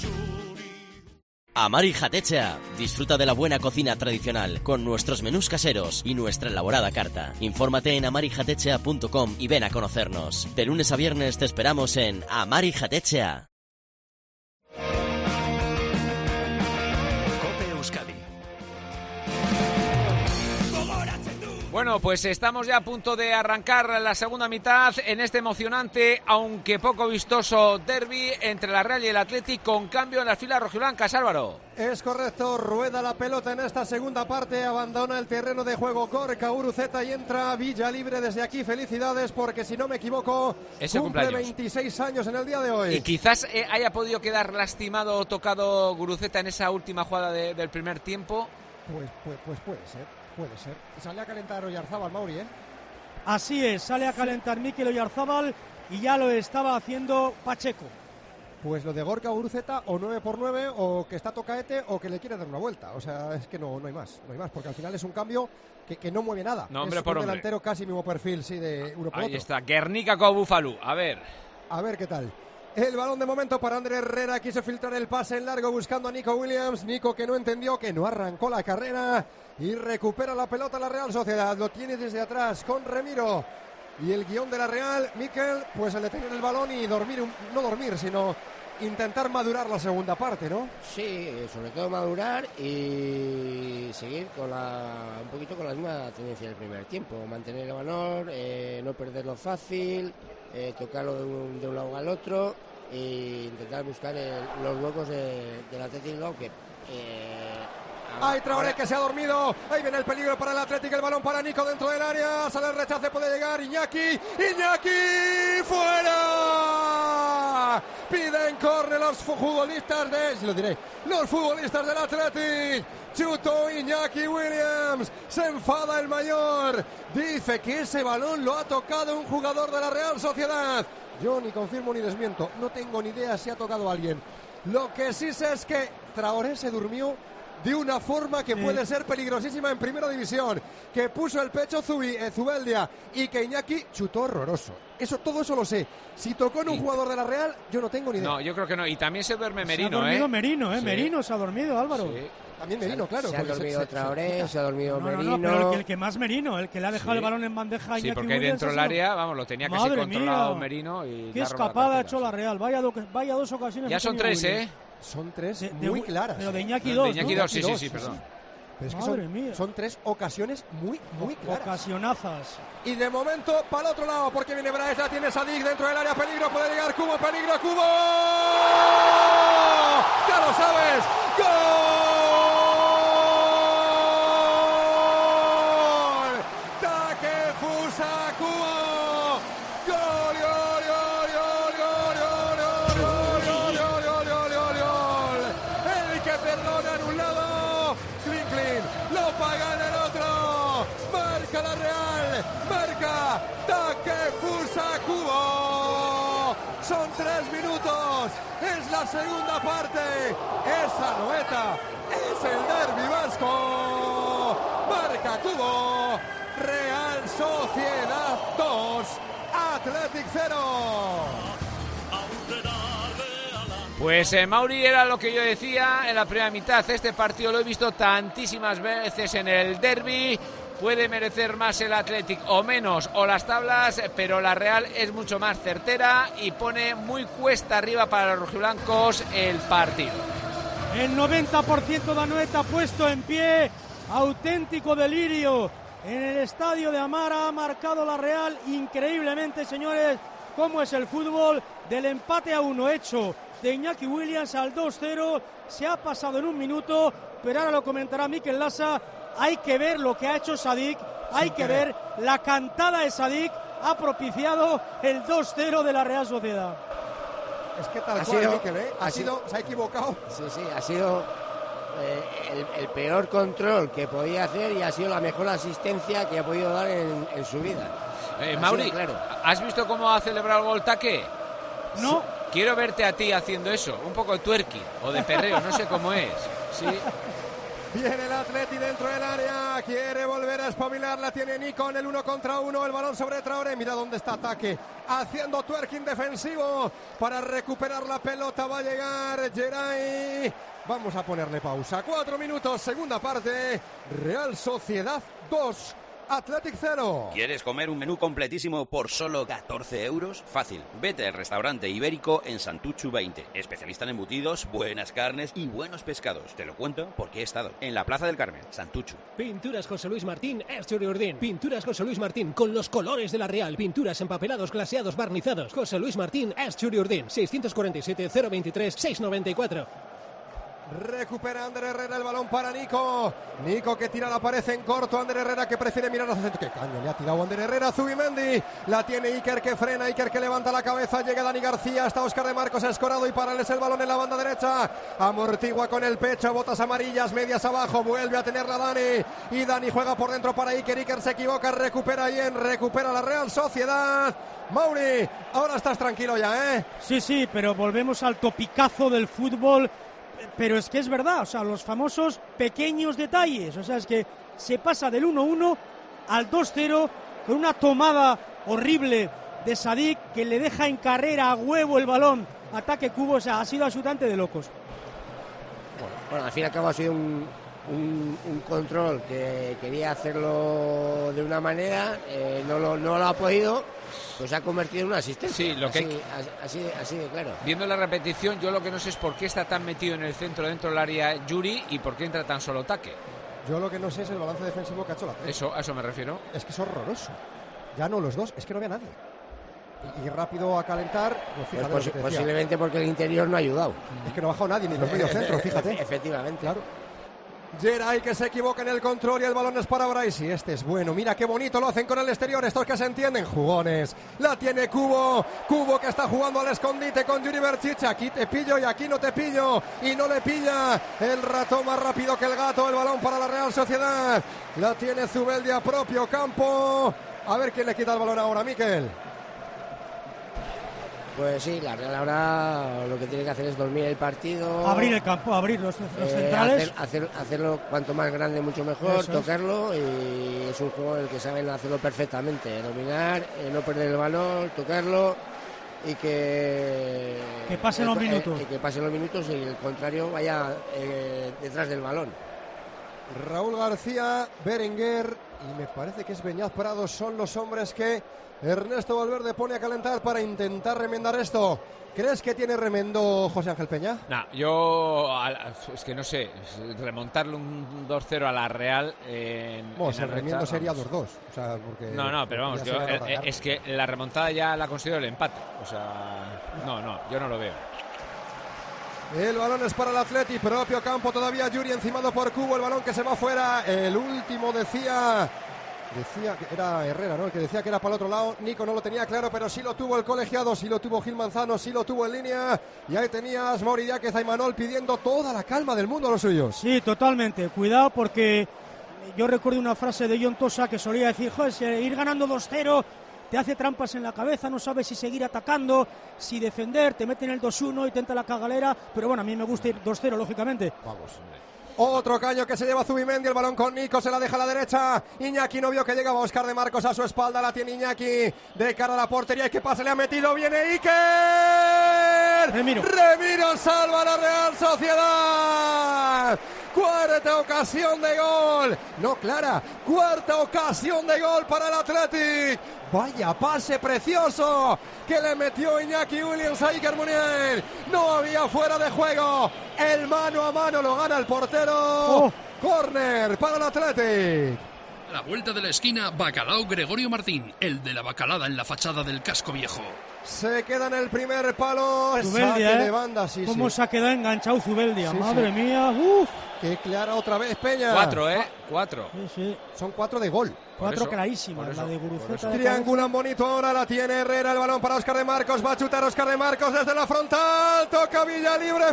Speaker 11: Amari Jatecha. Disfruta de la buena cocina tradicional con nuestros menús caseros y nuestra elaborada carta. Infórmate en amari jatecha punto com y ven a conocernos. De lunes a viernes te esperamos en Amari Jatecha.
Speaker 2: Bueno, pues estamos ya a punto de arrancar la segunda mitad en este emocionante, aunque poco vistoso derbi entre la Real y el Athletic, con cambio en las filas rojiblancas, Álvaro.
Speaker 3: Es correcto, rueda la pelota en esta segunda parte, abandona el terreno de juego Gorka Guruceta y entra Villalibre. Desde aquí felicidades porque si no me equivoco
Speaker 2: Ese
Speaker 3: cumple
Speaker 2: cumpleaños.
Speaker 3: veintiséis años en el día de hoy.
Speaker 2: Y quizás eh, haya podido quedar lastimado o tocado Guruceta en esa última jugada de, del primer tiempo.
Speaker 3: Pues, pues, pues puede ser. Puede ser. Sale a calentar Oyarzábal, Mauri, ¿eh?
Speaker 4: Así es, sale a calentar Mikel Oyarzábal y ya lo estaba haciendo Pacheco.
Speaker 3: Pues lo de Gorka Guruceta, o nueve por nueve, o que está tocaete, o que le quiere dar una vuelta. O sea, es que no, no hay más, no hay más, porque al final es un cambio que, que no mueve nada.
Speaker 2: No, hombre
Speaker 3: es
Speaker 2: por
Speaker 3: un
Speaker 2: hombre.
Speaker 3: delantero casi mismo perfil, sí, de uno por
Speaker 2: Ahí
Speaker 3: otro.
Speaker 2: está, Guernica con Búfalo, a ver.
Speaker 3: A ver qué tal. El balón de momento para Ander Herrera. Quiso filtrar el pase en largo buscando a Nico Williams. Nico que no entendió, que no arrancó la carrera. Y recupera la pelota la Real Sociedad. Lo tiene desde atrás con Remiro. Y el guión de la Real, Mikel, pues el de tener el balón y dormir, no dormir, sino intentar madurar la segunda parte, ¿no?
Speaker 1: Sí, sobre todo madurar y seguir con la, un poquito con la misma tendencia del primer tiempo. Mantener el balón, eh, no perderlo fácil, eh, tocarlo de un, de un lado al otro e intentar buscar el, los huecos de, del Atlético que... Eh,
Speaker 3: Hay Traoré que se ha dormido. Ahí viene el peligro para el Atlético. El balón para Nico dentro del área. Sale el rechace, puede llegar Iñaki. Iñaki fuera. Piden córner los futbolistas de... Sí, lo diré. Los futbolistas del Atlético. Chutó Iñaki Williams. Se enfada el mayor. Dice que ese balón lo ha tocado un jugador de la Real Sociedad. Yo ni confirmo ni desmiento. No tengo ni idea si ha tocado a alguien. Lo que sí sé es que Traoré se durmió de una forma que puede ser peligrosísima en primera división, que puso el pecho Zubi, eh, Zubeldia y que Iñaki chutó horroroso. Eso, todo eso lo sé. Si tocó en un jugador de la Real, yo no tengo ni idea.
Speaker 2: No, yo creo que no. Y también se duerme Merino,
Speaker 4: se ha dormido
Speaker 2: ¿eh?
Speaker 4: Merino, ¿eh?
Speaker 2: Sí.
Speaker 4: Merino se ha dormido, Álvaro.
Speaker 2: Sí.
Speaker 3: También Merino, claro.
Speaker 1: Se ha dormido Traoré, se ha dormido
Speaker 4: No,
Speaker 1: Merino.
Speaker 4: no, no, pero el que, el que más Merino, el que le ha dejado
Speaker 2: Sí.
Speaker 4: el balón en bandeja a
Speaker 2: Sí,
Speaker 4: Iñaki
Speaker 2: porque
Speaker 4: Williams,
Speaker 2: dentro del
Speaker 4: ha sido-
Speaker 2: área, vamos, lo tenía casi
Speaker 4: Madre
Speaker 2: controlado
Speaker 4: mía.
Speaker 2: Merino. Y
Speaker 4: Qué
Speaker 2: le ha robado la
Speaker 4: escapada ha
Speaker 2: cartera,
Speaker 4: hecho la Real. Vaya, do- vaya dos ocasiones.
Speaker 2: Ya
Speaker 4: ha
Speaker 2: son
Speaker 4: tenido
Speaker 2: tres,
Speaker 4: Williams.
Speaker 2: ¿eh?
Speaker 3: Son tres
Speaker 4: De- de
Speaker 3: muy
Speaker 4: Wi-
Speaker 3: claras.
Speaker 4: pero de
Speaker 3: ¿eh?
Speaker 4: Iñaki
Speaker 2: De
Speaker 4: dos,
Speaker 2: Iñaki
Speaker 4: ¿no?
Speaker 2: dos, sí, sí, sí,
Speaker 3: sí,
Speaker 2: perdón.
Speaker 3: Pero es que
Speaker 4: Madre
Speaker 3: son,
Speaker 4: mía.
Speaker 3: son tres ocasiones muy, muy claras.
Speaker 4: Ocasionazas.
Speaker 3: Y de momento para el otro lado, porque viene Brais, la tiene Sadik dentro del área, peligro, puede llegar Cubo, peligro, Cubo. ¡Ya lo sabes! ¡Gol! Takefusa Cubo. ¡Gol, gol, gol, gol, gol, gol, gol, gol, gol, gol, gol, gol, gol! El que perdona en un lado, Clean Clean, lo paga en el otro. Marca la Real, marca Takefusa Cubo. Son tres minutos, es la segunda parte. Esa noeta es el derbi vasco. Marca Cubo, Real Sociedad dos, Athletic cero.
Speaker 2: Pues eh, Mauri, era lo que yo decía en la primera mitad. Este partido lo he visto tantísimas veces en el derbi. Puede merecer más el Athletic o menos, o las tablas, pero la Real es mucho más certera y pone muy cuesta arriba para los rojiblancos el partido.
Speaker 4: El noventa por ciento de Anoeta puesto en pie. Auténtico delirio. En el estadio de Amara ha marcado la Real. Increíblemente, señores, cómo es el fútbol. Del empate a uno hecho de Iñaki Williams al dos cero. Se ha pasado en un minuto, pero ahora lo comentará Mikel Lasa. Hay que ver lo que ha hecho Sadik. Hay que ver la cantada de Sadik. Ha propiciado el dos cero de la Real Sociedad.
Speaker 3: Es que tal
Speaker 1: Ha
Speaker 3: cual,
Speaker 1: sido-
Speaker 3: Mikel, ¿eh? Ha,
Speaker 1: ha
Speaker 3: sido, se ha equivocado.
Speaker 1: Sí, sí, ha sido eh, el, el peor control que podía hacer y ha sido la mejor asistencia que ha podido dar en, en su vida.
Speaker 2: Eh,
Speaker 1: Ha
Speaker 2: Mauri,
Speaker 1: sido claro.
Speaker 2: ¿has visto cómo ha celebrado el gol Taque?
Speaker 4: No.
Speaker 2: Quiero verte a ti haciendo eso, un poco de twerking o de perreo, no sé cómo es. Sí.
Speaker 3: Viene el Atleti dentro del área, quiere volver a espabilar, la tiene Nico en el uno contra uno, el balón sobre Traoré, mira dónde está Ataque, haciendo twerking defensivo para recuperar la pelota, va a llegar Geray. Vamos a ponerle pausa, cuatro minutos, segunda parte, Real Sociedad dos, Athletic cero.
Speaker 12: ¿Quieres comer un menú completísimo por solo catorce euros? Fácil. Vete al restaurante Ibérico en Santuchu veinte. Especialista en embutidos, buenas carnes y buenos pescados. Te lo cuento porque he estado en la Plaza del Carmen, Santuchu.
Speaker 6: Pinturas José Luis Martín, Esturi Urdín. Pinturas José Luis Martín con los colores de la Real. Pinturas empapelados, glaseados, barnizados. José Luis Martín, Esturi Urdín. seiscientos cuarenta y siete, cero veintitrés, seiscientos noventa y cuatro.
Speaker 3: Recupera Ander Herrera el balón para Nico. Nico que tira la pared en corto. Ander Herrera que prefiere mirar hacia el centro. ¡Qué caña le ha tirado Ander Herrera! Zubimendi. La tiene Iker que frena. Iker que levanta la cabeza. Llega Dani García. Está Óscar de Marcos escorado y parales el balón en la banda derecha. Amortigua con el pecho. Botas amarillas. Medias abajo. Vuelve a tenerla Dani. Y Dani juega por dentro para Iker. Iker se equivoca. Recupera bien. Recupera la Real Sociedad. Mauri, ahora estás tranquilo ya, ¿eh?
Speaker 4: Sí, sí, pero volvemos al topicazo del fútbol. Pero es que es verdad, o sea, los famosos pequeños detalles. O sea, es que se pasa del uno uno al dos cero con una tomada horrible de Sadik que le deja en carrera a huevo el balón ataque Cubo, o sea, ha sido absolutamente de locos.
Speaker 1: Bueno, bueno, al fin y al cabo ha sido un, un, un control que quería hacerlo de una manera, eh, no, lo, no lo ha podido, pues ha convertido en una asistencia.
Speaker 2: Sí, lo que
Speaker 1: así, así, así, así de claro.
Speaker 2: Viendo la repetición, yo lo que no sé es por qué está tan metido en el centro, dentro del área Yuri, y por qué entra tan solo Taque.
Speaker 3: Yo lo que no sé es el balance defensivo que ha hecho la Athletic.
Speaker 2: Eso, a eso me refiero.
Speaker 3: Es que es horroroso. Ya no los dos, es que no ve a nadie. Y, y rápido a calentar, pues fíjate
Speaker 1: pues
Speaker 3: lo que te
Speaker 1: posiblemente porque el interior no ha ayudado.
Speaker 3: Es que no ha bajado nadie, ni los medios centros, fíjate.
Speaker 1: Efectivamente.
Speaker 3: Claro. Geray que se equivoca en el control y el balón es para Bryce. Y este es bueno, mira qué bonito lo hacen con el exterior, estos que se entienden, jugones. La tiene Cubo, Cubo que está jugando al escondite con Yuri Berchiche. Aquí te pillo y aquí no te pillo. Y no le pilla el ratón más rápido que el gato. El balón para la Real Sociedad. La tiene Zubeldia a propio campo. A ver quién le quita el balón ahora, Miquel.
Speaker 1: Pues sí, la Real ahora lo que tiene que hacer es dormir el partido.
Speaker 4: Abrir el campo, abrir los, los
Speaker 1: eh,
Speaker 4: centrales.
Speaker 1: Hacer, hacer, hacerlo cuanto más grande, mucho mejor,
Speaker 4: Eso
Speaker 1: tocarlo. Es. Y es un juego en el que saben hacerlo perfectamente. Dominar, eh, no perder el balón, tocarlo y que...
Speaker 4: Que pasen los minutos.
Speaker 1: Eh, que pasen los minutos y el contrario vaya eh, detrás del balón.
Speaker 3: Raúl García, Berenguer y me parece que es Beñat Prado son los hombres que Ernesto Valverde pone a calentar para intentar remendar esto. ¿Crees que tiene remendo José Ángel Peña?
Speaker 2: No, yo es que no sé, remontarle un dos cero a la Real en,
Speaker 3: bueno,
Speaker 2: en
Speaker 3: el remiendo sería dos dos, o sea, porque
Speaker 2: no, no, pero vamos, yo, eh, es que la remontada ya la considero el empate, o sea, no, no, yo no lo veo.
Speaker 3: El balón es para el Atleti, propio campo todavía, Yuri encimado por Cubo, el balón que se va fuera, el último decía, decía que era Herrera, ¿no? El que decía que era para el otro lado, Nico no lo tenía claro, pero sí lo tuvo el colegiado, sí lo tuvo Gil Manzano, sí lo tuvo en línea, y ahí tenías Mauri Diáquez a Imanol pidiendo toda la calma del mundo a los suyos.
Speaker 4: Sí, totalmente, cuidado porque yo recuerdo una frase de John Tosa que solía decir, joder, ir ganando dos cero... te hace trampas en la cabeza, no sabes si seguir atacando, si defender, te meten el dos uno y tenta la cagalera, pero bueno, a mí me gusta ir dos cero, lógicamente.
Speaker 3: Vamos. Otro caño que se lleva Zubimendi, el balón con Nico, se la deja a la derecha, Iñaki no vio que llegaba Óscar de Marcos a su espalda, la tiene Iñaki, de cara a la portería, y que pase le ha metido, viene Iker,
Speaker 4: Remiro,
Speaker 3: Remiro salva a la Real Sociedad, cuarta ocasión de gol, no clara, cuarta ocasión de gol para el Athletic. Vaya pase precioso que le metió Iñaki Williams a Iker Muniain. No había fuera de juego. El mano a mano lo gana el portero. Oh. Córner para el Athletic.
Speaker 5: A la vuelta de la esquina, Bacalao Gregorio Martín, el de la bacalada en la fachada del casco viejo.
Speaker 3: Se queda en el primer palo.
Speaker 4: Zubeldia,
Speaker 3: saque
Speaker 4: ¿eh?
Speaker 3: de banda, sí,
Speaker 4: ¿Cómo
Speaker 3: sí.
Speaker 4: se ha quedado enganchado Zubeldia?
Speaker 3: Sí,
Speaker 4: Madre
Speaker 3: sí.
Speaker 4: mía, uff.
Speaker 3: Qué clara otra vez, Peña.
Speaker 2: Cuatro, ¿eh? Cuatro.
Speaker 4: Sí, sí.
Speaker 3: Son cuatro de gol.
Speaker 4: Cuatro
Speaker 2: eso,
Speaker 4: clarísimas, la de Guruceta.
Speaker 3: Triangulan bonito ahora, la tiene Herrera, el balón para Óscar de Marcos, va a chutar Óscar de Marcos desde la frontal, toca Villalibre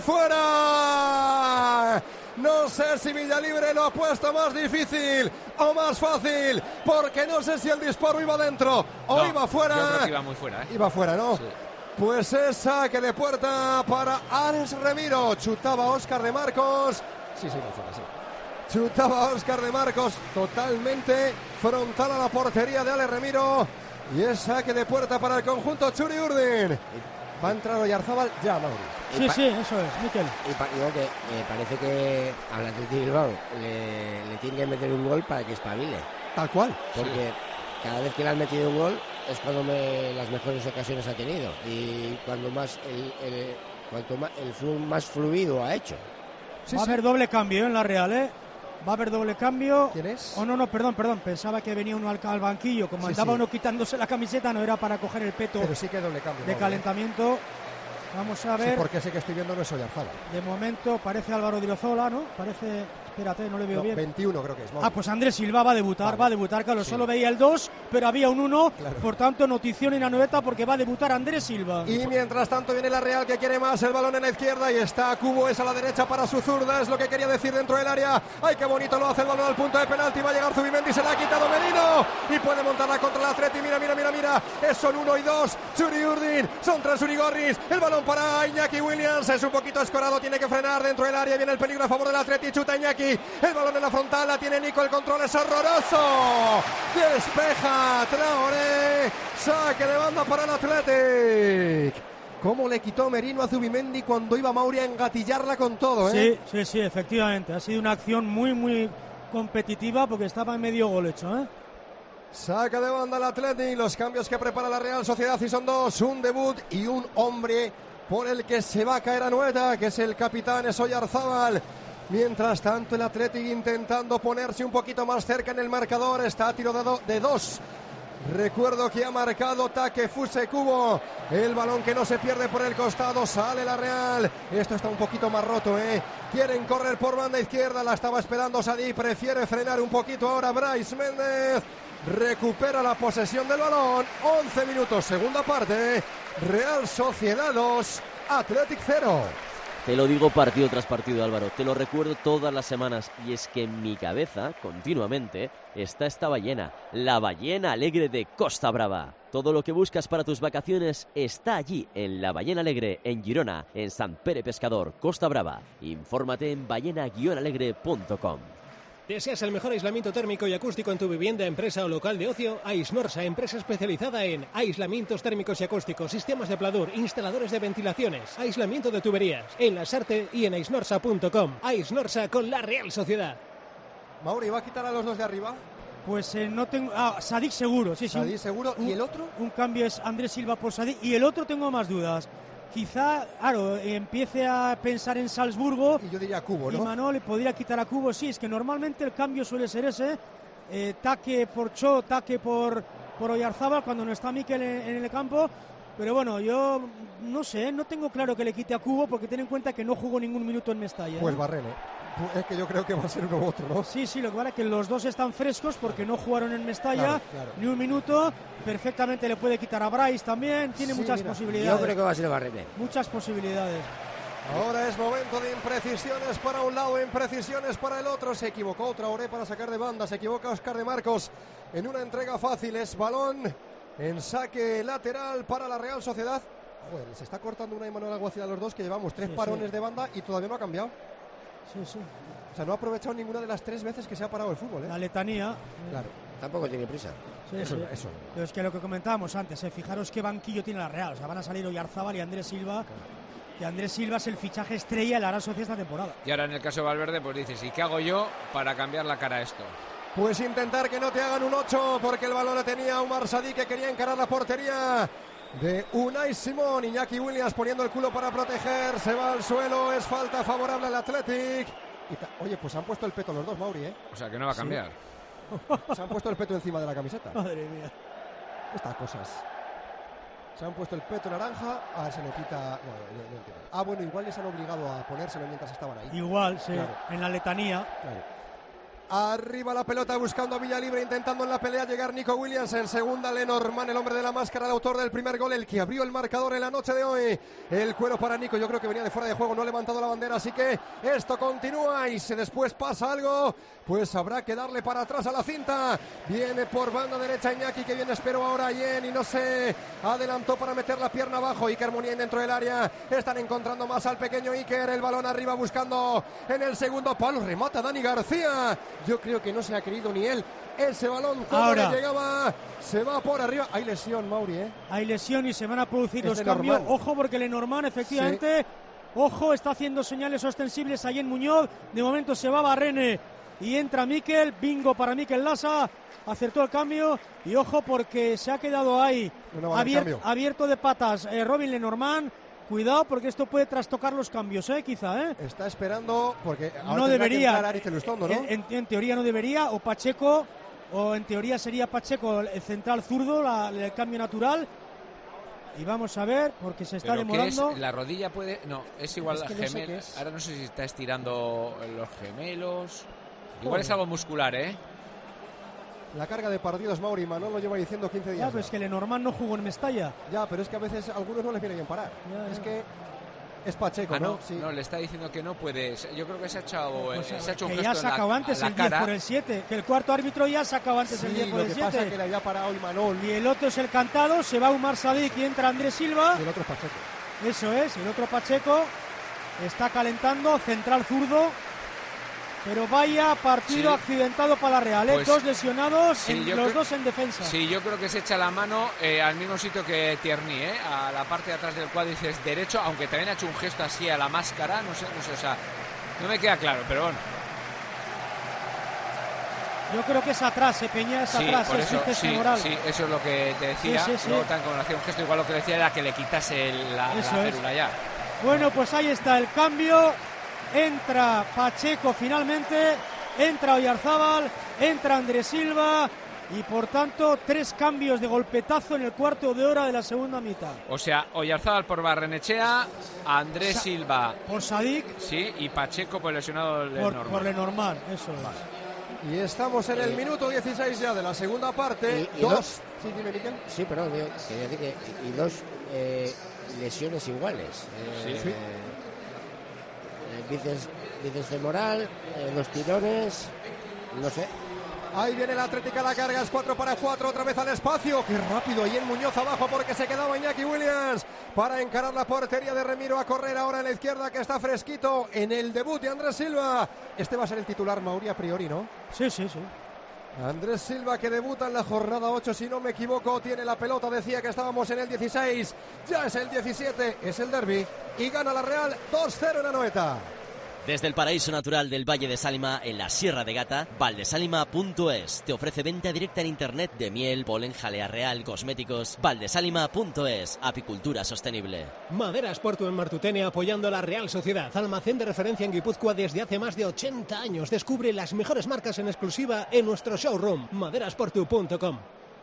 Speaker 3: fuera. No sé si Villalibre lo ha puesto más difícil o más fácil, porque no sé si el disparo iba dentro o
Speaker 2: no,
Speaker 3: iba fuera.
Speaker 2: Yo creo que iba muy fuera, ¿eh?
Speaker 3: Iba fuera, ¿no?
Speaker 2: Sí.
Speaker 3: Pues es saque de puerta para Alex Remiro, chutaba Óscar de Marcos. Sí, sí, iba fuera, sí. Chutaba Óscar de Marcos totalmente frontal a la portería de Ale Remiro. Y es saque de puerta para el conjunto Churi Urdin. Va a entrar Oyarzábal ya, Mauri.
Speaker 4: Sí, sí, eso es, Miquel.
Speaker 1: Y pa digo que eh, parece que al Athletic Bilbao le, le tiene que meter un gol para que espabile.
Speaker 3: Tal cual.
Speaker 1: Porque sí, cada vez que le han metido un gol es cuando me, las mejores ocasiones ha tenido. Y cuando más el, el, cuanto más, el flu, más fluido ha hecho.
Speaker 4: Sí, Va sí. a haber doble cambio en la Real, ¿eh? Va a haber doble cambio.
Speaker 3: ¿Quién es?
Speaker 4: Oh, no, no, perdón, perdón. Pensaba que venía uno al, al banquillo. Como sí, andaba sí. uno quitándose la camiseta, no era para coger el peto.
Speaker 3: Pero sí que doble cambio.
Speaker 4: De
Speaker 3: no,
Speaker 4: calentamiento. Vamos a ver.
Speaker 3: Sí, porque sé que estoy viendo no es Oyarzábal.
Speaker 4: De momento parece Álvaro Diriozola, ¿no? Parece... Espérate, no le veo
Speaker 3: no,
Speaker 4: bien.
Speaker 3: veintiuno creo que es.
Speaker 4: Ah, pues Andrés Silva va a debutar, vale. va a debutar, claro. Sí. Solo veía el dos, pero había un uno. Claro. Por tanto, notición en la noveta porque va a debutar Andrés Silva.
Speaker 3: Y mientras tanto viene la Real que quiere más, el balón en la izquierda y está Cubo, es a la derecha para su zurda, es lo que quería decir dentro del área. Ay, qué bonito lo hace el balón al punto de penalti, va a llegar Zubimendi, se la ha quitado Merino y puede montarla contra el Atleti. Mira, mira, mira, mira. Es son uno y dos. Churi Urdin, son tres Urigorris. El balón para Iñaki Williams, es un poquito escorado, tiene que frenar dentro del área. Viene el peligro a favor del Atleti, chuta Iñaki. El balón en la frontal, la tiene Nico, el control es horroroso. Despeja Traoré, saque de banda para el Athletic. cómo le quitó Merino a Zubimendi cuando iba Mauri a engatillarla con todo, ¿eh?
Speaker 4: Sí, sí, sí, efectivamente. Ha sido una acción muy, muy competitiva porque estaba en medio gol hecho, ¿eh?
Speaker 3: Saca de banda el Athletic, los cambios que prepara la Real Sociedad y son dos, un debut y un hombre por el que se va a caer Anoeta, que es el capitán Oyarzábal. Mientras tanto el Athletic intentando ponerse un poquito más cerca en el marcador, está a tiro de, do, de dos. Recuerdo que ha marcado Takefuse Kubo, el balón que no se pierde por el costado, sale la Real, esto está un poquito más roto, ¿eh? Quieren correr por banda izquierda, la estaba esperando Sadí, prefiere frenar un poquito ahora Brais Méndez, recupera la posesión del balón, once minutos, segunda parte, Real Sociedad dos, Athletic cero.
Speaker 13: Te lo digo partido tras partido, Álvaro, te lo recuerdo todas las semanas y es que en mi cabeza, continuamente, está esta ballena, la ballena alegre de Costa Brava. Todo lo que buscas para tus vacaciones está allí, en la Ballena Alegre, en Girona, en Sant Pere Pescador, Costa Brava. Infórmate en ballena guion alegre punto com.
Speaker 6: ¿Deseas el mejor aislamiento térmico y acústico en tu vivienda, empresa o local de ocio? Aisnorsa, empresa especializada en aislamientos térmicos y acústicos, sistemas de pladur, instaladores de ventilaciones, aislamiento de tuberías, en Lasarte y en aisnorsa punto com. Aisnorsa con la Real Sociedad.
Speaker 3: Mauri, ¿va a quitar a los dos de arriba?
Speaker 4: Pues eh, no tengo... Ah, Sadik seguro, sí, sí.
Speaker 3: Sadik seguro. ¿Y
Speaker 4: un,
Speaker 3: el otro?
Speaker 4: Un cambio es Andrés Silva por Sadik y el otro tengo más dudas. Quizá, claro, empiece a pensar en Salzburgo.
Speaker 3: Y yo diría Kubo, ¿no?
Speaker 4: Y Manol podría quitar a Kubo. Sí, es que normalmente el cambio suele ser ese. Eh, taque por Cho, taque por, por Oyarzábal cuando no está Mikel en, en el campo. Pero bueno, yo no sé, no tengo claro que le quite a Kubo porque ten en cuenta que no jugó ningún minuto en Mestalla.
Speaker 3: Pues
Speaker 4: ¿eh?
Speaker 3: Barrene. Es que yo creo que va a ser uno u otro, ¿no?
Speaker 4: Sí, sí, lo que pasa es que los dos están frescos porque no jugaron en Mestalla,
Speaker 3: claro, claro.
Speaker 4: Ni un minuto. Perfectamente le puede quitar a Brais también, tiene
Speaker 3: sí,
Speaker 4: muchas
Speaker 3: mira,
Speaker 4: posibilidades.
Speaker 1: Yo creo que va a ser Barrene.
Speaker 4: Muchas posibilidades.
Speaker 3: Ahora es momento de imprecisiones para un lado, imprecisiones para el otro. Se equivocó Traoré para sacar de banda, se equivoca Óscar de Marcos en una entrega fácil. Es balón en saque lateral para la Real Sociedad. Joder, se está cortando una Emanuel Alguacil a los dos, que llevamos tres sí, parones sí. de banda y todavía no ha cambiado.
Speaker 4: Sí, sí.
Speaker 3: O sea, no ha aprovechado ninguna de las tres veces que se ha parado el fútbol, ¿eh?
Speaker 4: La letanía.
Speaker 3: Claro.
Speaker 1: Tampoco tiene prisa.
Speaker 4: Sí,
Speaker 3: eso,
Speaker 4: sí.
Speaker 3: eso.
Speaker 4: Pero es que lo que comentábamos antes, ¿eh? Fijaros qué banquillo tiene la Real. O sea, van a salir Oyarzábal y Andrés Silva. Claro. Y Andrés Silva es el fichaje estrella de la Real Sociedad esta temporada.
Speaker 2: Y ahora en el caso de Valverde, pues dices, ¿y qué hago yo para cambiar la cara a esto?
Speaker 3: Pues intentar que no te hagan un ocho, porque el balón lo tenía Umar Sadí, que quería encarar la portería de Unai Simón. Iñaki Williams poniendo el culo para proteger, se va al suelo, es falta favorable al Athletic. Y oye, pues han puesto el peto los dos, Mauri, ¿eh?
Speaker 2: O sea, que no va a cambiar.
Speaker 3: Sí. Se han puesto el peto encima de la camiseta.
Speaker 4: Madre mía.
Speaker 3: Estas cosas. Se han puesto el peto naranja. Ah, se le quita. No, no, no entiendo. Ah, bueno, igual les han obligado a ponérselo mientras estaban ahí.
Speaker 4: Igual, sí.
Speaker 3: Claro.
Speaker 4: En la letanía.
Speaker 3: Claro. Arriba la pelota buscando a Villalibre, intentando en la pelea llegar Nico Williams. En segunda, Lenormand, el hombre de la máscara, el autor del primer gol, el que abrió el marcador en la noche de hoy. El cuero para Nico, yo creo que venía de fuera de juego, no ha levantado la bandera, así que esto continúa y si después pasa algo, pues habrá que darle para atrás a la cinta. Viene por banda derecha Iñaki, que viene, espero ahora Yen y no se adelantó para meter la pierna abajo. Iker Muniain dentro del área, están encontrando más al pequeño Iker, el balón arriba buscando en el segundo palo, remata Dani García. Yo creo que no se ha querido ni él ese balón cuando le llegaba, se va por arriba. Hay lesión, Mauri, ¿eh?
Speaker 4: Hay lesión y se van a producir
Speaker 3: es
Speaker 4: los
Speaker 3: Lenormand.
Speaker 4: cambios. Ojo, porque Lenormand efectivamente, sí. Ojo, está haciendo señales ostensibles ahí en Muñoz. De momento se va Barrene y entra Mikel. Bingo para Mikel Lasa. Acertó el cambio y ojo porque se ha quedado ahí abier abierto de patas eh, Robin Lenormand. Cuidado porque esto puede trastocar los cambios, ¿eh? Quizá, ¿eh?
Speaker 3: Está esperando porque ahora
Speaker 4: no debería.
Speaker 3: Que Lustondo, ¿no?
Speaker 4: En, en, en teoría no debería, o Pacheco, o en teoría sería Pacheco el central zurdo, la, el cambio natural. Y vamos a ver, porque se está
Speaker 2: ¿Pero
Speaker 4: demorando.
Speaker 2: qué es? La rodilla puede. No, es igual
Speaker 4: es
Speaker 2: la
Speaker 4: que no
Speaker 2: gemela.
Speaker 4: sé
Speaker 2: Ahora no sé si está estirando los gemelos. Igual
Speaker 3: Joder.
Speaker 2: es algo muscular, ¿eh?
Speaker 3: La carga de partidos, Mauri, Manol lo lleva diciendo quince días.
Speaker 4: Ya, pero es que Lenormand no jugó en Mestalla.
Speaker 3: Ya, pero es que a veces a algunos no les viene bien parar. Ya, es ya. que es Pacheco,
Speaker 2: ah,
Speaker 3: ¿no?
Speaker 2: No, sí. no, le está diciendo que no puede. Yo creo que se ha echado,
Speaker 4: pues,
Speaker 2: se ha hecho un
Speaker 4: que
Speaker 2: gesto
Speaker 4: ya sacado
Speaker 2: la,
Speaker 4: antes el
Speaker 2: diez
Speaker 4: por el siete. Que el cuarto árbitro ya sacado antes
Speaker 3: sí,
Speaker 4: el diez por el siete.
Speaker 3: Lo que pasa es que le había parado Imanol.
Speaker 4: Y el otro es el cantado, se va Umar Sadik y entra Andrés Silva.
Speaker 3: Y el otro es Pacheco.
Speaker 4: Eso es, el otro Pacheco está calentando, central zurdo. Pero vaya partido
Speaker 2: sí.
Speaker 4: accidentado para la Real, ¿eh?
Speaker 2: Pues,
Speaker 4: dos lesionados,
Speaker 2: sí,
Speaker 4: en,
Speaker 2: los
Speaker 4: creo, dos en defensa.
Speaker 2: Sí, yo creo que se echa la mano eh, al mismo sitio que Tierney, ¿eh? A la parte de atrás del cuádriceps derecho, aunque también ha hecho un gesto así a la máscara, no sé, no sé, o sea, no me queda claro, pero bueno.
Speaker 4: Yo creo que es atrás, eh, Peña, es
Speaker 2: sí,
Speaker 4: atrás,
Speaker 2: por
Speaker 4: es
Speaker 2: eso, sí,
Speaker 4: femoral.
Speaker 2: sí, eso es lo que te decía.
Speaker 4: Sí, sí, sí.
Speaker 2: Luego tan como hacía un gesto, igual lo que decía era que le quitase el, la, la célula ya.
Speaker 4: Bueno, pues ahí está el cambio. Entra Pacheco finalmente, entra Oyarzábal, entra Andrés Silva y por tanto tres cambios de golpetazo en el cuarto de hora de la segunda mitad.
Speaker 2: O sea, Oyarzábal por Barrenechea, Andrés
Speaker 4: Sa
Speaker 2: Silva
Speaker 4: por Sadik,
Speaker 2: sí, y Pacheco por lesionado Lenormand.
Speaker 4: Por Lenormand, eso es.
Speaker 3: Vale. Y estamos en el eh, minuto dieciséis ya de la segunda parte.
Speaker 1: Y, y
Speaker 3: dos.
Speaker 1: dos.
Speaker 3: Sí, dime, Miquel.
Speaker 1: Sí, perdón, yo quería decir que y dos eh, lesiones iguales. Eh,
Speaker 3: sí.
Speaker 1: Eh, bíceps, bíceps femoral, eh, los tirones, no sé.
Speaker 3: Ahí viene la Atlética, la carga, es cuatro para cuatro, otra vez al espacio. Qué rápido, ahí en Muñoz abajo porque se quedaba Iñaki Williams para encarar la portería de Remiro, a correr ahora en la izquierda que está fresquito en el debut de Andrés Silva. Este va a ser el titular Mauri a priori, ¿no?
Speaker 4: Sí, sí, sí.
Speaker 3: Andrés Silva, que debuta en la jornada ocho, si no me equivoco, tiene la pelota, decía que estábamos en el dieciséis, ya es el diecisiete, es el derbi y gana la Real dos cero en Anoeta.
Speaker 11: Desde el paraíso natural del Valle de Sálima, en la Sierra de Gata, valdesalima punto es te ofrece venta directa en internet de miel, polen, jalea real, cosméticos. valdesalima punto es, apicultura sostenible.
Speaker 6: Maderas Portu en Martutene, apoyando a la Real Sociedad. Almacén de referencia en Guipúzcoa desde hace más de ochenta años. Descubre las mejores marcas en exclusiva en nuestro showroom, maderas portu punto com.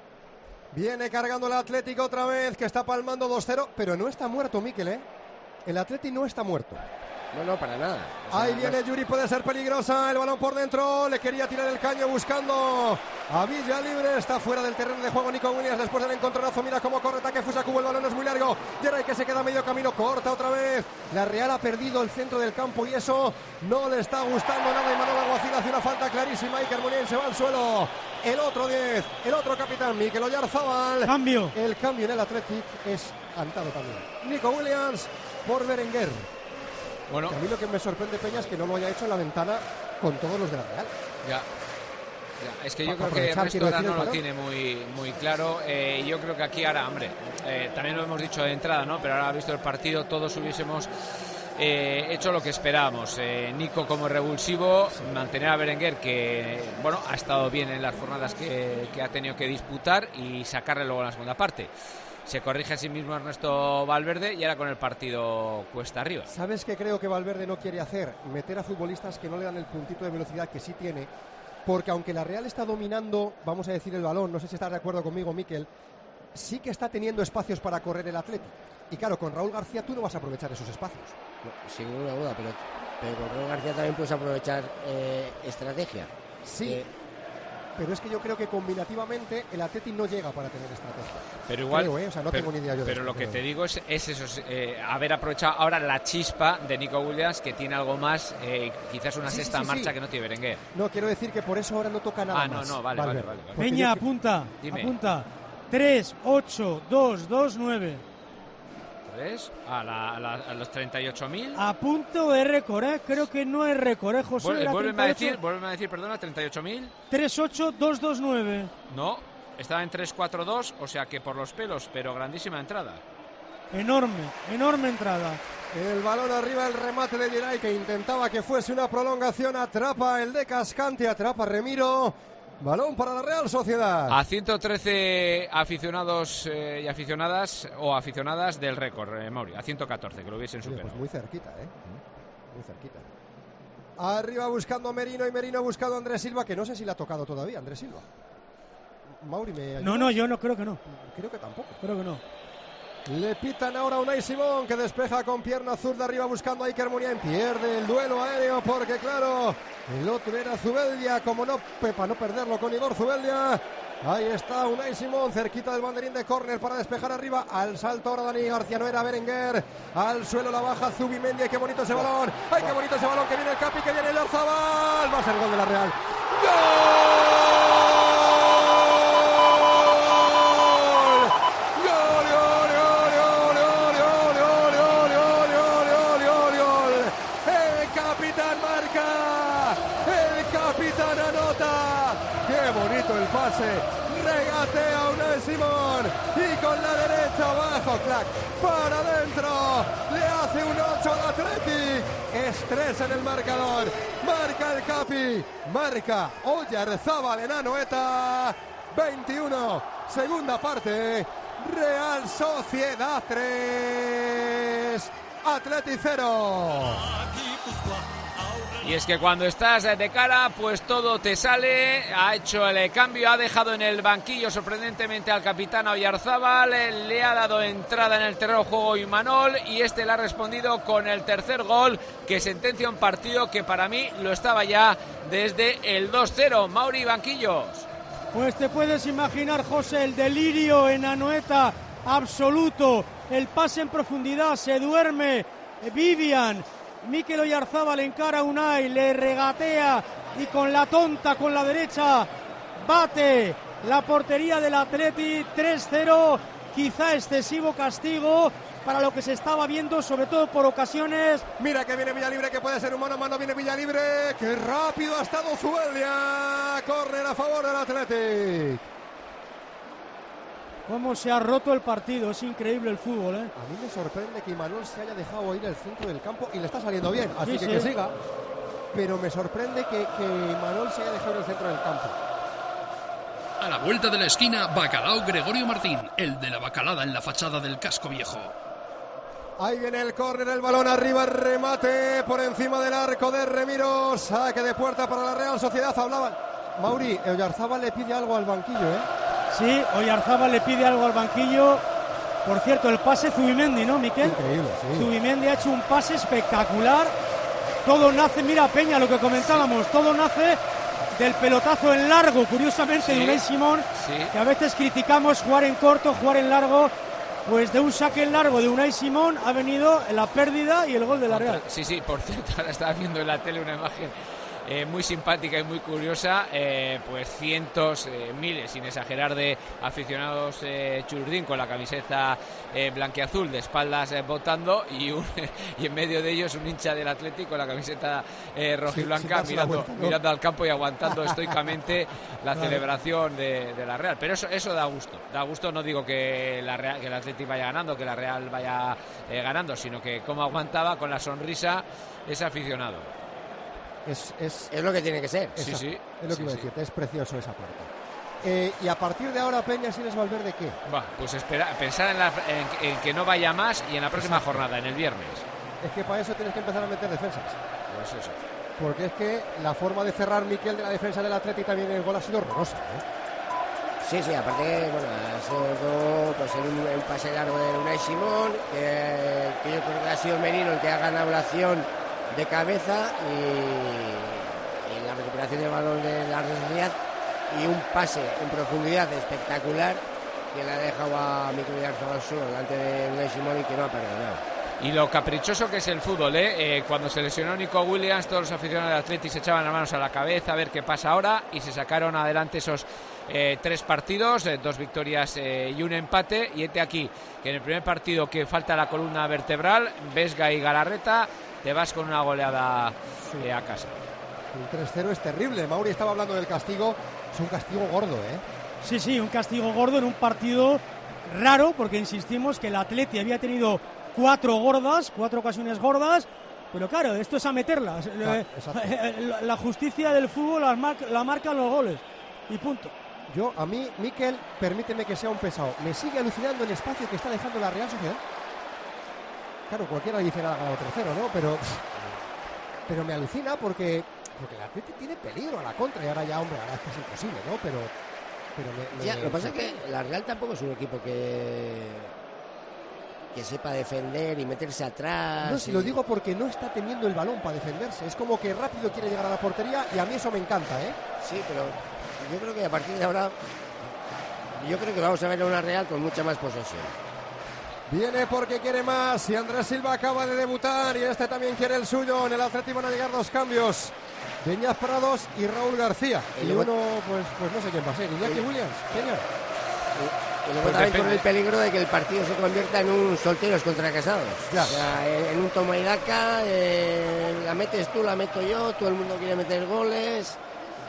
Speaker 3: Viene cargando el Atlético otra vez, que está palmando dos cero, pero no está muerto, Miquel, ¿eh? El Atlético no está muerto.
Speaker 1: No, no, para nada. O sea,
Speaker 3: ahí viene
Speaker 1: más...
Speaker 3: Yuri, puede ser peligrosa, el balón por dentro, le quería tirar el caño buscando a Villa Libre, está fuera del terreno de juego Nico Williams después del encontronazo, mira cómo corre Taque Fusakubo, el balón es muy largo, Geray que se queda medio camino, corta otra vez, la Real ha perdido el centro del campo y eso no le está gustando nada y Manuel Alguacil hace una falta clarísima y Carmonier se va al suelo, el otro diez, el otro capitán, Mikel Oyarzábal.
Speaker 4: Cambio.
Speaker 3: El cambio en el Athletic es cantado también. Nico Williams por Berenguer.
Speaker 2: Bueno,
Speaker 3: que a mí lo que me sorprende, Peña, es que no lo haya hecho en la ventana con todos los de la Real.
Speaker 2: Ya, ya. Es que yo pa creo que el resto ahora no lo tiene muy, muy claro. Eh, yo creo que aquí ahora, hombre, eh, también lo hemos dicho de entrada, ¿no? Pero ahora visto el partido, todos hubiésemos eh, hecho lo que esperábamos. Eh, Nico como revulsivo, sí. Mantener a Berenguer, que bueno, ha estado bien en las jornadas que, que ha tenido que disputar y sacarle luego en la segunda parte. Se corrige a sí mismo Ernesto Valverde y ahora con el partido cuesta arriba.
Speaker 3: ¿Sabes qué creo que Valverde no quiere hacer? Meter a futbolistas que no le dan el puntito de velocidad que sí tiene, porque aunque la Real está dominando, vamos a decir, el balón, no sé si estás de acuerdo conmigo, Miquel, sí que está teniendo espacios para correr el Atleti. Y claro, con Raúl García tú no vas a aprovechar esos espacios.
Speaker 1: No, sin ninguna duda, pero, pero con Raúl García también puedes aprovechar eh, estrategia.
Speaker 3: Sí. Eh, pero es que yo creo que combinativamente el Atleti no llega para tener estrategia.
Speaker 2: Pero igual,
Speaker 3: creo, ¿eh? O sea, no
Speaker 2: pero,
Speaker 3: tengo ni idea yo de
Speaker 2: pero
Speaker 3: eso,
Speaker 2: lo que
Speaker 3: creo.
Speaker 2: te digo es, es eso, eh, haber aprovechado ahora la chispa de Nico Williams, que tiene algo más, eh, quizás una
Speaker 3: sí,
Speaker 2: sexta
Speaker 3: sí, sí,
Speaker 2: marcha
Speaker 3: sí.
Speaker 2: que no tiene Berenguer.
Speaker 3: No, quiero decir que por eso ahora no toca nada
Speaker 2: ah,
Speaker 3: más.
Speaker 2: Ah, no, no, vale, vale, vale, vale.
Speaker 4: Peña,
Speaker 3: yo...
Speaker 4: apunta,
Speaker 2: Dime.
Speaker 4: apunta. tres, ocho, dos, dos, nueve.
Speaker 2: ¿Ves? A, la, a, la, a los treinta y ocho mil.
Speaker 4: A punto de récord, ¿eh? Creo que no es récord, ¿eh, José?
Speaker 2: Vuelve, vuélveme, a decir, vuélveme a decir, perdona, treinta y ocho mil.
Speaker 4: tres, ocho, dos, dos, nueve.
Speaker 2: No, estaba en tres, cuatro, dos, o sea que por los pelos, pero grandísima entrada.
Speaker 4: Enorme, enorme entrada.
Speaker 3: El balón arriba, el remate de Geray, que intentaba que fuese una prolongación, atrapa el de Cascante, atrapa Remiro. Balón para la Real Sociedad.
Speaker 2: A ciento trece aficionados eh, y aficionadas o aficionadas del récord, eh, Mauri. A ciento catorce, que lo hubiesen superado.
Speaker 3: Pues muy cerquita, ¿eh? Muy cerquita. Arriba buscando a Merino y Merino buscando a Andrés Silva, que no sé si le ha tocado todavía, Andrés Silva. Mauri, ¿me ayudas?
Speaker 4: No, no, yo no creo que no.
Speaker 3: Creo que tampoco.
Speaker 4: Creo que no.
Speaker 3: Le pitan ahora a Unai Simón, que despeja con pierna zurda arriba buscando a Iker Muniain. Pierde el duelo aéreo porque, claro, el otro era Zubeldia, como no, para no perderlo con Igor Zubeldia. Ahí está Unai Simón, cerquita del banderín de córner para despejar arriba. Al salto ahora Dani García, no era Berenguer. Al suelo la baja Zubimendi. ¡Qué bonito ese balón! ¡Ay, qué bonito ese balón! Que viene el Capi, que viene el Oyarzabal. Va a ser gol de la Real. ¡Gol! qué bonito el pase. Regatea Unai Simón y con la derecha abajo, clac, para adentro. Le hace un ocho al Athletic. Es tres en el marcador. Marca el Capi. Marca Oyarzábal en Anoeta. veintiuno. Segunda parte. Real Sociedad tres. Athletic cero.
Speaker 2: Y es que cuando estás de cara, pues todo te sale. Ha hecho el cambio, ha dejado en el banquillo sorprendentemente al capitán Oyarzábal, le ha dado entrada en el terreno de juego Imanol y este le ha respondido con el tercer gol que sentencia un partido que para mí lo estaba ya desde el dos cero. Mauri, banquillos.
Speaker 4: Pues te puedes imaginar, José, el delirio en Anoeta absoluto, el pase en profundidad, se duerme Vivian. Mikel Oyarzábal encara a Unai, le regatea y con la tonta, con la derecha, bate la portería del Athletic. Tres cero, quizá excesivo castigo para lo que se estaba viendo, sobre todo por ocasiones.
Speaker 3: Mira que viene Villalibre, que puede ser un mano a mano, viene Villalibre, qué rápido ha estado Zubeldía, córner a favor del Athletic.
Speaker 4: Cómo se ha roto el partido, es increíble el fútbol, ¿eh?
Speaker 3: A mí me sorprende que Imanol se haya dejado ir al centro del campo y le está saliendo bien, así
Speaker 4: sí,
Speaker 3: que
Speaker 4: sí.
Speaker 3: que siga. Pero me sorprende que, que Imanol se haya dejado ir al centro del campo.
Speaker 5: A la vuelta de la esquina, Bacalao Gregorio Martín, el de la bacalada en la fachada del casco viejo.
Speaker 3: Ahí viene el córner, el balón arriba, remate por encima del arco de Remiro, saque de puerta para la Real Sociedad. Hablaban. Mauri, Oyarzábal le pide algo al banquillo, ¿eh?
Speaker 4: Sí, Oyarzábal le pide algo al banquillo. Por cierto, el pase Zubimendi, ¿no, Miquel?
Speaker 3: Increíble, sí.
Speaker 4: Zubimendi ha hecho un pase espectacular. Todo nace, mira Peña, lo que comentábamos, todo nace del pelotazo en largo, curiosamente,
Speaker 2: sí,
Speaker 4: de Unai Simón,
Speaker 2: sí.
Speaker 4: que a veces criticamos jugar en corto, jugar en largo. Pues de un saque en largo de Unai Simón ha venido la pérdida y el gol de la Real.
Speaker 2: Sí, sí, por cierto, ahora estaba viendo en la tele una imagen Eh, muy simpática y muy curiosa, eh, pues cientos, eh, miles, sin exagerar, de aficionados eh, chururdín con la camiseta eh, blanquiazul de espaldas eh, votando y, un, y en medio de ellos un hincha del Atlético con la camiseta eh, rojiblanca sí, mirando, vuelta, ¿no? mirando al campo y aguantando estoicamente la claro. celebración de, de la Real. Pero eso, eso da gusto, da gusto. No digo que, la Real, que el Atlético vaya ganando, que la Real vaya eh, ganando, sino que cómo aguantaba con la sonrisa ese aficionado.
Speaker 3: Es, es,
Speaker 1: es lo que tiene que ser.
Speaker 3: Esa,
Speaker 2: sí, sí.
Speaker 3: Es lo que
Speaker 2: sí,
Speaker 3: iba a
Speaker 2: sí.
Speaker 3: decirte, es precioso esa parte. Eh, y a partir de ahora, Peña, ¿si les Valverde qué?
Speaker 2: Va, pues espera, pensar en, la, en, en que no vaya más y en la próxima Exacto. jornada, en el viernes.
Speaker 3: Es que para eso tienes que empezar a meter defensas.
Speaker 2: Pues eso.
Speaker 3: Porque es que la forma de cerrar Miquel de la defensa del Atleti también en el gol ha sido horrorosa, ¿eh?
Speaker 1: Sí, sí, aparte que, bueno, ha sido pues, un, un pase largo de Unai Simón, que, que yo creo que ha sido Merino el que ha ganado la acción de cabeza y, y la recuperación del balón de la Real Sociedad y un pase en profundidad espectacular que le ha dejado a Mikel Oyarzábal solo delante de Unai Simón y que no ha perdonado.
Speaker 2: Y lo caprichoso que es el fútbol, ¿eh? Eh, cuando se lesionó Nico Williams, todos los aficionados del Athletic se echaban las manos a la cabeza a ver qué pasa ahora y se sacaron adelante esos eh, tres partidos, eh, dos victorias eh, y un empate. Y este aquí, que en el primer partido que falta la columna vertebral, Vesga y Galarreta, te vas con una goleada
Speaker 3: sí.
Speaker 2: eh, a casa.
Speaker 3: Un tres cero es terrible. Mauri estaba hablando del castigo, es un castigo gordo, ¿eh?
Speaker 4: Sí, sí, un castigo gordo en un partido raro, porque insistimos que el Atleti había tenido cuatro gordas, cuatro ocasiones gordas, pero claro, esto es a meterlas. Ah, la justicia del fútbol la, mar la marcan los goles y punto.
Speaker 3: Yo, a mí, Miquel, permíteme que sea un pesado, me sigue alucinando el espacio que está dejando la Real Sociedad. Claro, cualquiera dice nada, ha ganado tercero, ¿no? Pero, pero me alucina porque, porque el Atlético tiene peligro a la contra y ahora ya, hombre, ahora es que es imposible, ¿no? Pero, pero me, me,
Speaker 1: ya, lo que pasa es que la Real tampoco es un equipo que que sepa defender y meterse atrás.
Speaker 3: No, si
Speaker 1: y...
Speaker 3: lo digo porque no está teniendo el balón para defenderse. Es como que rápido quiere llegar a la portería y a mí eso me encanta, ¿eh?
Speaker 1: Sí, pero yo creo que a partir de ahora yo creo que vamos a ver a una Real con mucha más posesión.
Speaker 3: Viene porque quiere más y Andrés Silva acaba de debutar y este también quiere el suyo. En el Atlético van a llegar dos cambios, Beñaz Prados y Raúl García. Y, y luego... uno, pues, pues no sé quién va a ser, Iñaki el... Williams, Peña.
Speaker 1: Y luego pues también con el peligro de que el partido se convierta en un solteros contra casados. Ya. O sea, en un toma y daca, eh, la metes tú, la meto yo, todo el mundo quiere meter goles.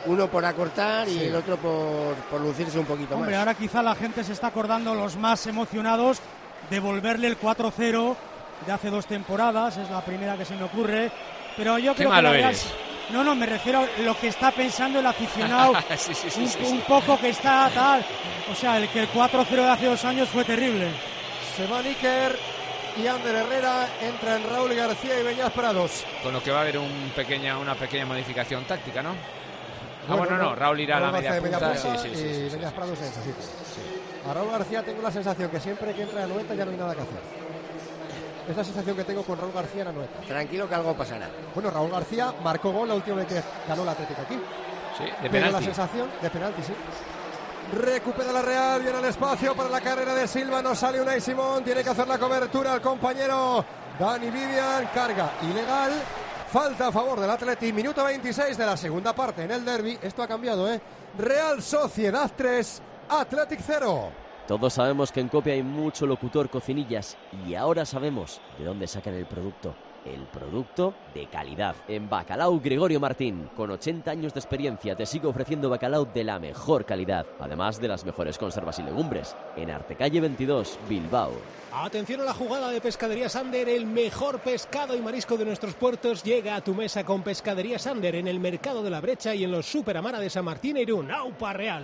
Speaker 1: uno por acortar y
Speaker 3: Sí.
Speaker 1: el otro por, por lucirse un poquito
Speaker 4: Hombre,
Speaker 1: más.
Speaker 4: ahora quizá la gente se está acordando, los más emocionados, de volverle el cuatro cero de hace dos temporadas, es la primera que se me ocurre, pero yo
Speaker 2: Qué
Speaker 4: creo que
Speaker 2: malo
Speaker 4: la Real...
Speaker 2: eres.
Speaker 4: No, no, me refiero a lo que está pensando el aficionado,
Speaker 2: Sí, sí, sí,
Speaker 4: un,
Speaker 2: sí, sí.
Speaker 4: un poco que está tal, o sea, el que el cuatro cero de hace dos años fue terrible.
Speaker 3: Se va Níker y Ander Herrera, entra en Raúl García y Beñat Prados.
Speaker 2: Con lo que va a haber un pequeña, una pequeña modificación táctica, ¿no? Ah,
Speaker 3: Bueno,
Speaker 2: bueno, no, Raúl irá a la
Speaker 3: Raúl
Speaker 2: media
Speaker 3: García de
Speaker 2: punta.
Speaker 3: punta
Speaker 2: Sí, sí, sí,
Speaker 3: y
Speaker 2: sí, sí,
Speaker 3: Beñat
Speaker 2: sí.
Speaker 3: Prados en ese sitio. A Raúl García tengo la sensación que siempre que entra a Anoeta ya no hay nada que hacer. Es la sensación que tengo con Raúl García en Anoeta.
Speaker 1: Tranquilo que algo pasará.
Speaker 3: Bueno, Raúl García marcó gol la última vez que ganó el Atlético aquí.
Speaker 2: Sí, de
Speaker 3: Pero
Speaker 2: penalti.
Speaker 3: la sensación de penalti, sí. Recupera la Real, viene el espacio para la carrera de Silva, no sale Unai Simón, tiene que hacer la cobertura al compañero Dani Vivian, carga ilegal, falta a favor del Atleti, minuto veintiséis de la segunda parte en el derbi. Esto ha cambiado, ¿eh? Real Sociedad tres, Athletic cero.
Speaker 13: Todos sabemos que en Cope hay mucho locutor cocinillas y ahora sabemos de dónde sacan el producto. El producto de calidad. En Bacalao Gregorio Martín, con ochenta años de experiencia, te sigue ofreciendo bacalao de la mejor calidad, además de las mejores conservas y legumbres. En Artecalle veintidós, Bilbao.
Speaker 6: Atención a la jugada de Pescadería Sander, el mejor pescado y marisco de nuestros puertos llega a tu mesa con Pescadería Sander en el Mercado de la Brecha y en los Super Amara de San Martín e Irún. ¡Aupa Real!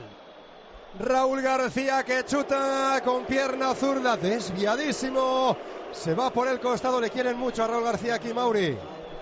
Speaker 3: Raúl García que chuta con pierna zurda, desviadísimo. Se va por el costado, le quieren mucho a Raúl García aquí, Mauri.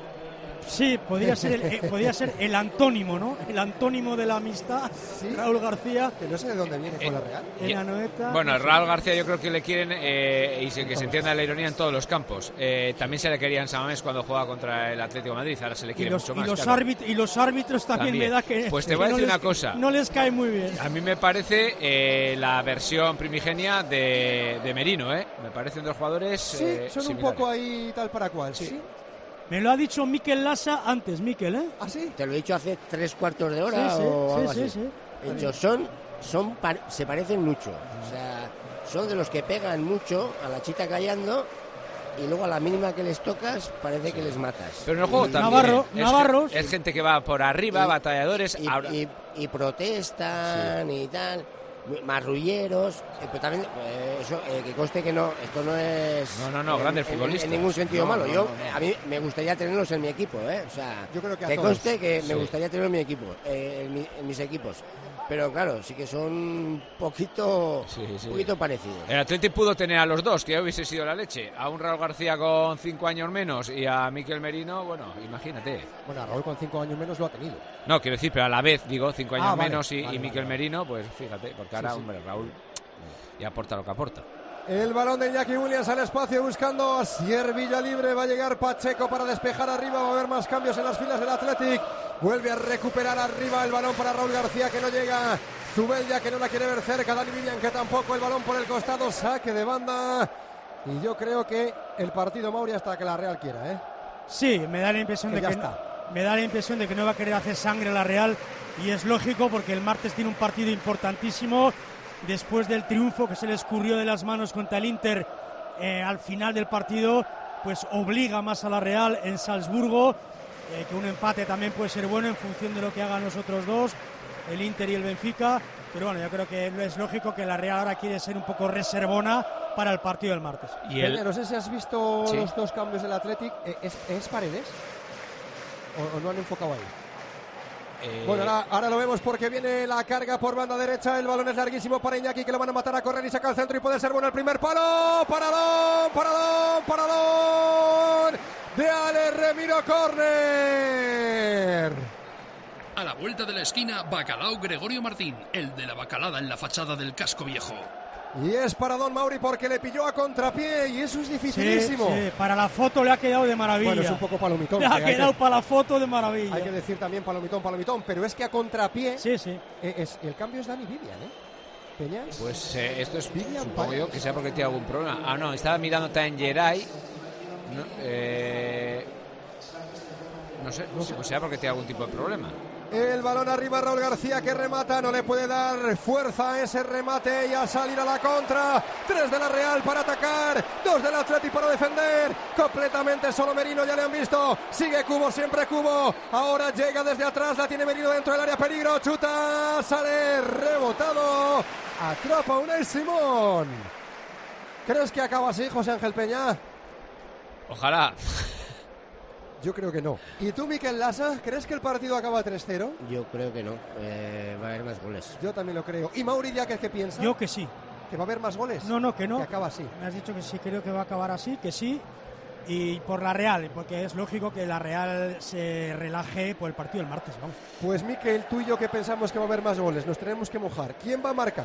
Speaker 4: Sí, podría ser el, eh, podría ser el antónimo, ¿no? El antónimo de la amistad,
Speaker 3: ¿Sí?
Speaker 4: Raúl García.
Speaker 3: Que no sé de dónde viene con la Real.
Speaker 4: En Anoeta.
Speaker 2: Bueno, Raúl García yo creo que le quieren, eh, y se- que se entienda la ironía en todos los campos. Eh, también se le quería en San Mamés cuando jugaba contra el Atlético de Madrid, ahora se le
Speaker 4: y
Speaker 2: quiere
Speaker 4: los,
Speaker 2: mucho
Speaker 4: y
Speaker 2: más.
Speaker 4: los,
Speaker 2: claro.
Speaker 4: árbit- y los árbitros también,
Speaker 2: También.
Speaker 4: me da que,
Speaker 2: Pues te
Speaker 4: que
Speaker 2: voy a
Speaker 4: no
Speaker 2: decir
Speaker 4: les-
Speaker 2: una cosa.
Speaker 4: no les cae muy bien.
Speaker 2: A mí me parece eh, la versión primigenia de, de Merino, ¿eh? Me parecen dos jugadores
Speaker 3: Sí,
Speaker 2: eh,
Speaker 3: son un
Speaker 2: similares.
Speaker 3: poco ahí tal para cual, sí.
Speaker 2: Sí.
Speaker 4: Me lo ha dicho Mikel Lassa antes, Mikel, ¿eh?
Speaker 3: ¿Ah, sí?
Speaker 1: Te lo he dicho hace tres cuartos de hora
Speaker 4: Sí, sí,
Speaker 1: o algo
Speaker 4: sí,
Speaker 1: así.
Speaker 4: sí, sí.
Speaker 1: He dicho, son, son par- se parecen mucho. O sea, son de los que pegan mucho a la chita callando y luego a la mínima que les tocas parece que les matas.
Speaker 2: Pero en el juego
Speaker 1: Y-
Speaker 2: también.
Speaker 4: Navarro,
Speaker 2: es,
Speaker 4: Navarros.
Speaker 2: es gente que va por arriba,
Speaker 1: Y-
Speaker 2: batalladores.
Speaker 1: y,
Speaker 2: ahora-
Speaker 1: y- y protestan y tal, marrulleros, eh, pero también eh, eso, eh, que conste que no, esto no es
Speaker 2: No, no, no,
Speaker 1: en-
Speaker 2: grandes
Speaker 1: en-
Speaker 2: futbolistas.
Speaker 1: en ningún sentido
Speaker 2: No,
Speaker 1: malo.
Speaker 2: no,
Speaker 1: Yo
Speaker 2: no, no.
Speaker 1: a mí me gustaría tenerlos en mi equipo, ¿eh? O sea,
Speaker 3: Yo creo que a
Speaker 1: que
Speaker 3: todos.
Speaker 1: conste que
Speaker 2: Sí.
Speaker 1: me gustaría tenerlos en mi equipo, eh, en, mi- en mis equipos. Pero claro, sí que son un poquito,
Speaker 2: Sí, sí.
Speaker 1: un poquito parecidos.
Speaker 2: El Atlético pudo tener a los dos, que ya hubiese sido la leche. A un Raúl García con cinco años menos y a Miquel Merino, bueno, imagínate.
Speaker 3: Bueno, a Raúl con cinco años menos lo ha tenido.
Speaker 2: No, quiero decir, pero a la vez, digo, cinco años
Speaker 3: Ah, vale,
Speaker 2: menos y,
Speaker 3: vale,
Speaker 2: y
Speaker 3: vale,
Speaker 2: Miquel
Speaker 3: vale.
Speaker 2: Merino, pues fíjate, porque ahora,
Speaker 3: Sí, sí.
Speaker 2: hombre, Raúl y aporta lo que aporta.
Speaker 3: El balón de Iñaki Williams al espacio buscando a Sier Villalibre. Va a llegar Pacheco para despejar arriba. Va a haber más cambios en las filas del Athletic. Vuelve a recuperar arriba el balón para Raúl García que no llega. Zubeldia que no la quiere ver cerca. Dani Vivian que tampoco. El balón por el costado. Saque de banda. Y yo creo que el partido, Mauri, hasta que la Real quiera, ¿eh?
Speaker 4: Sí, me da la impresión
Speaker 3: Que
Speaker 4: de
Speaker 3: ya
Speaker 4: que
Speaker 3: está.
Speaker 4: me da la impresión de que no va a querer hacer sangre la Real y es lógico porque el martes tiene un partido importantísimo después del triunfo que se le escurrió de las manos contra el Inter eh, al final del partido, pues obliga más a la Real en Salzburgo, eh, que un empate también puede ser bueno en función de lo que hagan los otros dos, el Inter y el Benfica, pero bueno, yo creo que es lógico que la Real ahora quiere ser un poco reservona para el partido del martes.
Speaker 2: Y el,
Speaker 3: Peña, no sé si has visto
Speaker 2: Sí.
Speaker 3: los dos cambios del Athletic. Eh, ¿Es, es Paredes? ¿O, o no han enfocado ahí?
Speaker 2: eh,
Speaker 3: Bueno, ahora, ahora lo vemos porque viene la carga por banda derecha. El balón es larguísimo para Iñaki que lo van a matar a correr y saca al centro y puede ser bueno el primer palo. Paradón, paradón, paradón de Ale Remiro, córner.
Speaker 5: A la vuelta de la esquina, Bacalao Gregorio Martín, el de la bacalada en la fachada del casco viejo.
Speaker 3: Y es para Don Mauri porque le pilló a contrapié y eso es
Speaker 4: Sí,
Speaker 3: dificilísimo.
Speaker 4: sí, para la foto le ha quedado de maravilla.
Speaker 3: Bueno, es un poco palomitón.
Speaker 4: Le ha
Speaker 3: que hay
Speaker 4: quedado
Speaker 3: que-
Speaker 4: para la foto de maravilla.
Speaker 3: Hay que decir también palomitón, palomitón, pero es que a contrapié
Speaker 4: Sí, sí.
Speaker 3: eh, es, el cambio es Dani Vivian, ¿eh? Peñas.
Speaker 2: Pues eh, esto es,
Speaker 3: Vivian
Speaker 2: supongo yo,
Speaker 3: Paredes.
Speaker 2: que sea porque tiene algún problema. Ah, no, estaba mirando también Geray. No, eh, no sé, no sé, pues sea porque tiene algún tipo de problema.
Speaker 3: El balón arriba, Raúl García que remata, no le puede dar fuerza a ese remate y a salir a la contra. Tres de la Real para atacar, dos del Atleti para defender. Completamente solo Merino, ya le han visto. Sigue Cubo, siempre Cubo. Ahora llega desde atrás, la tiene Merino dentro del área, peligro, chuta, sale rebotado. Atrapa Unai Simón. ¿Crees que acaba así, José Ángel Peña?
Speaker 2: Ojalá.
Speaker 3: Yo creo que no. ¿Y tú, Mikel Lasa, crees que el partido acaba tres cero?
Speaker 1: Yo creo que no, eh, va a haber más goles.
Speaker 3: Yo también lo creo. ¿Y Mauri ya qué piensa?
Speaker 4: Yo que sí.
Speaker 3: ¿Que va a haber más goles?
Speaker 4: No, no, que no.
Speaker 3: Que acaba así.
Speaker 4: Me has dicho que sí, creo que va a acabar así, que sí. Y por la Real, porque es lógico que la Real se relaje por el partido del martes, vamos.
Speaker 3: Pues Mikel, tú y yo que pensamos que va a haber más goles, nos tenemos que mojar. ¿Quién va a marcar?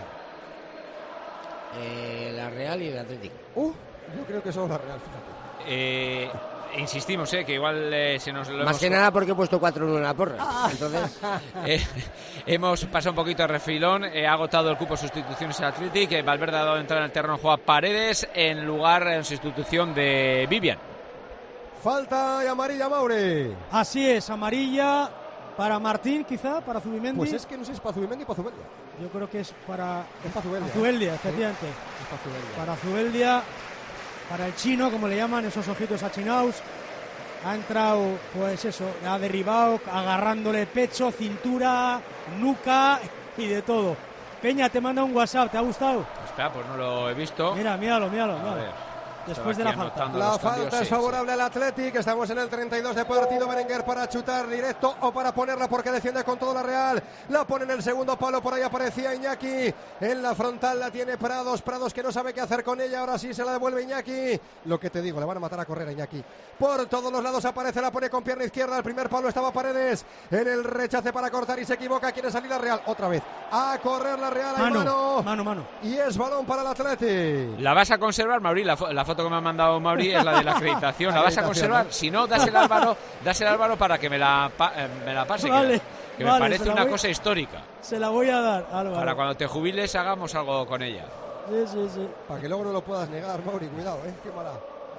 Speaker 1: Eh, la Real y el Atlético.
Speaker 3: Uh, yo creo que solo la Real, fíjate.
Speaker 2: Eh... Insistimos, eh, que igual eh, se nos lo
Speaker 1: Más
Speaker 2: hemos...
Speaker 1: que nada porque he puesto cuatro uno en la porra. Entonces
Speaker 2: eh, hemos pasado un poquito de refilón. eh, Ha agotado el cupo de sustituciones al Athletic. eh, Valverde ha dado entrada en el terreno, juega Paredes en lugar en sustitución de Vivian.
Speaker 3: Falta y amarilla, Mauri.
Speaker 4: Así es, amarilla para Martín, quizá, para Zubimendi.
Speaker 3: Pues es que no sé si es para Zubimendi o para Zubeldia.
Speaker 4: Yo creo que es para...
Speaker 3: Es para Zubeldia.
Speaker 4: Para Zubeldia, efectivamente.
Speaker 3: Es para Zubeldia.
Speaker 4: Para Zubeldia, para el chino, como le llaman, esos ojitos achinados. Ha entrado, pues eso, ha derribado, agarrándole pecho, cintura, nuca y de todo. Peña, te manda un WhatsApp, ¿te ha gustado?
Speaker 2: Espera, pues no lo he visto.
Speaker 4: Mira, míralo, míralo.
Speaker 2: A
Speaker 4: míralo.
Speaker 2: ver.
Speaker 4: Después de la falta.
Speaker 3: La falta es favorable al Athletic. Estamos en el treinta y dos de partido. Berenguer para chutar directo o para ponerla porque defiende con todo la Real. La pone en el segundo palo. Por ahí aparecía Iñaki. En la frontal la tiene Prados. Prados que no sabe qué hacer con ella. Ahora sí se la devuelve Iñaki. Lo que te digo, le van a matar a correr a Iñaki. Por todos los lados aparece. La pone con pierna izquierda. El primer palo estaba Paredes. En el rechace para cortar y se equivoca. Quiere salir la Real. Otra vez. A correr la Real.
Speaker 4: Mano,
Speaker 3: mano.
Speaker 4: mano, mano.
Speaker 3: Y es balón para el Athletic.
Speaker 2: ¿La vas a conservar, Mauri? La, fo la foto que me ha mandado Mauri es la de la acreditación. ¿La vas a conservar? Si no, dásela al Álvaro, dásela al Álvaro para que me la, pa eh, me la pase.
Speaker 4: Vale,
Speaker 2: que que
Speaker 4: vale,
Speaker 2: me parece una
Speaker 4: voy,
Speaker 2: cosa histórica.
Speaker 4: Se la voy a dar, Álvaro.
Speaker 2: Para cuando te jubiles hagamos algo con ella.
Speaker 4: Sí, sí, sí.
Speaker 3: Para que luego no lo puedas negar, Mauri. Cuidado, ¿eh? Qué mala.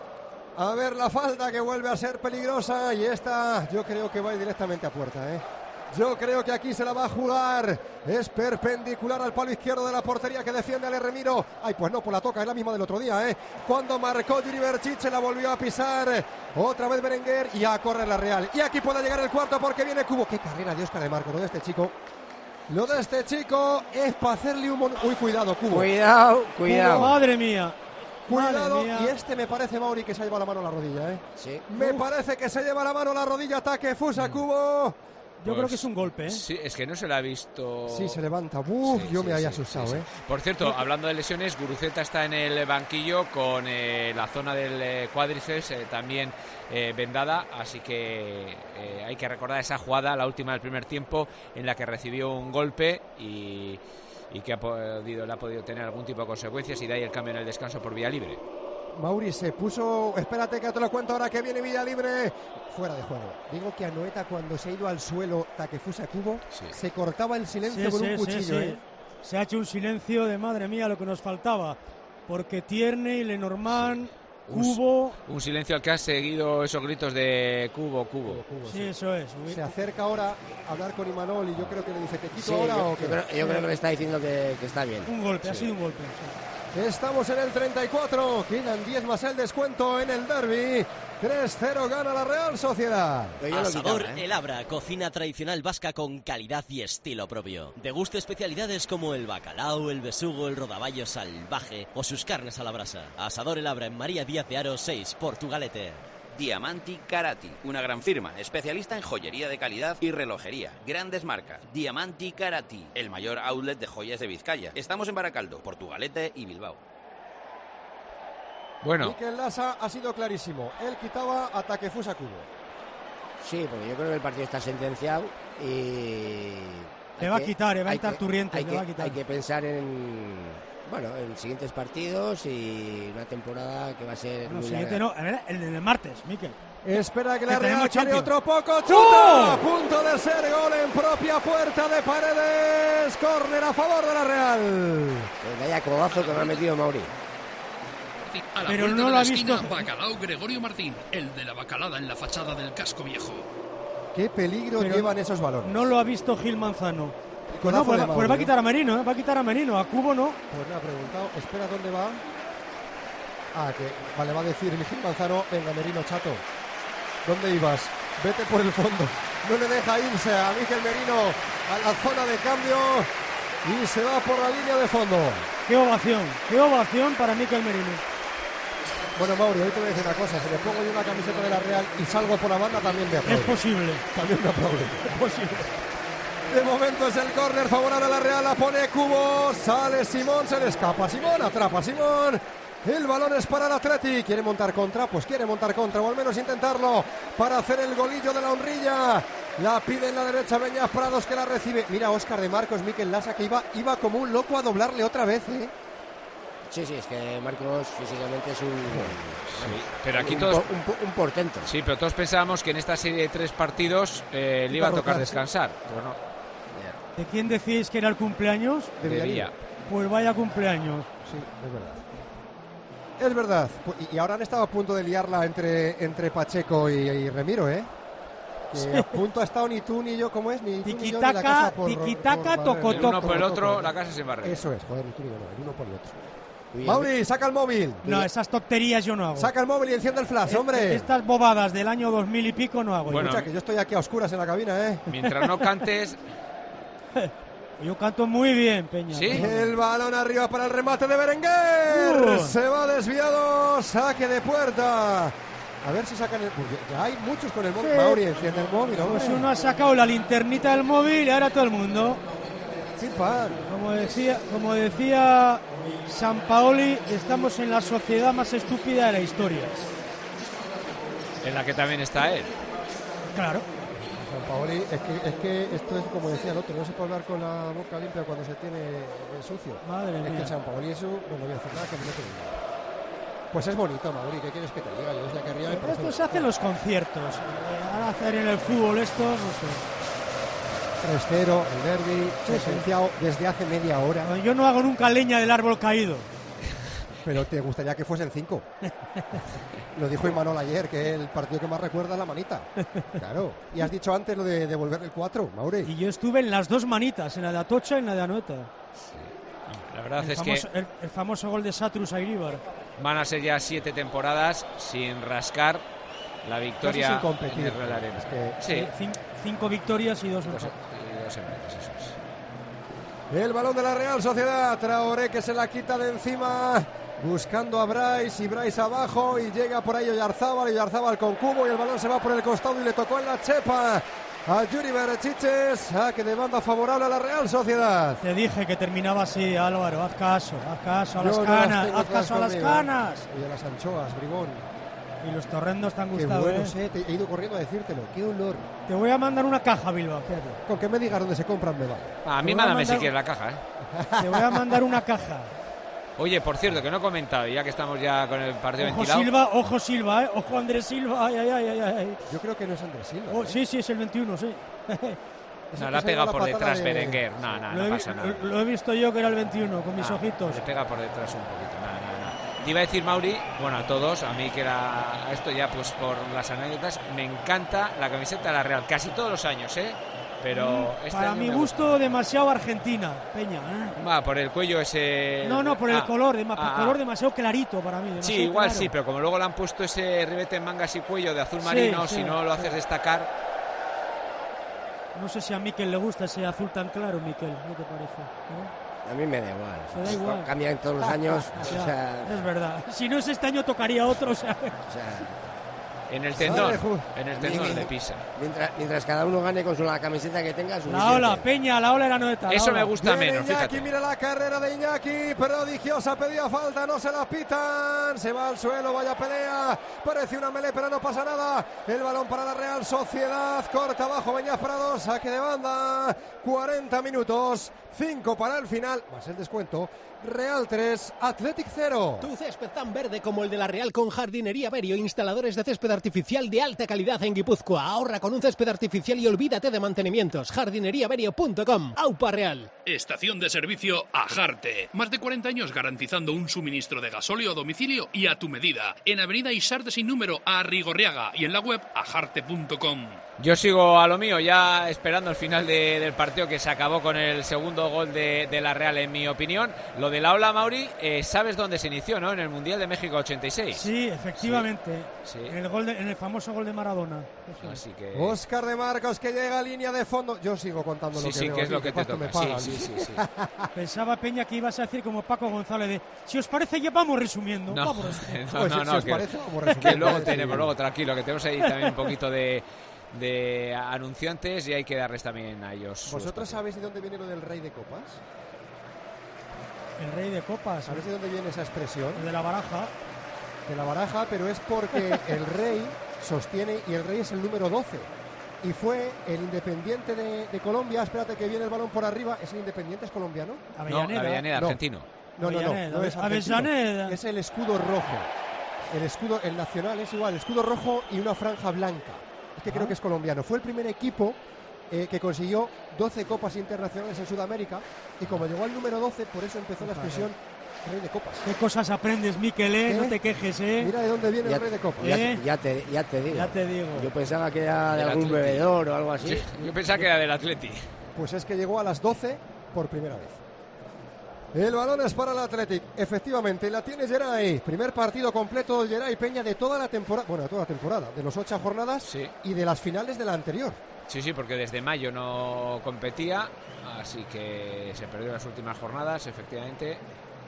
Speaker 3: A ver la falta que vuelve a ser peligrosa. Y esta yo creo que va a ir directamente a puerta, ¿eh? Yo creo que aquí se la va a jugar. Es perpendicular al palo izquierdo de la portería que defiende Ale Remiro. Ay, pues no, pues la toca, es la misma del otro día, ¿eh? Cuando marcó Yuri Berchiche, se la volvió a pisar. Otra vez Berenguer y a correr la Real. Y aquí puede llegar el cuarto porque viene Cubo. Qué carrera de Óscar de Marco, lo de este chico. Lo de este chico es para hacerle un... Mon... Uy, cuidado, Cubo.
Speaker 1: Cuidado, cuidado.
Speaker 4: Cubo. Madre mía.
Speaker 3: Cuidado,
Speaker 4: Madre mía.
Speaker 3: Y este me parece, Mauri, que se lleva la mano a la rodilla, ¿eh?
Speaker 1: Sí.
Speaker 3: Me
Speaker 4: Uf.
Speaker 3: parece que se lleva la mano a la rodilla. Ataque, Fusa, Cubo.
Speaker 4: Yo
Speaker 2: Pues,
Speaker 4: creo que es un golpe, ¿eh?
Speaker 2: Sí, es que no se la ha visto.
Speaker 3: Sí, se levanta. Uf,
Speaker 2: Sí,
Speaker 3: yo
Speaker 2: sí,
Speaker 3: me había
Speaker 2: sí,
Speaker 3: asustado,
Speaker 2: sí, sí.
Speaker 3: ¿eh?
Speaker 2: Por cierto, hablando de lesiones, Guruceta está en el banquillo con eh, la zona del eh, cuádriceps eh, también eh, vendada, así que eh, hay que recordar esa jugada, la última del primer tiempo, en la que recibió un golpe y, y que ha podido, le ha podido tener algún tipo de consecuencias, y de ahí el cambio en el descanso por vía libre.
Speaker 3: Mauri se puso, espérate que te lo cuento ahora que viene Villa Libre, fuera de juego. Digo que Anoeta cuando se ha ido al suelo Takefusa Cubo, sí. se cortaba el silencio
Speaker 4: Sí,
Speaker 3: con
Speaker 4: sí,
Speaker 3: un cuchillo.
Speaker 4: sí, sí.
Speaker 3: ¿eh?
Speaker 4: Se ha hecho un silencio de madre mía lo que nos faltaba, porque Tierney, Lenormand,
Speaker 2: Un,
Speaker 4: Cubo...
Speaker 2: un silencio al que ha seguido esos gritos de Cubo, Cubo.
Speaker 3: Cubo
Speaker 4: sí,
Speaker 3: sí,
Speaker 4: eso es.
Speaker 3: Se acerca ahora a hablar con Imanol y yo creo que le dice, ¿te quito
Speaker 1: Sí,
Speaker 3: ahora
Speaker 1: yo,
Speaker 3: o qué?
Speaker 1: yo, creo, yo creo que le está diciendo que, que está bien.
Speaker 4: Un golpe,
Speaker 1: sí.
Speaker 4: ha sido un golpe. Sí.
Speaker 3: Estamos en el treinta y cuatro, quedan diez más el descuento en el derbi. tres cero gana la Real Sociedad.
Speaker 11: Asador El Abra, cocina tradicional vasca con calidad y estilo propio. Deguste especialidades como el bacalao, el besugo, el rodaballo salvaje o sus carnes a la brasa. Asador El Abra en María Díaz de Aro seis, Portugalete.
Speaker 12: Diamanti Karati, una gran firma, especialista en joyería de calidad y relojería. Grandes marcas. Diamanti Karati, el mayor outlet de joyas de Vizcaya. Estamos en Baracaldo, Portugalete y Bilbao.
Speaker 2: Bueno.
Speaker 3: Mikel Lasa ha sido clarísimo. Él quitaba a Takefusa Cubo.
Speaker 1: Sí, porque yo creo que el partido está sentenciado y...
Speaker 4: Le va a quitar, le va a quitar Turrientes,
Speaker 1: hay
Speaker 4: le
Speaker 1: que,
Speaker 4: va a quitar.
Speaker 1: Hay que pensar en... Bueno, en siguientes partidos y una temporada que va a ser
Speaker 4: No,
Speaker 1: muy
Speaker 4: siguiente
Speaker 1: larga.
Speaker 4: no, a ver, el del martes, Mikel.
Speaker 3: Espera que la
Speaker 4: Que
Speaker 3: Real
Speaker 4: tenemos
Speaker 3: sale
Speaker 4: Champions.
Speaker 3: otro poco. ¡Chuta!
Speaker 4: ¡Oh!
Speaker 3: A punto de ser gol en propia puerta de Paredes. Córner a favor de la Real.
Speaker 1: Pues vaya codazo que me ha metido Mauri.
Speaker 5: A la
Speaker 4: Pero
Speaker 5: vuelta
Speaker 4: no
Speaker 5: de
Speaker 4: lo
Speaker 5: la
Speaker 4: ha
Speaker 5: esquina,
Speaker 4: visto.
Speaker 5: Bacalao Gregorio Martín, el de la bacalada en la fachada del casco viejo.
Speaker 3: qué peligro
Speaker 4: Pero
Speaker 3: llevan esos balones.
Speaker 4: No lo ha visto Gil Manzano.
Speaker 3: Pues,
Speaker 4: no, pues, pues va a quitar a Merino, ¿eh? va a quitar a Merino, a Cubo no.
Speaker 3: Pues me ha preguntado, espera, ¿dónde va? Ah, que vale, va a decir el Gil Manzano, venga Merino, chato, ¿dónde ibas? Vete por el fondo, no le deja irse a Mikel Merino a la zona de cambio y se va por la línea de fondo.
Speaker 4: Qué ovación, qué ovación para Mikel Merino.
Speaker 3: Bueno, Mauri, hoy te voy a decir una cosa, si le pongo yo una camiseta de la Real y salgo por la banda también me aplaude.
Speaker 4: Es posible.
Speaker 3: También me aplaude.
Speaker 4: Es posible.
Speaker 3: De momento es el córner favorable a la Real, la pone Cubo, sale Simón, se le escapa Simón, atrapa Simón. El balón es para el Atleti. ¿Quiere montar contra? Pues quiere montar contra, o al menos intentarlo, para hacer el golillo de la honrilla. La pide en la derecha Beñat Prados, que la recibe. Mira, Óscar de Marcos, Mikel Lasa, que iba, iba como un loco a doblarle otra vez, ¿eh?
Speaker 1: Sí, sí, es que Marcos físicamente es un...
Speaker 2: Sí, pero aquí
Speaker 1: un,
Speaker 2: todos...
Speaker 1: Un, un portento.
Speaker 2: Sí, pero todos pensábamos que en esta serie de tres partidos eh, le iba a tocar descansar. Pues no.
Speaker 4: ¿De quién decís que era el cumpleaños?
Speaker 2: De Villa.
Speaker 4: Pues vaya cumpleaños.
Speaker 3: Sí, es verdad. Es verdad. Y ahora han estado a punto de liarla entre, entre Pacheco y, y Remiro, ¿eh? Que sí. A punto ha estado ni tú ni yo, ¿cómo es? Ni tú ni yo, ni la casa por,
Speaker 4: tiquitaca,
Speaker 3: por
Speaker 4: toco,
Speaker 2: el uno
Speaker 4: toco.
Speaker 2: por el otro, la casa sin barrer.
Speaker 3: Eso es, joder, ni tú ni yo, no, el uno por el otro. Mauri, saca el móvil.
Speaker 4: No, esas tonterías yo no hago.
Speaker 3: Saca el móvil y enciende el flash, hombre.
Speaker 4: Estas bobadas del año dos mil y pico no hago.
Speaker 2: Bueno,
Speaker 3: escucha, que yo estoy aquí a oscuras en la cabina, ¿eh?
Speaker 2: Mientras no cantes...
Speaker 4: Yo canto muy bien, Peña.
Speaker 2: ¿Sí?
Speaker 3: El balón arriba para el remate de Berenguer. Uh. Se va desviado, saque de puerta. A ver si sacan el... Ya hay muchos con el móvil. Sí. Mauri, enciende el móvil, hombre.
Speaker 4: Pues uno ha sacado la linternita del móvil y ahora todo el mundo.
Speaker 3: Sí, pan.
Speaker 4: Como decía, como decía Sampaoli, estamos en la sociedad más estúpida de la historia.
Speaker 2: En la que también está él.
Speaker 4: Claro.
Speaker 3: Sampaoli, es que, es que esto es como decía el otro, no se puede hablar con la boca limpia cuando se tiene el sucio.
Speaker 4: Madre
Speaker 3: es
Speaker 4: mía.
Speaker 3: que Sampaoli eso, no voy a hacer nada que me mete. Pues es bonito, Mauri, ¿qué quieres que te diga? Yo desde aquí arriba me
Speaker 4: esto se hace en los conciertos. Ahora hacer en el fútbol esto, no sé.
Speaker 3: tres cero, el derbi, sentenciado sí, sí. desde hace media hora.
Speaker 4: No, yo no hago nunca leña del árbol caído.
Speaker 3: Pero te gustaría que fuesen cinco. Lo dijo Imanol ayer, que el partido que más recuerda es la manita. Claro. Y has dicho antes lo de devolverle el cuatro, Mauri.
Speaker 4: Y yo estuve en las dos manitas, en la de Atocha y en la de Anoeta.
Speaker 2: Sí. La verdad
Speaker 4: el
Speaker 2: es
Speaker 4: famoso,
Speaker 2: que...
Speaker 4: El, el famoso gol de Satrus a Iríbar.
Speaker 2: Van a ser ya siete temporadas sin rascar la victoria
Speaker 3: sin competir,
Speaker 2: en el Real Arena.
Speaker 3: Es que...
Speaker 2: Sí.
Speaker 4: Cinco, cinco victorias y dos empates.
Speaker 2: Dos empates, eso es.
Speaker 3: El balón de la Real Sociedad, Traoré que se la quita de encima, buscando a Bryce y Bryce abajo y llega por ahí Oyarzábal, Oyarzábal con Cubo y el balón se va por el costado y le tocó en la chepa a Yuri Berechiches, saque de banda favorable a la Real Sociedad.
Speaker 4: Te dije que terminaba así, Álvaro, haz caso, haz caso a
Speaker 3: Yo
Speaker 4: las
Speaker 3: no
Speaker 4: canas,
Speaker 3: las
Speaker 4: haz caso a las
Speaker 3: conmigo.
Speaker 4: canas.
Speaker 3: Y a las anchoas, bribón.
Speaker 4: Y los torrendos te han
Speaker 3: Qué
Speaker 4: gustado,
Speaker 3: bueno,
Speaker 4: ¿eh?
Speaker 3: sé, te he ido corriendo a decírtelo, qué olor.
Speaker 4: Te voy a mandar una caja, Bilbao, fíjate.
Speaker 3: Con que me digas dónde se compran me va.
Speaker 2: A mí mándame mandar... si quieres la caja, ¿eh?
Speaker 4: Te voy a mandar una caja.
Speaker 2: Oye, por cierto, que no he comentado, ya que estamos ya con el partido
Speaker 4: ojo
Speaker 2: ventilado.
Speaker 4: Silva, ojo Silva, ¿eh? Ojo Andrés Silva, ay, ay, ay, ay.
Speaker 3: Yo creo que no es Andrés Silva.
Speaker 4: Oh,
Speaker 3: ¿eh?
Speaker 4: Sí, sí, es el veintiuno, sí.
Speaker 2: No, la pega por detrás
Speaker 3: de...
Speaker 2: Berenguer. No, no,
Speaker 4: lo
Speaker 2: no
Speaker 4: he,
Speaker 2: pasa nada.
Speaker 4: Lo he visto yo que era el veintiuno, con mis
Speaker 2: no,
Speaker 4: ojitos.
Speaker 2: Le pega por detrás un poquito, nada, nada, nada. Te iba a decir, Mauri, bueno, a todos, a mí que era esto ya pues por las anécdotas, me encanta la camiseta de la Real, casi todos los años, ¿eh? Pero este
Speaker 4: para
Speaker 2: año
Speaker 4: mi
Speaker 2: me
Speaker 4: gusto
Speaker 2: gusta.
Speaker 4: Demasiado Argentina, Peña, ¿eh?
Speaker 2: Va, por el cuello ese...
Speaker 4: No, no, por el
Speaker 2: ah,
Speaker 4: color, de,
Speaker 2: ah,
Speaker 4: color demasiado clarito para mí.
Speaker 2: Sí, igual
Speaker 4: claro.
Speaker 2: sí, pero como luego le han puesto ese ribete en mangas y cuello de azul marino,
Speaker 4: sí,
Speaker 2: si
Speaker 4: sí,
Speaker 2: no lo
Speaker 4: sí.
Speaker 2: haces destacar...
Speaker 4: No sé si a Mikel le gusta ese azul tan claro, Mikel, ¿no te parece? ¿No?
Speaker 1: A mí me da igual.
Speaker 4: Me da igual.
Speaker 1: Cambian todos los años.
Speaker 4: Ya,
Speaker 1: o sea...
Speaker 4: Es verdad. Si no es este año, tocaría otro. O sea...
Speaker 1: O sea...
Speaker 2: En el tendón, en el tendón de pisa.
Speaker 1: Mientras, mientras cada uno gane con su, la camiseta que tenga.
Speaker 4: La ola, Peña, la ola era Noeta.
Speaker 2: Eso me gusta
Speaker 3: Viene
Speaker 2: menos,
Speaker 3: Iñaki,
Speaker 2: fíjate.
Speaker 3: mira la carrera de Iñaki, prodigiosa, pedía falta, no se la pitan, se va al suelo, vaya pelea, parece una melee, pero no pasa nada. El balón para la Real Sociedad, corta abajo Beñat Prados, saque de banda, cuarenta minutos, cinco para el final, más el descuento. Real tres, Athletic cero.
Speaker 6: Tu césped tan verde como el de la Real con jardinería Berio, instaladores de césped artificial artificial de alta calidad en Guipúzcoa. Ahorra con un césped artificial y olvídate de mantenimientos. jardinería berio punto com. Aupa Real.
Speaker 5: Estación de servicio Ajarte. Más de cuarenta años garantizando un suministro de gasóleo a domicilio y a tu medida. En Avenida Isarte sin número a Rigorriaga y en la web ajarte punto com.
Speaker 2: Yo sigo a lo mío, ya esperando el final de, del partido, que se acabó con el segundo gol de, de la Real, en mi opinión. Lo de la ola, Mauri, eh, ¿sabes dónde se inició, no? En el Mundial de México ochenta y seis.
Speaker 4: Sí, efectivamente.
Speaker 2: Sí, sí.
Speaker 4: En, el gol de, en el famoso gol de Maradona.
Speaker 2: Así que...
Speaker 3: Óscar de Marcos, que llega a línea de fondo. Yo sigo contando
Speaker 2: sí,
Speaker 3: lo que
Speaker 2: sí,
Speaker 3: veo
Speaker 2: que es
Speaker 3: aquí,
Speaker 2: lo que, que te toca.
Speaker 3: Me
Speaker 2: sí, sí, sí, sí.
Speaker 4: Pensaba, Peña, que ibas a decir como Paco González de, si os parece ya vamos resumiendo.
Speaker 2: No,
Speaker 4: vamos resumiendo.
Speaker 2: no,
Speaker 3: pues,
Speaker 2: no,
Speaker 3: si,
Speaker 2: no,
Speaker 3: si os
Speaker 2: que,
Speaker 3: parece, vamos resumiendo.
Speaker 2: que luego
Speaker 3: sí.
Speaker 2: tenemos, luego tranquilo, que tenemos ahí también un poquito de... de anunciantes y hay que darles también a ellos.
Speaker 3: ¿Vosotros sabéis de dónde viene lo del rey de copas?
Speaker 4: El rey de copas.
Speaker 3: ¿Sabéis de dónde viene esa expresión?
Speaker 4: De la baraja.
Speaker 3: De la baraja, pero es porque el rey sostiene, y el rey es el número doce. Y fue el Independiente de, de Colombia. Espérate que viene el balón por arriba. ¿Es el Independiente? ¿Es colombiano?
Speaker 2: Avellaneda. No, Avellaneda,
Speaker 3: no.
Speaker 2: argentino.
Speaker 3: No, no, no, no, no es argentino.
Speaker 4: Avellaneda.
Speaker 3: Es el escudo rojo. El escudo, el nacional es igual, el escudo rojo y una franja blanca. Es que ah. creo que es colombiano. Fue el primer equipo eh, que consiguió doce copas internacionales en Sudamérica, y como llegó al número doce, por eso empezó la expresión rey de copas.
Speaker 4: ¿Qué cosas aprendes, Miquel, eh? ¿Eh? No te quejes, ¿eh?
Speaker 3: Mira de dónde viene
Speaker 1: ya,
Speaker 3: el rey de copas.
Speaker 1: ¿Eh? Ya, ya, te, ya te digo.
Speaker 4: Ya te digo.
Speaker 1: Yo pensaba que era de
Speaker 2: del
Speaker 1: algún
Speaker 2: Atleti.
Speaker 1: bebedor o algo así.
Speaker 2: Sí, yo pensaba que era del Atleti.
Speaker 3: Pues es que llegó a las doce por primera vez. El balón es para el Athletic, efectivamente, la tiene Geray. Primer partido completo de Geray Peña de toda la temporada, bueno, de toda la temporada, de los ocho jornadas
Speaker 2: sí.
Speaker 3: y de las finales de la anterior.
Speaker 2: Sí, sí, porque desde mayo no competía, así que se perdió las últimas jornadas, efectivamente.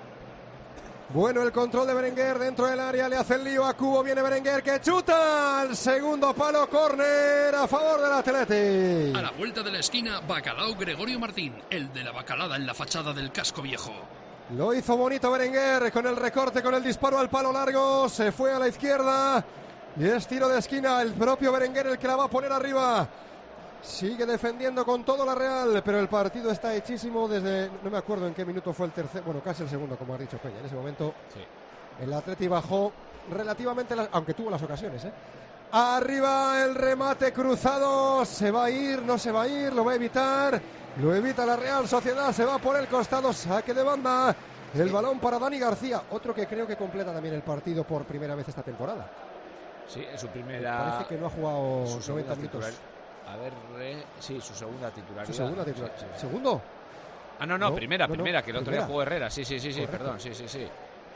Speaker 3: Bueno, el control de Berenguer dentro del área, le hace el lío a Cubo, viene Berenguer que chuta al segundo palo, córner a favor del Athletic.
Speaker 5: A la vuelta de la esquina, Bacalao Gregorio Martín, el de la bacalada en la fachada del casco viejo.
Speaker 3: Lo hizo bonito Berenguer con el recorte, con el disparo al palo largo, se fue a la izquierda y es tiro de esquina, el propio Berenguer el que la va a poner arriba. Sigue defendiendo con todo la Real, pero el partido está hechísimo desde, no me acuerdo en qué minuto fue el tercer, bueno, casi el segundo, como ha dicho Peña. En ese momento
Speaker 2: sí.
Speaker 3: el Atleti bajó relativamente, las, aunque tuvo las ocasiones, ¿eh? Arriba el remate cruzado, se va a ir, no se va a ir, lo va a evitar, lo evita la Real Sociedad, se va por el costado, saque de banda, el balón para Dani García, otro que creo que completa también el partido por primera vez esta temporada.
Speaker 2: Sí, es su primera...
Speaker 3: Parece que no ha jugado noventa minutos.
Speaker 2: Titular. A ver, eh, sí, su segunda titularidad.
Speaker 3: ¿Su segunda titularidad?
Speaker 2: Sí, sí, sí.
Speaker 3: ¿Segundo?
Speaker 2: Ah, no, no, no primera, no, primera, no, que el otro
Speaker 3: primera.
Speaker 2: día jugó Herrera. Sí, sí, sí, sí,
Speaker 3: Correcto.
Speaker 2: perdón, sí, sí, sí.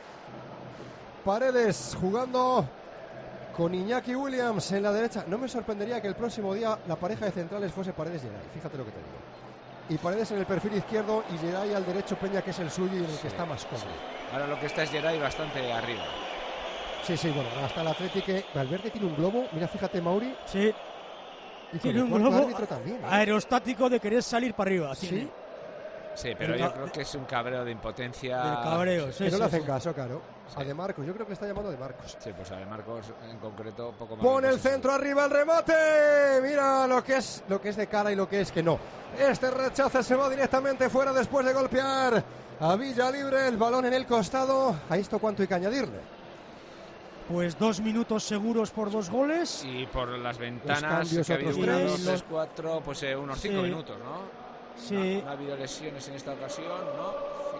Speaker 3: Paredes jugando con Iñaki Williams en la derecha. No me sorprendería que el próximo día la pareja de centrales fuese Paredes y Geray. Fíjate lo que te digo. Y Paredes en el perfil izquierdo y Geray al derecho, Peña, que es el suyo y en el
Speaker 2: sí,
Speaker 3: que está más cómodo.
Speaker 2: Sí. Ahora lo que está es Geray bastante arriba.
Speaker 3: Sí, sí, bueno, hasta el Atlético. Valverde tiene un globo. Mira, fíjate, Mauri.
Speaker 4: Sí.
Speaker 3: Y
Speaker 4: tiene un globo también, ¿eh? aerostático de querer salir para arriba.
Speaker 3: Sí.
Speaker 4: Tiene.
Speaker 2: Sí, pero yo creo que es un cabreo de impotencia.
Speaker 4: Del cabreo, sí.
Speaker 3: Que no
Speaker 4: sí,
Speaker 3: le hacen
Speaker 4: sí.
Speaker 3: caso, claro.
Speaker 2: Sí.
Speaker 3: A De Marcos, yo creo que le está llamando a De Marcos.
Speaker 2: Sí, pues a De Marcos en concreto poco más.
Speaker 3: Pone el centro arriba, el remate. Mira lo que es lo que es de cara y lo que es que no. Este rechace se va directamente fuera después de golpear a Villa Libre. El balón en el costado. ¿A esto cuánto hay que añadirle?
Speaker 4: Pues dos minutos seguros por dos goles.
Speaker 2: Y por las ventanas
Speaker 3: cambios,
Speaker 2: que ha habido
Speaker 3: otros
Speaker 2: una,
Speaker 3: tres.
Speaker 2: dos, tres, cuatro, pues eh, unos cinco
Speaker 4: Sí.
Speaker 2: minutos, ¿no?
Speaker 4: Sí.
Speaker 2: No, no ha habido lesiones en esta ocasión, ¿no?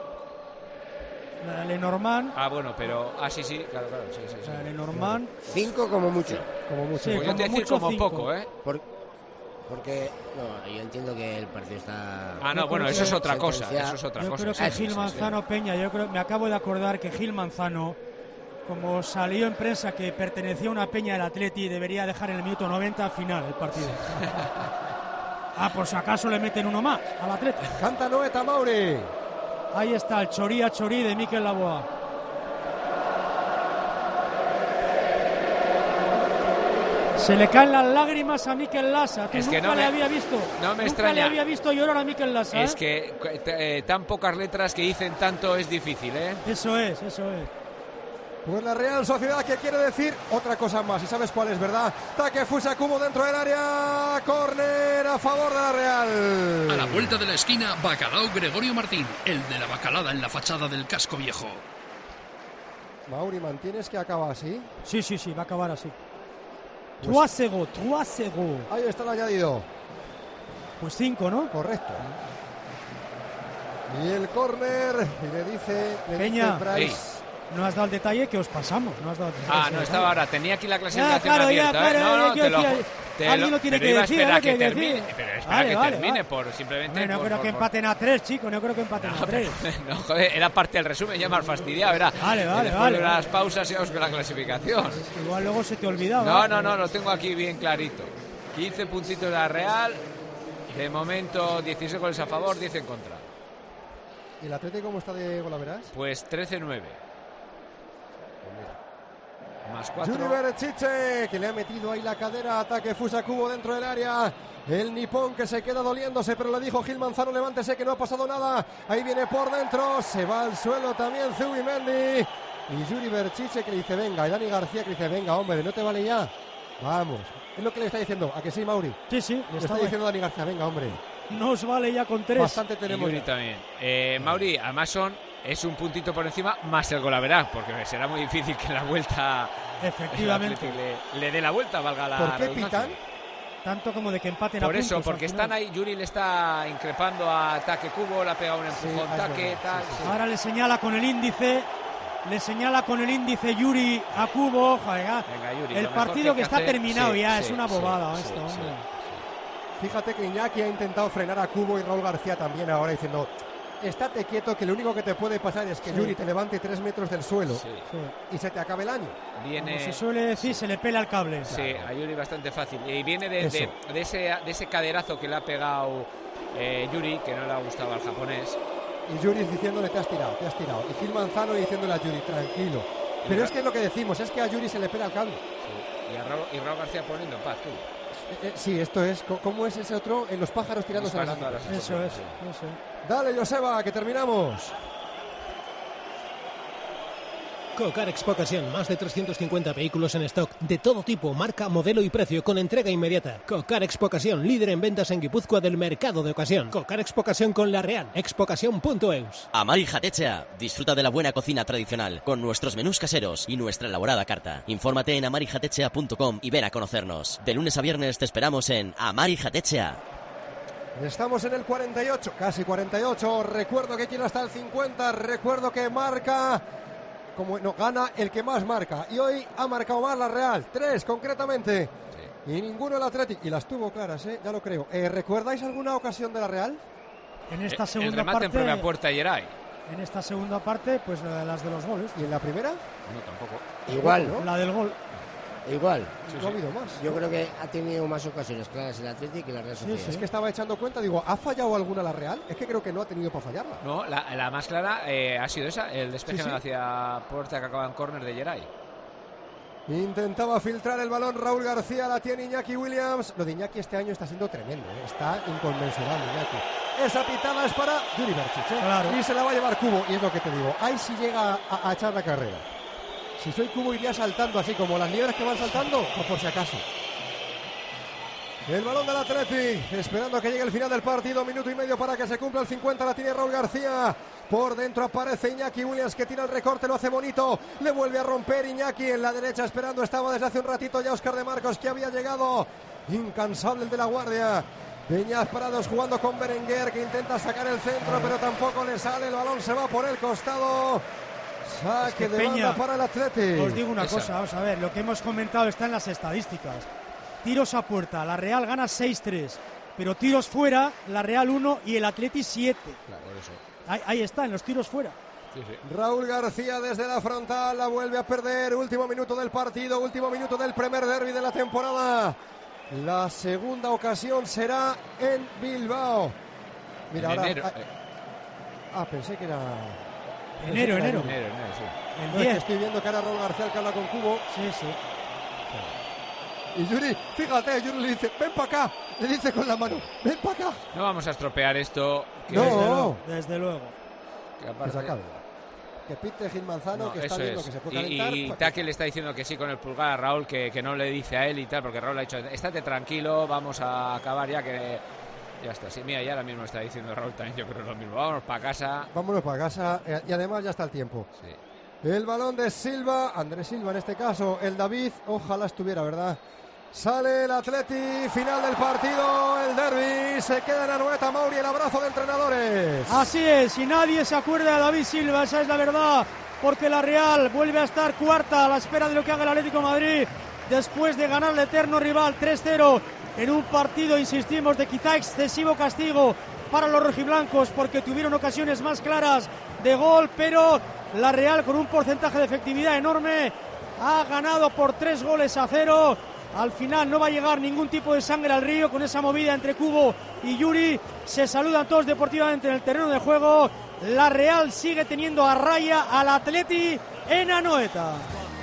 Speaker 4: La de Lenormand.
Speaker 2: Ah, bueno, pero... Ah, sí, sí, claro, claro, sí, sí. sí.
Speaker 4: La de Lenormand.
Speaker 1: Cinco como mucho.
Speaker 3: Como mucho.
Speaker 4: Sí,
Speaker 2: Pues yo
Speaker 4: como
Speaker 2: te decir
Speaker 4: mucho
Speaker 2: como
Speaker 4: cinco.
Speaker 2: poco, ¿eh?
Speaker 1: Por, porque, no, yo entiendo que el partido está...
Speaker 2: Ah, no,
Speaker 4: Yo
Speaker 2: bueno,
Speaker 4: creo
Speaker 2: eso
Speaker 4: que-
Speaker 2: es otra cosa,
Speaker 1: sentenciado.
Speaker 2: eso es otra
Speaker 4: Yo
Speaker 2: cosa.
Speaker 4: creo
Speaker 2: sí,
Speaker 4: que
Speaker 2: sí,
Speaker 4: Gil
Speaker 2: sí, sí.
Speaker 4: Manzano Peña, yo creo, me acabo de acordar que Gil Manzano, como salió en prensa que pertenecía a una peña del Atleti, debería dejar en el minuto noventa al final el partido. Ah, por si acaso le meten uno más al Atleti.
Speaker 3: Canta Noeta, Mauri.
Speaker 4: Ahí está el chorí a chorí de Mikel Laboa. Se le caen las lágrimas a Mikel Lasa. Tú
Speaker 2: Es
Speaker 4: nunca
Speaker 2: que no
Speaker 4: le
Speaker 2: me-
Speaker 4: había visto.
Speaker 2: no me
Speaker 4: nunca
Speaker 2: extraña.
Speaker 4: le había visto llorar a Mikel Lasa.
Speaker 2: Es
Speaker 4: ¿eh?
Speaker 2: que eh, tan pocas letras que dicen tanto es difícil, ¿eh?
Speaker 4: Eso es, eso es.
Speaker 3: Pues la Real Sociedad que quiere decir otra cosa más. Y sabes cuál es, ¿verdad? Takefusa Kubo dentro del área. Córner a favor de la Real.
Speaker 5: A la vuelta de la esquina, Bacalao Gregorio Martín, el de la bacalada en la fachada del casco viejo.
Speaker 3: Mauri, ¿mantienes que acaba así?
Speaker 4: Sí, sí, sí, va a acabar así. Trois segundos, trois segundos.
Speaker 3: Ahí está el añadido.
Speaker 4: Pues cinco, ¿no?
Speaker 3: Correcto. Y el córner, y le dice, le
Speaker 4: Peña,
Speaker 3: dice Bryce.
Speaker 2: Sí.
Speaker 4: No has dado el detalle que os pasamos. No has dado el detalle.
Speaker 2: Ah, no estaba ahora. Tenía aquí la clasificación
Speaker 4: ya, claro,
Speaker 2: abierta.
Speaker 4: ya, claro,
Speaker 2: ¿eh? No, no,
Speaker 4: yo
Speaker 2: te lo,
Speaker 4: decía,
Speaker 2: te
Speaker 4: alguien
Speaker 2: lo,
Speaker 4: lo tiene
Speaker 2: pero
Speaker 4: que
Speaker 2: iba
Speaker 4: decir,
Speaker 2: a esperar
Speaker 4: alguien
Speaker 2: que
Speaker 4: tiene que
Speaker 2: termine.
Speaker 4: decir.
Speaker 2: Pero espera
Speaker 4: Vale,
Speaker 2: que
Speaker 4: vale,
Speaker 2: termine
Speaker 4: vale.
Speaker 2: por simplemente.
Speaker 4: Hombre, no
Speaker 2: por,
Speaker 4: creo
Speaker 2: por,
Speaker 4: que
Speaker 2: por,
Speaker 4: empaten a tres, chicos. No creo que empaten
Speaker 2: no,
Speaker 4: a tres.
Speaker 2: no, joder, era parte del resumen. Ya me has fastidiado. Era,
Speaker 4: vale, vale,
Speaker 2: después
Speaker 4: vale.
Speaker 2: de unas pausas íbamos con la clasificación.
Speaker 4: Igual luego se te olvidaba.
Speaker 2: No, no, no, lo tengo aquí bien clarito. quince puntitos de la Real. De momento, dieciséis goles a favor, diez en contra.
Speaker 3: ¿Y el Atlético cómo está de golaveras?
Speaker 2: Pues trece nueve. Más cuatro.
Speaker 3: Yuri Berchiche, que le ha metido ahí la cadera, ataque Fusa Kubo dentro del área. El nipón que se queda doliéndose, pero le dijo Gil Manzano, levántese que no ha pasado nada. Ahí viene por dentro, se va al suelo también Zubimendi. Y Yuri Berchiche que le dice venga, y Dani García que le dice venga, hombre, ¿no te vale ya? Vamos. Es lo que le está diciendo, ¿a que sí, Mauri?
Speaker 4: Sí, sí.
Speaker 3: Le está diciendo Dani García, venga, hombre.
Speaker 4: No os vale ya con tres.
Speaker 3: Bastante tenemos.
Speaker 2: Y Yuri también. Eh, Mauri, además son, es un puntito por encima más el golaveras, porque será muy difícil que la vuelta.
Speaker 4: Efectivamente.
Speaker 2: Le, le dé la vuelta, valga la.
Speaker 3: ¿Por qué
Speaker 2: redundancia.
Speaker 3: pitan?
Speaker 4: Tanto como de que empaten
Speaker 2: Por
Speaker 4: a
Speaker 2: eso,
Speaker 4: puntos,
Speaker 2: porque
Speaker 4: al final.
Speaker 2: están ahí, Yuri le está increpando a Taque Kubo, le ha pegado un empujón,
Speaker 3: Sí,
Speaker 2: Taque,
Speaker 3: verdad,
Speaker 2: tal.
Speaker 3: sí, sí,
Speaker 2: sí.
Speaker 4: Ahora le señala con el índice. Le señala con el índice Yuri a Kubo. Joder,
Speaker 2: Venga, Yuri,
Speaker 4: el
Speaker 2: lo mejor
Speaker 4: partido
Speaker 2: que
Speaker 4: que,
Speaker 2: hay que
Speaker 4: está
Speaker 2: hacer-
Speaker 4: terminado
Speaker 2: sí,
Speaker 4: ya.
Speaker 2: sí,
Speaker 4: es una
Speaker 2: sí,
Speaker 4: bobada
Speaker 2: sí,
Speaker 4: esto,
Speaker 2: sí,
Speaker 4: hombre.
Speaker 3: Fíjate que Iñaki ha intentado frenar a Kubo y Raúl García también ahora diciendo estate quieto que lo único que te puede pasar es que
Speaker 4: Sí.
Speaker 3: Yuri te levante tres metros del suelo
Speaker 2: Sí.
Speaker 4: Sí.
Speaker 3: y se te acabe el año.
Speaker 2: Viene.
Speaker 4: Como se suele decir, se le pela el cable.
Speaker 2: Sí, a Yuri bastante fácil. Y viene de,
Speaker 3: Eso.
Speaker 2: de, de ese, de ese caderazo que le ha pegado eh, Yuri, que no le ha gustado al japonés.
Speaker 3: Y Yuri diciéndole te has tirado, te has tirado. Y Gil Manzano diciéndole a Yuri, tranquilo. Pero
Speaker 2: Ra-
Speaker 3: es que es lo que decimos, es que a Yuri se le pela el cable.
Speaker 2: Sí. Y, a Raúl, y Raúl García poniendo en paz, tú.
Speaker 3: Eh, eh, sí, esto es, co- ¿cómo es ese otro? En los pájaros tirándose a las
Speaker 2: Disparando a las
Speaker 3: nubes.
Speaker 4: Eso es,
Speaker 2: Sí.
Speaker 4: eso es.
Speaker 3: Dale, Joseba, que terminamos.
Speaker 6: Cocar Expo Ocasión, más de trescientos cincuenta vehículos en stock, de todo tipo, marca, modelo y precio, con entrega inmediata. Cocar Expo Ocasión, líder en ventas en Guipúzcoa del mercado de ocasión. Cocar Expo Ocasión con La Real, expocasión punto eus.
Speaker 11: Amari Jatetxea, disfruta de la buena cocina tradicional, con nuestros menús caseros y nuestra elaborada carta. Infórmate en amari jatetxea punto com y ven a conocernos. De lunes a viernes te esperamos en Amari Jatetxea.
Speaker 3: Estamos en el cuarenta y ocho, casi cuarenta y ocho. Recuerdo que quiere hasta el cincuenta. Recuerdo que marca, como no, gana el que más marca. Y hoy ha marcado más la Real, tres concretamente. Y ninguno el Athletic. Y las tuvo claras, ¿eh? Ya lo creo. Eh, ¿Recuerdáis alguna ocasión de la Real?
Speaker 4: En esta
Speaker 2: el
Speaker 4: segunda
Speaker 2: remate
Speaker 4: parte.
Speaker 2: en propia puerta de Geray.
Speaker 4: En esta segunda parte, pues la de las de los goles.
Speaker 3: ¿Y en la primera?
Speaker 2: No, tampoco.
Speaker 1: Igual,
Speaker 3: ¿no?
Speaker 4: La del gol.
Speaker 1: igual.
Speaker 3: No ha habido más.
Speaker 1: Yo creo que ha tenido más ocasiones claras el Atlético y la Real Sociedad.
Speaker 3: Es que estaba echando cuenta, digo, ¿ha fallado alguna la Real? Es que creo que no ha tenido para fallarla.
Speaker 2: No, la, la más clara eh, ha sido esa, el despeje
Speaker 3: Sí, sí.
Speaker 2: hacia puerta que acaba en córner de Geray.
Speaker 3: Intentaba filtrar el balón Raúl García, la tiene Iñaki Williams. Lo de Iñaki este año está siendo tremendo, ¿eh? Está inconmensurable Iñaki. Esa pitada es para Yuri Berchiche, ¿eh?
Speaker 4: Claro.
Speaker 3: Y se la va a llevar Kubo, y es lo que te digo. Ahí sí llega a, a echar la carrera. Si soy Kubo iría saltando así como las liebres que van saltando, o por si acaso. El balón del Athletic, esperando a que llegue el final del partido, minuto y medio para que se cumpla el cincuenta, la tiene Raúl García. Por dentro aparece Iñaki Williams que tira el recorte, lo hace bonito, le vuelve a romper Iñaki en la derecha esperando, estaba desde hace un ratito ya Óscar de Marcos que había llegado, incansable el de la Guardia. Peñas Parados jugando con Berenguer que intenta sacar el centro pero tampoco le sale, el balón se va por el costado. Saque
Speaker 4: Es que
Speaker 3: de
Speaker 4: Peña,
Speaker 3: banda para el Athletic.
Speaker 4: Os digo una
Speaker 2: Esa.
Speaker 4: cosa, vamos a ver, lo que hemos comentado está en las estadísticas. Tiros a puerta, la Real gana seis tres, pero tiros fuera, la Real uno y el Atleti siete.
Speaker 2: Claro, por eso.
Speaker 4: Ahí, ahí está, en los tiros fuera.
Speaker 2: Sí, sí.
Speaker 3: Raúl García desde la frontal la vuelve a perder. Último minuto del partido, último minuto del primer derbi de la temporada. La segunda ocasión será en Bilbao. Mira,
Speaker 2: En
Speaker 3: ahora.
Speaker 2: enero,
Speaker 3: ah,
Speaker 2: eh,
Speaker 3: ah, pensé que era.
Speaker 4: Enero, enero.
Speaker 2: enero, enero, sí.
Speaker 4: El
Speaker 3: No, es que
Speaker 4: diez.
Speaker 3: estoy viendo que era Raúl García el que habla con Kubo.
Speaker 4: Sí, sí.
Speaker 3: Y Yuri, fíjate, Yuri le dice, ven para acá. Le dice con la mano, ven para acá.
Speaker 2: No vamos a estropear esto. Que
Speaker 3: No.
Speaker 4: Desde luego, desde luego.
Speaker 2: que
Speaker 3: Que
Speaker 2: aparte-
Speaker 3: se acabe. Que pite Gil Manzano,
Speaker 2: No,
Speaker 3: que está
Speaker 2: eso
Speaker 3: viendo
Speaker 2: es.
Speaker 3: que se puede
Speaker 2: Y,
Speaker 3: calentar.
Speaker 2: y
Speaker 3: pues,
Speaker 2: Taque le está diciendo que sí con el pulgar a Raúl, que, que no le dice a él y tal, porque Raúl ha dicho, estate tranquilo, vamos a acabar ya que... Ya está, sí, mira, ya ahora mismo está diciendo Raúl también, yo creo lo mismo. Vámonos para casa.
Speaker 3: Vámonos para casa. eh, Y además ya está el tiempo.
Speaker 2: Sí.
Speaker 3: El balón de Silva, Andrés Silva en este caso, el David, ojalá estuviera, ¿verdad? Sale el Atleti, final del partido, el derbi, se queda en Anoeta. Mauri, el abrazo de entrenadores.
Speaker 4: Así es, y nadie se acuerda de David Silva, esa es la verdad, porque la Real vuelve a estar cuarta a la espera de lo que haga el Atlético de Madrid después de ganar al eterno rival tres cero en un partido, insistimos, de quizá excesivo castigo para los rojiblancos porque tuvieron ocasiones más claras de gol, pero la Real con un porcentaje de efectividad enorme ha ganado por tres goles a cero. Al final no va a llegar ningún tipo de sangre al río con esa movida entre Cubo y Yuri. Se saludan todos deportivamente en el terreno de juego. La Real sigue teniendo a raya al Atleti en Anoeta.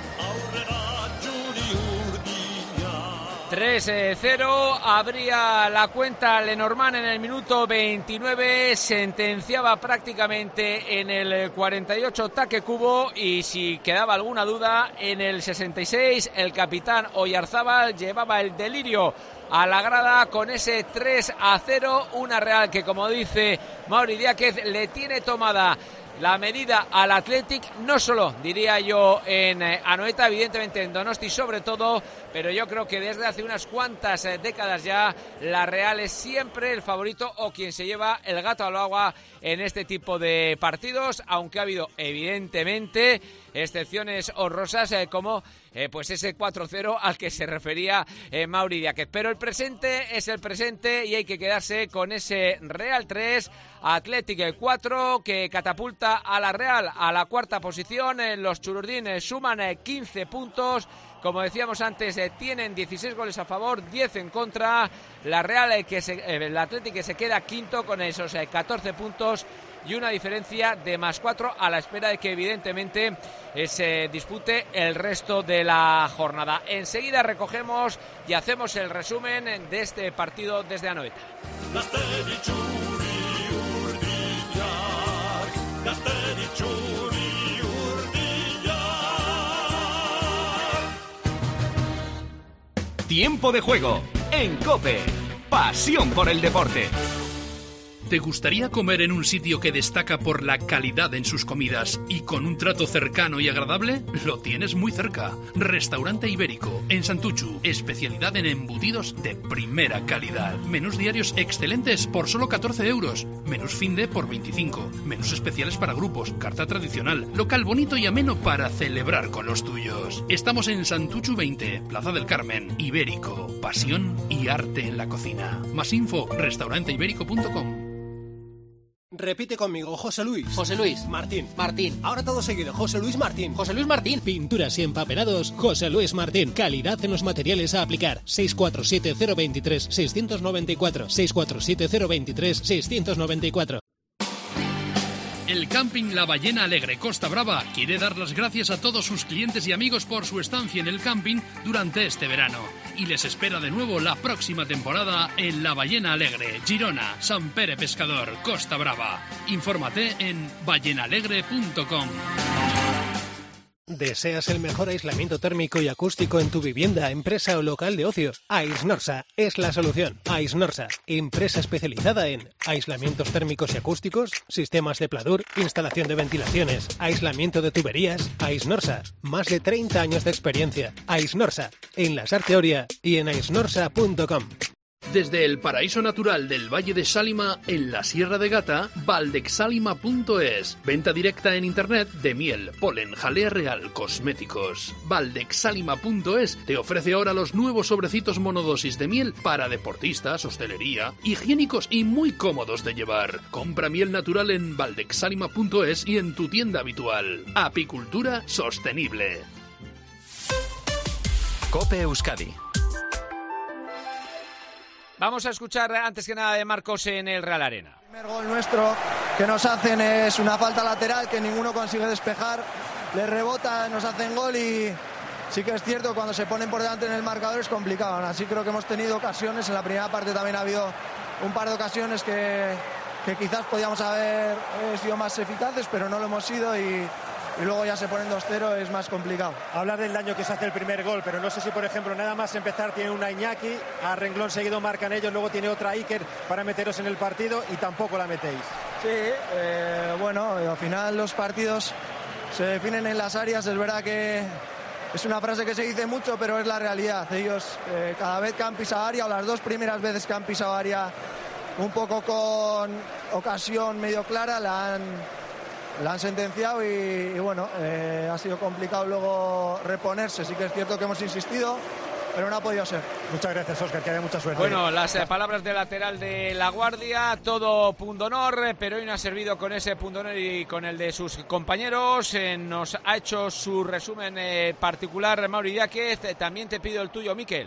Speaker 2: tres cero, abría la cuenta Lenormand en el minuto veintinueve, sentenciaba prácticamente en el cuarenta y ocho Taque Cubo, y si quedaba alguna duda, en el sesenta y seis el capitán Oyarzábal llevaba el delirio a la grada con ese tres a cero, una Real que, como dice Mauri Diáquez, le tiene tomada la medida al Athletic, no solo, diría yo, en eh, Anoeta, evidentemente en Donosti sobre todo, pero yo creo que desde hace unas cuantas eh, décadas ya la Real es siempre el favorito o quien se lleva el gato al agua en este tipo de partidos, aunque ha habido evidentemente excepciones honrosas eh, como eh, pues ese cuatro cero al que se refería eh, Mauri Diáquez. Pero el presente es el presente y hay que quedarse con ese Real tres, Athletic cuatro, que catapulta a la Real a la cuarta posición. Eh, los chururdines suman eh, quince puntos. Como decíamos antes, eh, tienen dieciséis goles a favor, diez en contra. La Real, eh, que se, eh, el Athletic que se queda quinto con esos eh, catorce puntos y una diferencia de más cuatro a la espera de que evidentemente eh, se dispute el resto de la jornada. Enseguida recogemos y hacemos el resumen de este partido desde Anoeta.
Speaker 14: Tiempo de juego en COPE. Pasión por el deporte.
Speaker 5: ¿Te gustaría comer en un sitio que destaca por la calidad en sus comidas y con un trato cercano y agradable? Lo tienes muy cerca. Restaurante Ibérico, en Santuchu. Especialidad en embutidos de primera calidad. Menús diarios excelentes por solo catorce euros. Menús finde por veinticinco. Menús especiales para grupos. Carta tradicional. Local bonito y ameno para celebrar con los tuyos. Estamos en Santuchu veinte, Plaza del Carmen. Ibérico. Pasión y arte en la cocina. Más info, restaurante ibérico punto com.
Speaker 6: Repite conmigo, José Luis.
Speaker 15: José Luis.
Speaker 6: Martín.
Speaker 15: Martín.
Speaker 6: Ahora todo seguido, José Luis Martín.
Speaker 15: José Luis Martín.
Speaker 8: Pinturas y empapelados, José Luis Martín. Calidad en los materiales a aplicar. seis cuatro siete cero dos tres seis nueve cuatro. seis cuatro siete cero dos tres seis nueve cuatro.
Speaker 5: El Camping La Ballena Alegre Costa Brava quiere dar las gracias a todos sus clientes y amigos por su estancia en el camping durante este verano. Y les espera de nuevo la próxima temporada en La Ballena Alegre, Girona, San Pere Pescador, Costa Brava. Infórmate en ballena alegre punto com.
Speaker 6: ¿Deseas el mejor aislamiento térmico y acústico en tu vivienda, empresa o local de ocio? Aisnorsa es la solución. Aisnorsa, empresa especializada en aislamientos térmicos y acústicos, sistemas de pladur, instalación de ventilaciones, aislamiento de tuberías. Aisnorsa, más de treinta años de experiencia. Aisnorsa, en la Sarteoria y en aisnorsa punto com.
Speaker 5: Desde el paraíso natural del Valle de Sálima, en la Sierra de Gata, valdexálima punto es. Venta directa en internet de miel, polen, jalea real, cosméticos. valdexálima punto es te ofrece ahora los nuevos sobrecitos monodosis de miel para deportistas, hostelería, higiénicos y muy cómodos de llevar. Compra miel natural en valdexálima punto es y en tu tienda habitual. Apicultura sostenible.
Speaker 14: COPE Euskadi.
Speaker 2: Vamos a escuchar antes que nada de Marcos en el Real Arena.
Speaker 16: El primer gol nuestro que nos hacen es una falta lateral que ninguno consigue despejar, le rebota, nos hacen gol y sí que es cierto, cuando se ponen por delante en el marcador es complicado. Así creo que hemos tenido ocasiones, en la primera parte también ha habido un par de ocasiones que, que quizás podíamos haber sido más eficaces, pero no lo hemos sido y... y luego ya se ponen dos cero, es más complicado.
Speaker 17: Hablar del daño que se hace el primer gol, pero no sé si, por ejemplo, nada más empezar tiene una Iñaki, a renglón seguido marcan ellos, luego tiene otra Iker para meteros en el partido y tampoco la metéis.
Speaker 16: Sí, eh, bueno, al final los partidos se definen en las áreas, es verdad que, es una frase que se dice mucho, pero es la realidad. Ellos eh, cada vez que han pisado área, o las dos primeras veces que han pisado área, un poco con ocasión medio clara, la han, la han sentenciado y, y bueno, eh, ha sido complicado luego reponerse. Sí que es cierto que hemos insistido, pero no ha podido ser.
Speaker 17: Muchas gracias, Óscar, que haya mucha suerte.
Speaker 2: Bueno, las eh, palabras del lateral de La Guardia, todo pundonor, pero hoy no ha servido con ese pundonor y con el de sus compañeros. Eh, nos ha hecho su resumen eh, particular Mauri Díaz. Eh, también te pido el tuyo, Miquel.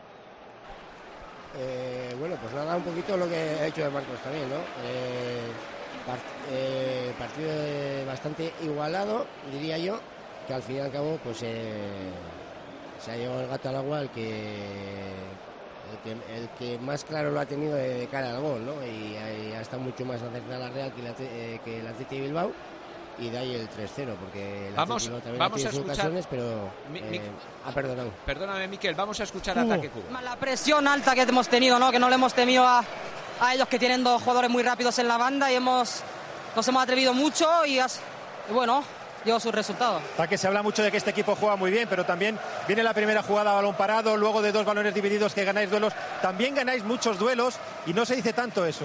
Speaker 1: Eh, bueno, pues nada, un poquito lo que ha hecho de Marcos también, ¿no? Eh, part, eh, partido eh, bastante igualado, diría yo, que al fin y al cabo, pues... Eh, se ha llevado el gato al agua el que, el que el que más claro lo ha tenido de, de cara al gol, ¿no? Y, y ha estado mucho más acertada la Real que la, eh, que el Athletic de Bilbao, y de ahí el tres cero, porque el
Speaker 2: vamos,
Speaker 1: Athletic también
Speaker 2: vamos
Speaker 1: ha
Speaker 2: a
Speaker 1: tenido
Speaker 2: escuchar,
Speaker 1: ocasiones, pero
Speaker 2: mi,
Speaker 1: eh,
Speaker 2: mi,
Speaker 1: ha perdonado.
Speaker 2: Perdóname, Miquel, vamos a escuchar uh. Ataque Cuba.
Speaker 15: La presión alta que hemos tenido, ¿no? Que no le hemos temido a, a ellos, que tienen dos jugadores muy rápidos en la banda, y hemos nos hemos atrevido mucho y, has, y bueno... dio sus resultados.
Speaker 17: Que se habla mucho de que este equipo juega muy bien, pero también viene la primera jugada a balón parado, luego de dos balones divididos que ganáis duelos, también ganáis muchos duelos y no se dice tanto eso.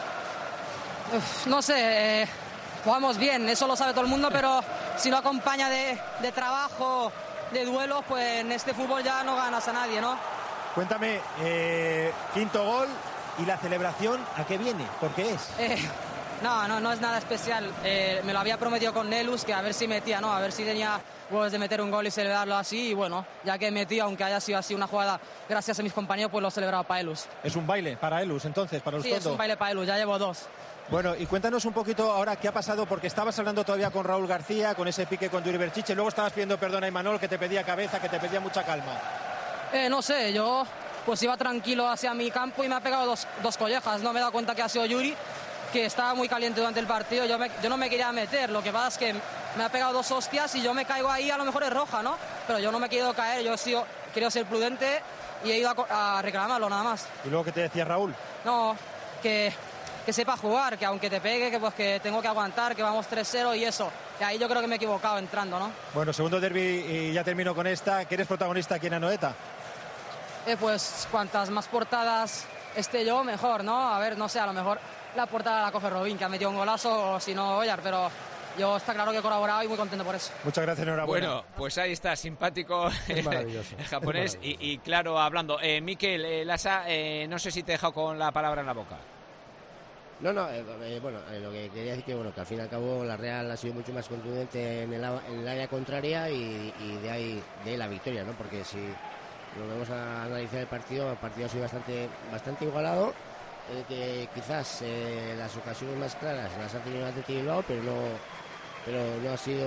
Speaker 15: Uf, no sé, eh, jugamos bien, eso lo sabe todo el mundo, pero si lo acompaña de, de trabajo, de duelos, pues en este fútbol ya no ganas a nadie, ¿no?
Speaker 17: Cuéntame, eh, quinto gol y la celebración, ¿a qué viene? ¿Por qué es?
Speaker 15: Eh, No, no, no es nada especial. Eh, me lo había prometido con Nelus, que a ver si metía, ¿no? A ver si tenía huevos de meter un gol y celebrarlo así. Y bueno, ya que metí, aunque haya sido así una jugada gracias a mis compañeros, pues lo he celebrado para Elus.
Speaker 17: Es un baile para Elus, entonces, para los
Speaker 15: Sí, es un baile para Elus, ya llevo dos.
Speaker 17: Bueno, y cuéntanos un poquito ahora qué ha pasado, porque estabas hablando todavía con Raúl García, con ese pique con Yuri Berchiche, luego estabas pidiendo perdón a Imanol, que te pedía cabeza, que te pedía mucha calma.
Speaker 15: Eh, no sé, yo pues iba tranquilo hacia mi campo y me ha pegado dos, dos collejas. No me he dado cuenta que ha sido Yuri, que estaba muy caliente durante el partido. Yo, me, yo no me quería meter, lo que pasa es que me ha pegado dos hostias y yo me caigo ahí, a lo mejor es roja, ¿no? Pero yo no me he querido caer, yo he sido, querido ser prudente y he ido a, a reclamarlo nada más.
Speaker 17: ¿Y luego qué te decía Raúl?
Speaker 15: No, que, que sepa jugar, que aunque te pegue, que pues que tengo que aguantar, que vamos tres cero y eso. Y ahí yo creo que me he equivocado entrando, ¿no?
Speaker 17: Bueno, segundo derbi y ya termino con esta. ¿Que eres protagonista aquí en Anoeta?
Speaker 15: Eh, pues cuantas más portadas esté yo, mejor, ¿no? A ver, no sé, a lo mejor la portada la coge Robin, que ha metido un golazo, o si no, Oyar, pero yo está claro que he colaborado y muy contento por eso.
Speaker 17: Muchas gracias, enhorabuena.
Speaker 2: Bueno, pues ahí está, simpático
Speaker 3: es maravilloso,
Speaker 2: el japonés
Speaker 3: es maravilloso.
Speaker 2: Y, y claro, hablando. Eh, Miquel, eh, Lasa, eh, no sé si te he dejado con la palabra en la boca.
Speaker 1: No, no, eh, eh, bueno, eh, lo que quería decir que bueno, que al fin y al cabo la Real ha sido mucho más contundente en el, en el área contraria y, y de ahí de ahí la victoria, ¿no? Porque si nos vamos a analizar el partido, el partido ha sido bastante bastante igualado, eh, que quizás eh, las ocasiones más claras las ha tenido el Athletic Bilbao, pero no pero no ha sido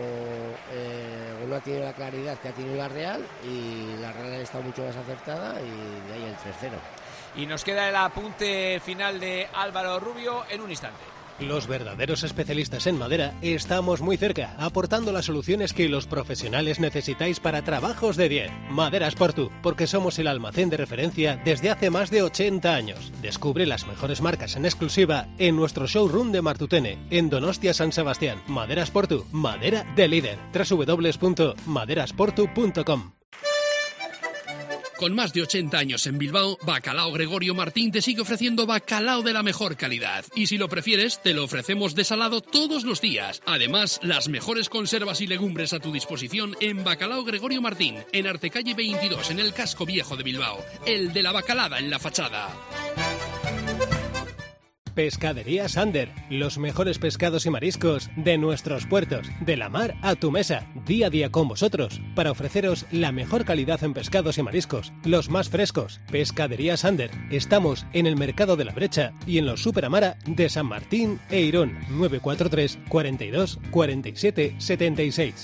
Speaker 1: eh, no ha tenido la claridad que ha tenido la Real, y la Real ha estado mucho más acertada y de ahí el tres cero.
Speaker 2: Y nos queda el apunte final de Álvaro Rubio en un instante.
Speaker 8: Los verdaderos especialistas en madera estamos muy cerca, aportando las soluciones que los profesionales necesitáis para trabajos de diez. Maderas Portu, porque somos el almacén de referencia desde hace más de ochenta años. Descubre las mejores marcas en exclusiva en nuestro showroom de Martutene, en Donostia San Sebastián. Maderas Portu, madera de líder. doble u doble u doble u punto maderas portu punto com.
Speaker 5: Con más de ochenta años en Bilbao, Bacalao Gregorio Martín te sigue ofreciendo bacalao de la mejor calidad. Y si lo prefieres, te lo ofrecemos desalado todos los días. Además, las mejores conservas y legumbres a tu disposición en Bacalao Gregorio Martín, en Artecalle veintidós, en el casco viejo de Bilbao. El de la bacalada en la fachada.
Speaker 8: Pescadería Sander, los mejores pescados y mariscos de nuestros puertos, de la mar a tu mesa, día a día con vosotros, para ofreceros la mejor calidad en pescados y mariscos, los más frescos. Pescadería Sander, estamos en el Mercado de la Brecha y en los Superamara de San Martín e Irún. Nueve cuatro tres, cuarenta y dos, cuarenta y siete, setenta y seis.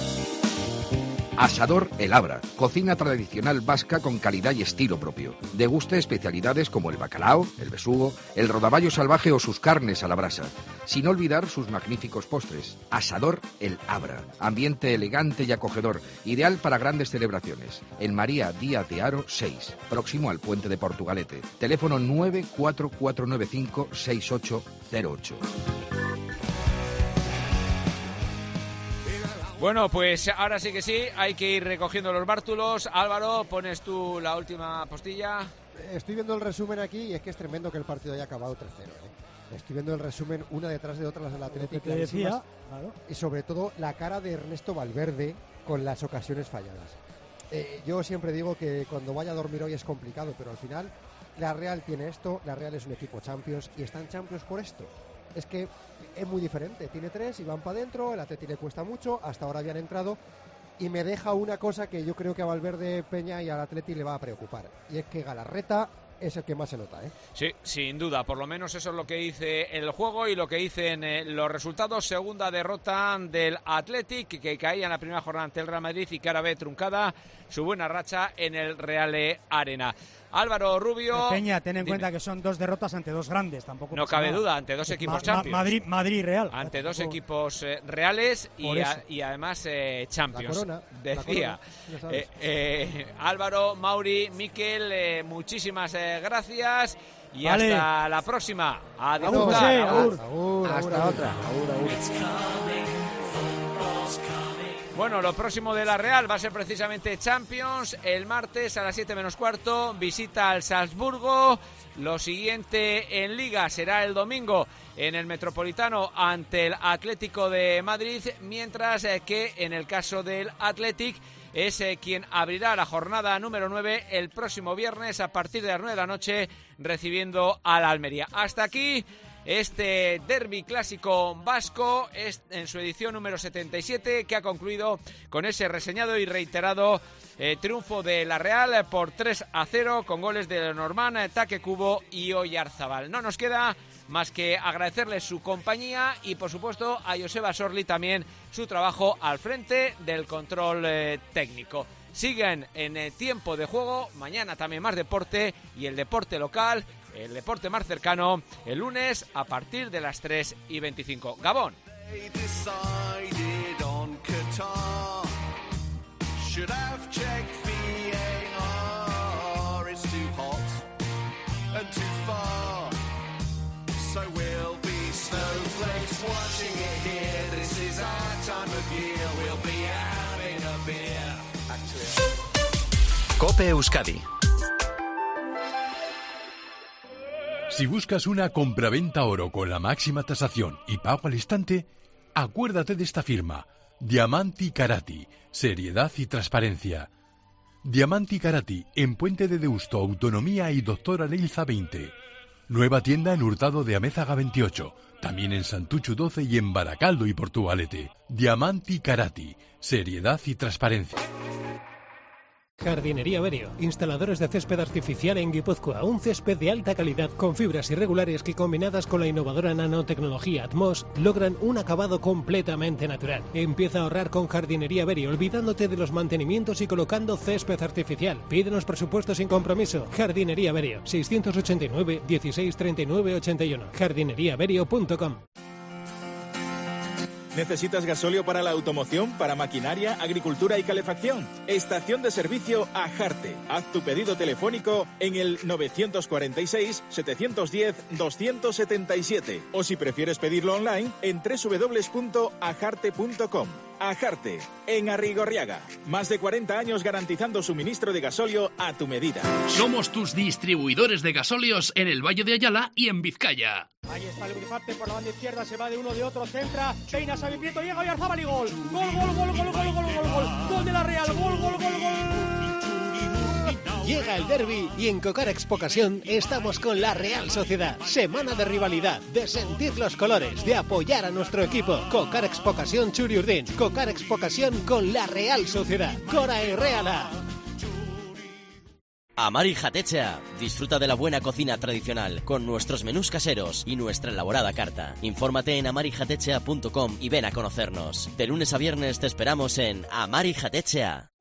Speaker 7: Asador El Abra, cocina tradicional vasca con calidad y estilo propio. Deguste especialidades como el bacalao, el besugo, el rodaballo salvaje o sus carnes a la brasa. Sin olvidar sus magníficos postres. Asador El Abra, ambiente elegante y acogedor, ideal para grandes celebraciones. En María Díaz de Haro seis, próximo al puente de Portugalete. Teléfono nueve cuatro cuatro nueve cinco seis ocho cero ocho.
Speaker 2: Bueno, pues ahora sí que sí, hay que ir recogiendo los bártulos. Álvaro, pones tú la última postilla.
Speaker 3: Estoy viendo el resumen aquí y es que es tremendo que el partido haya acabado tres cero, ¿eh? Estoy viendo el resumen una detrás de otra, las del Atlético.
Speaker 4: Te decía, claro.
Speaker 3: Y sobre todo la cara de Ernesto Valverde con las ocasiones falladas. Eh, yo siempre digo que cuando vaya a dormir hoy es complicado, pero al final la Real tiene esto, la Real es un equipo Champions y está en Champions por esto. Es que es muy diferente, tiene tres y van para adentro, el Atleti le cuesta mucho, hasta ahora habían entrado y me deja una cosa que yo creo que a Valverde, Peña y al Atleti le va a preocupar, y es que Galarreta es el que más se nota, ¿eh?
Speaker 2: Sí, sin duda, por lo menos eso es lo que dice el juego y lo que dicen eh, los resultados. Segunda derrota del Athletic, que caía en la primera jornada ante el Real Madrid y que ahora ve truncada su buena racha en el Real Arena. Álvaro Rubio.
Speaker 4: Peña, ten en
Speaker 2: dime.
Speaker 4: cuenta que son dos derrotas ante dos grandes, tampoco
Speaker 2: No
Speaker 4: pasa
Speaker 2: cabe
Speaker 4: nada.
Speaker 2: duda, ante dos equipos
Speaker 4: Ma-
Speaker 2: Champions.
Speaker 4: Ma- Madrid, Madrid Real.
Speaker 2: Ante dos
Speaker 4: Tampoco-
Speaker 2: equipos eh, reales
Speaker 4: Por
Speaker 2: y,
Speaker 4: eso.
Speaker 2: a- y además eh, Champions.
Speaker 3: La corona, la
Speaker 2: Decía
Speaker 3: corona, ya sabes.
Speaker 2: eh, eh, Álvaro, Mauri, Miquel, eh, muchísimas eh, gracias y
Speaker 4: Vale.
Speaker 2: hasta la próxima. A
Speaker 4: Agur,
Speaker 2: disfrutar.
Speaker 4: José,
Speaker 2: Agur.
Speaker 4: agur.
Speaker 3: Agur,
Speaker 1: Hasta
Speaker 3: agur,
Speaker 1: otra. Agur, agur.
Speaker 2: Bueno, lo próximo de la Real va a ser precisamente Champions. El martes a las siete menos cuarto visita al Salzburgo. Lo siguiente en Liga será el domingo en el Metropolitano ante el Atlético de Madrid, mientras eh, que en el caso del Athletic es eh, quien abrirá la jornada número nueve el próximo viernes a partir de las nueve de la noche recibiendo al Almería. Hasta aquí este derbi clásico vasco es en su edición número setenta y siete, que ha concluido con ese reseñado y reiterado eh, triunfo de la Real por tres a cero con goles de Lenormand, Taque Cubo y Oyarzabal. No nos queda más que agradecerles su compañía y por supuesto a Joseba Sorli también su trabajo al frente del control eh, técnico. Siguen en eh, tiempo de juego, mañana también más deporte y el deporte local, el deporte más cercano, el lunes a partir de las tres y veinticinco. Gabón.
Speaker 14: Cope Euskadi.
Speaker 9: Si buscas una compraventa oro con la máxima tasación y pago al instante, acuérdate de esta firma, Diamanti Karati, seriedad y transparencia. Diamanti Karati, en Puente de Deusto, Autonomía y Doctora Leilza veinte. Nueva tienda en Hurtado de Amézaga veintiocho, también en Santuchu doce y en Baracaldo y Portugalete. Diamanti Karati, seriedad y transparencia.
Speaker 6: Jardinería Berio, instaladores de césped artificial en Guipúzcoa, un césped de alta calidad con fibras irregulares que combinadas con la innovadora nanotecnología Atmos logran un acabado completamente natural. Empieza a ahorrar con Jardinería Berio, olvidándote de los mantenimientos y colocando césped artificial. Pídenos presupuesto sin compromiso. Jardinería Berio, seiscientos ochenta y nueve, dieciséis treinta y nueve, ochenta y uno. jardinería berio punto com.
Speaker 10: ¿Necesitas gasóleo para la automoción, para maquinaria, agricultura y calefacción? Estación de servicio Ajarte. Haz tu pedido telefónico en el novecientos cuarenta y seis, setecientos diez, doscientos setenta y siete o si prefieres pedirlo online en doble u doble u doble u punto ajarte punto com. Ajarte, en Arrigorriaga. Más de cuarenta años garantizando suministro de gasóleo a tu medida.
Speaker 5: Somos tus distribuidores de gasóleos en el Valle de Ayala y en Vizcaya.
Speaker 4: Ahí está el Grifarte por la banda izquierda, se va de uno de otro, centra, peina, Xavi Prieto, llega Oyarzabal y gol. Gol, gol, gol, gol, gol, gol, gol, gol, gol. Gol de la Real, gol, gol, gol, gol.
Speaker 6: Llega el derbi y en Cocar Expocasión estamos con la Real Sociedad. Semana de rivalidad, de sentir los colores, de apoyar a nuestro equipo. Cocar Expocasión Churiurdin. Cocar Expocasión con la Real Sociedad. Cora y Reala.
Speaker 11: Amari Jatecha. Disfruta de la buena cocina tradicional con nuestros menús caseros y nuestra elaborada carta. Infórmate en amari jatecha punto com y ven a conocernos. De lunes a viernes te esperamos en Amari Jatecha.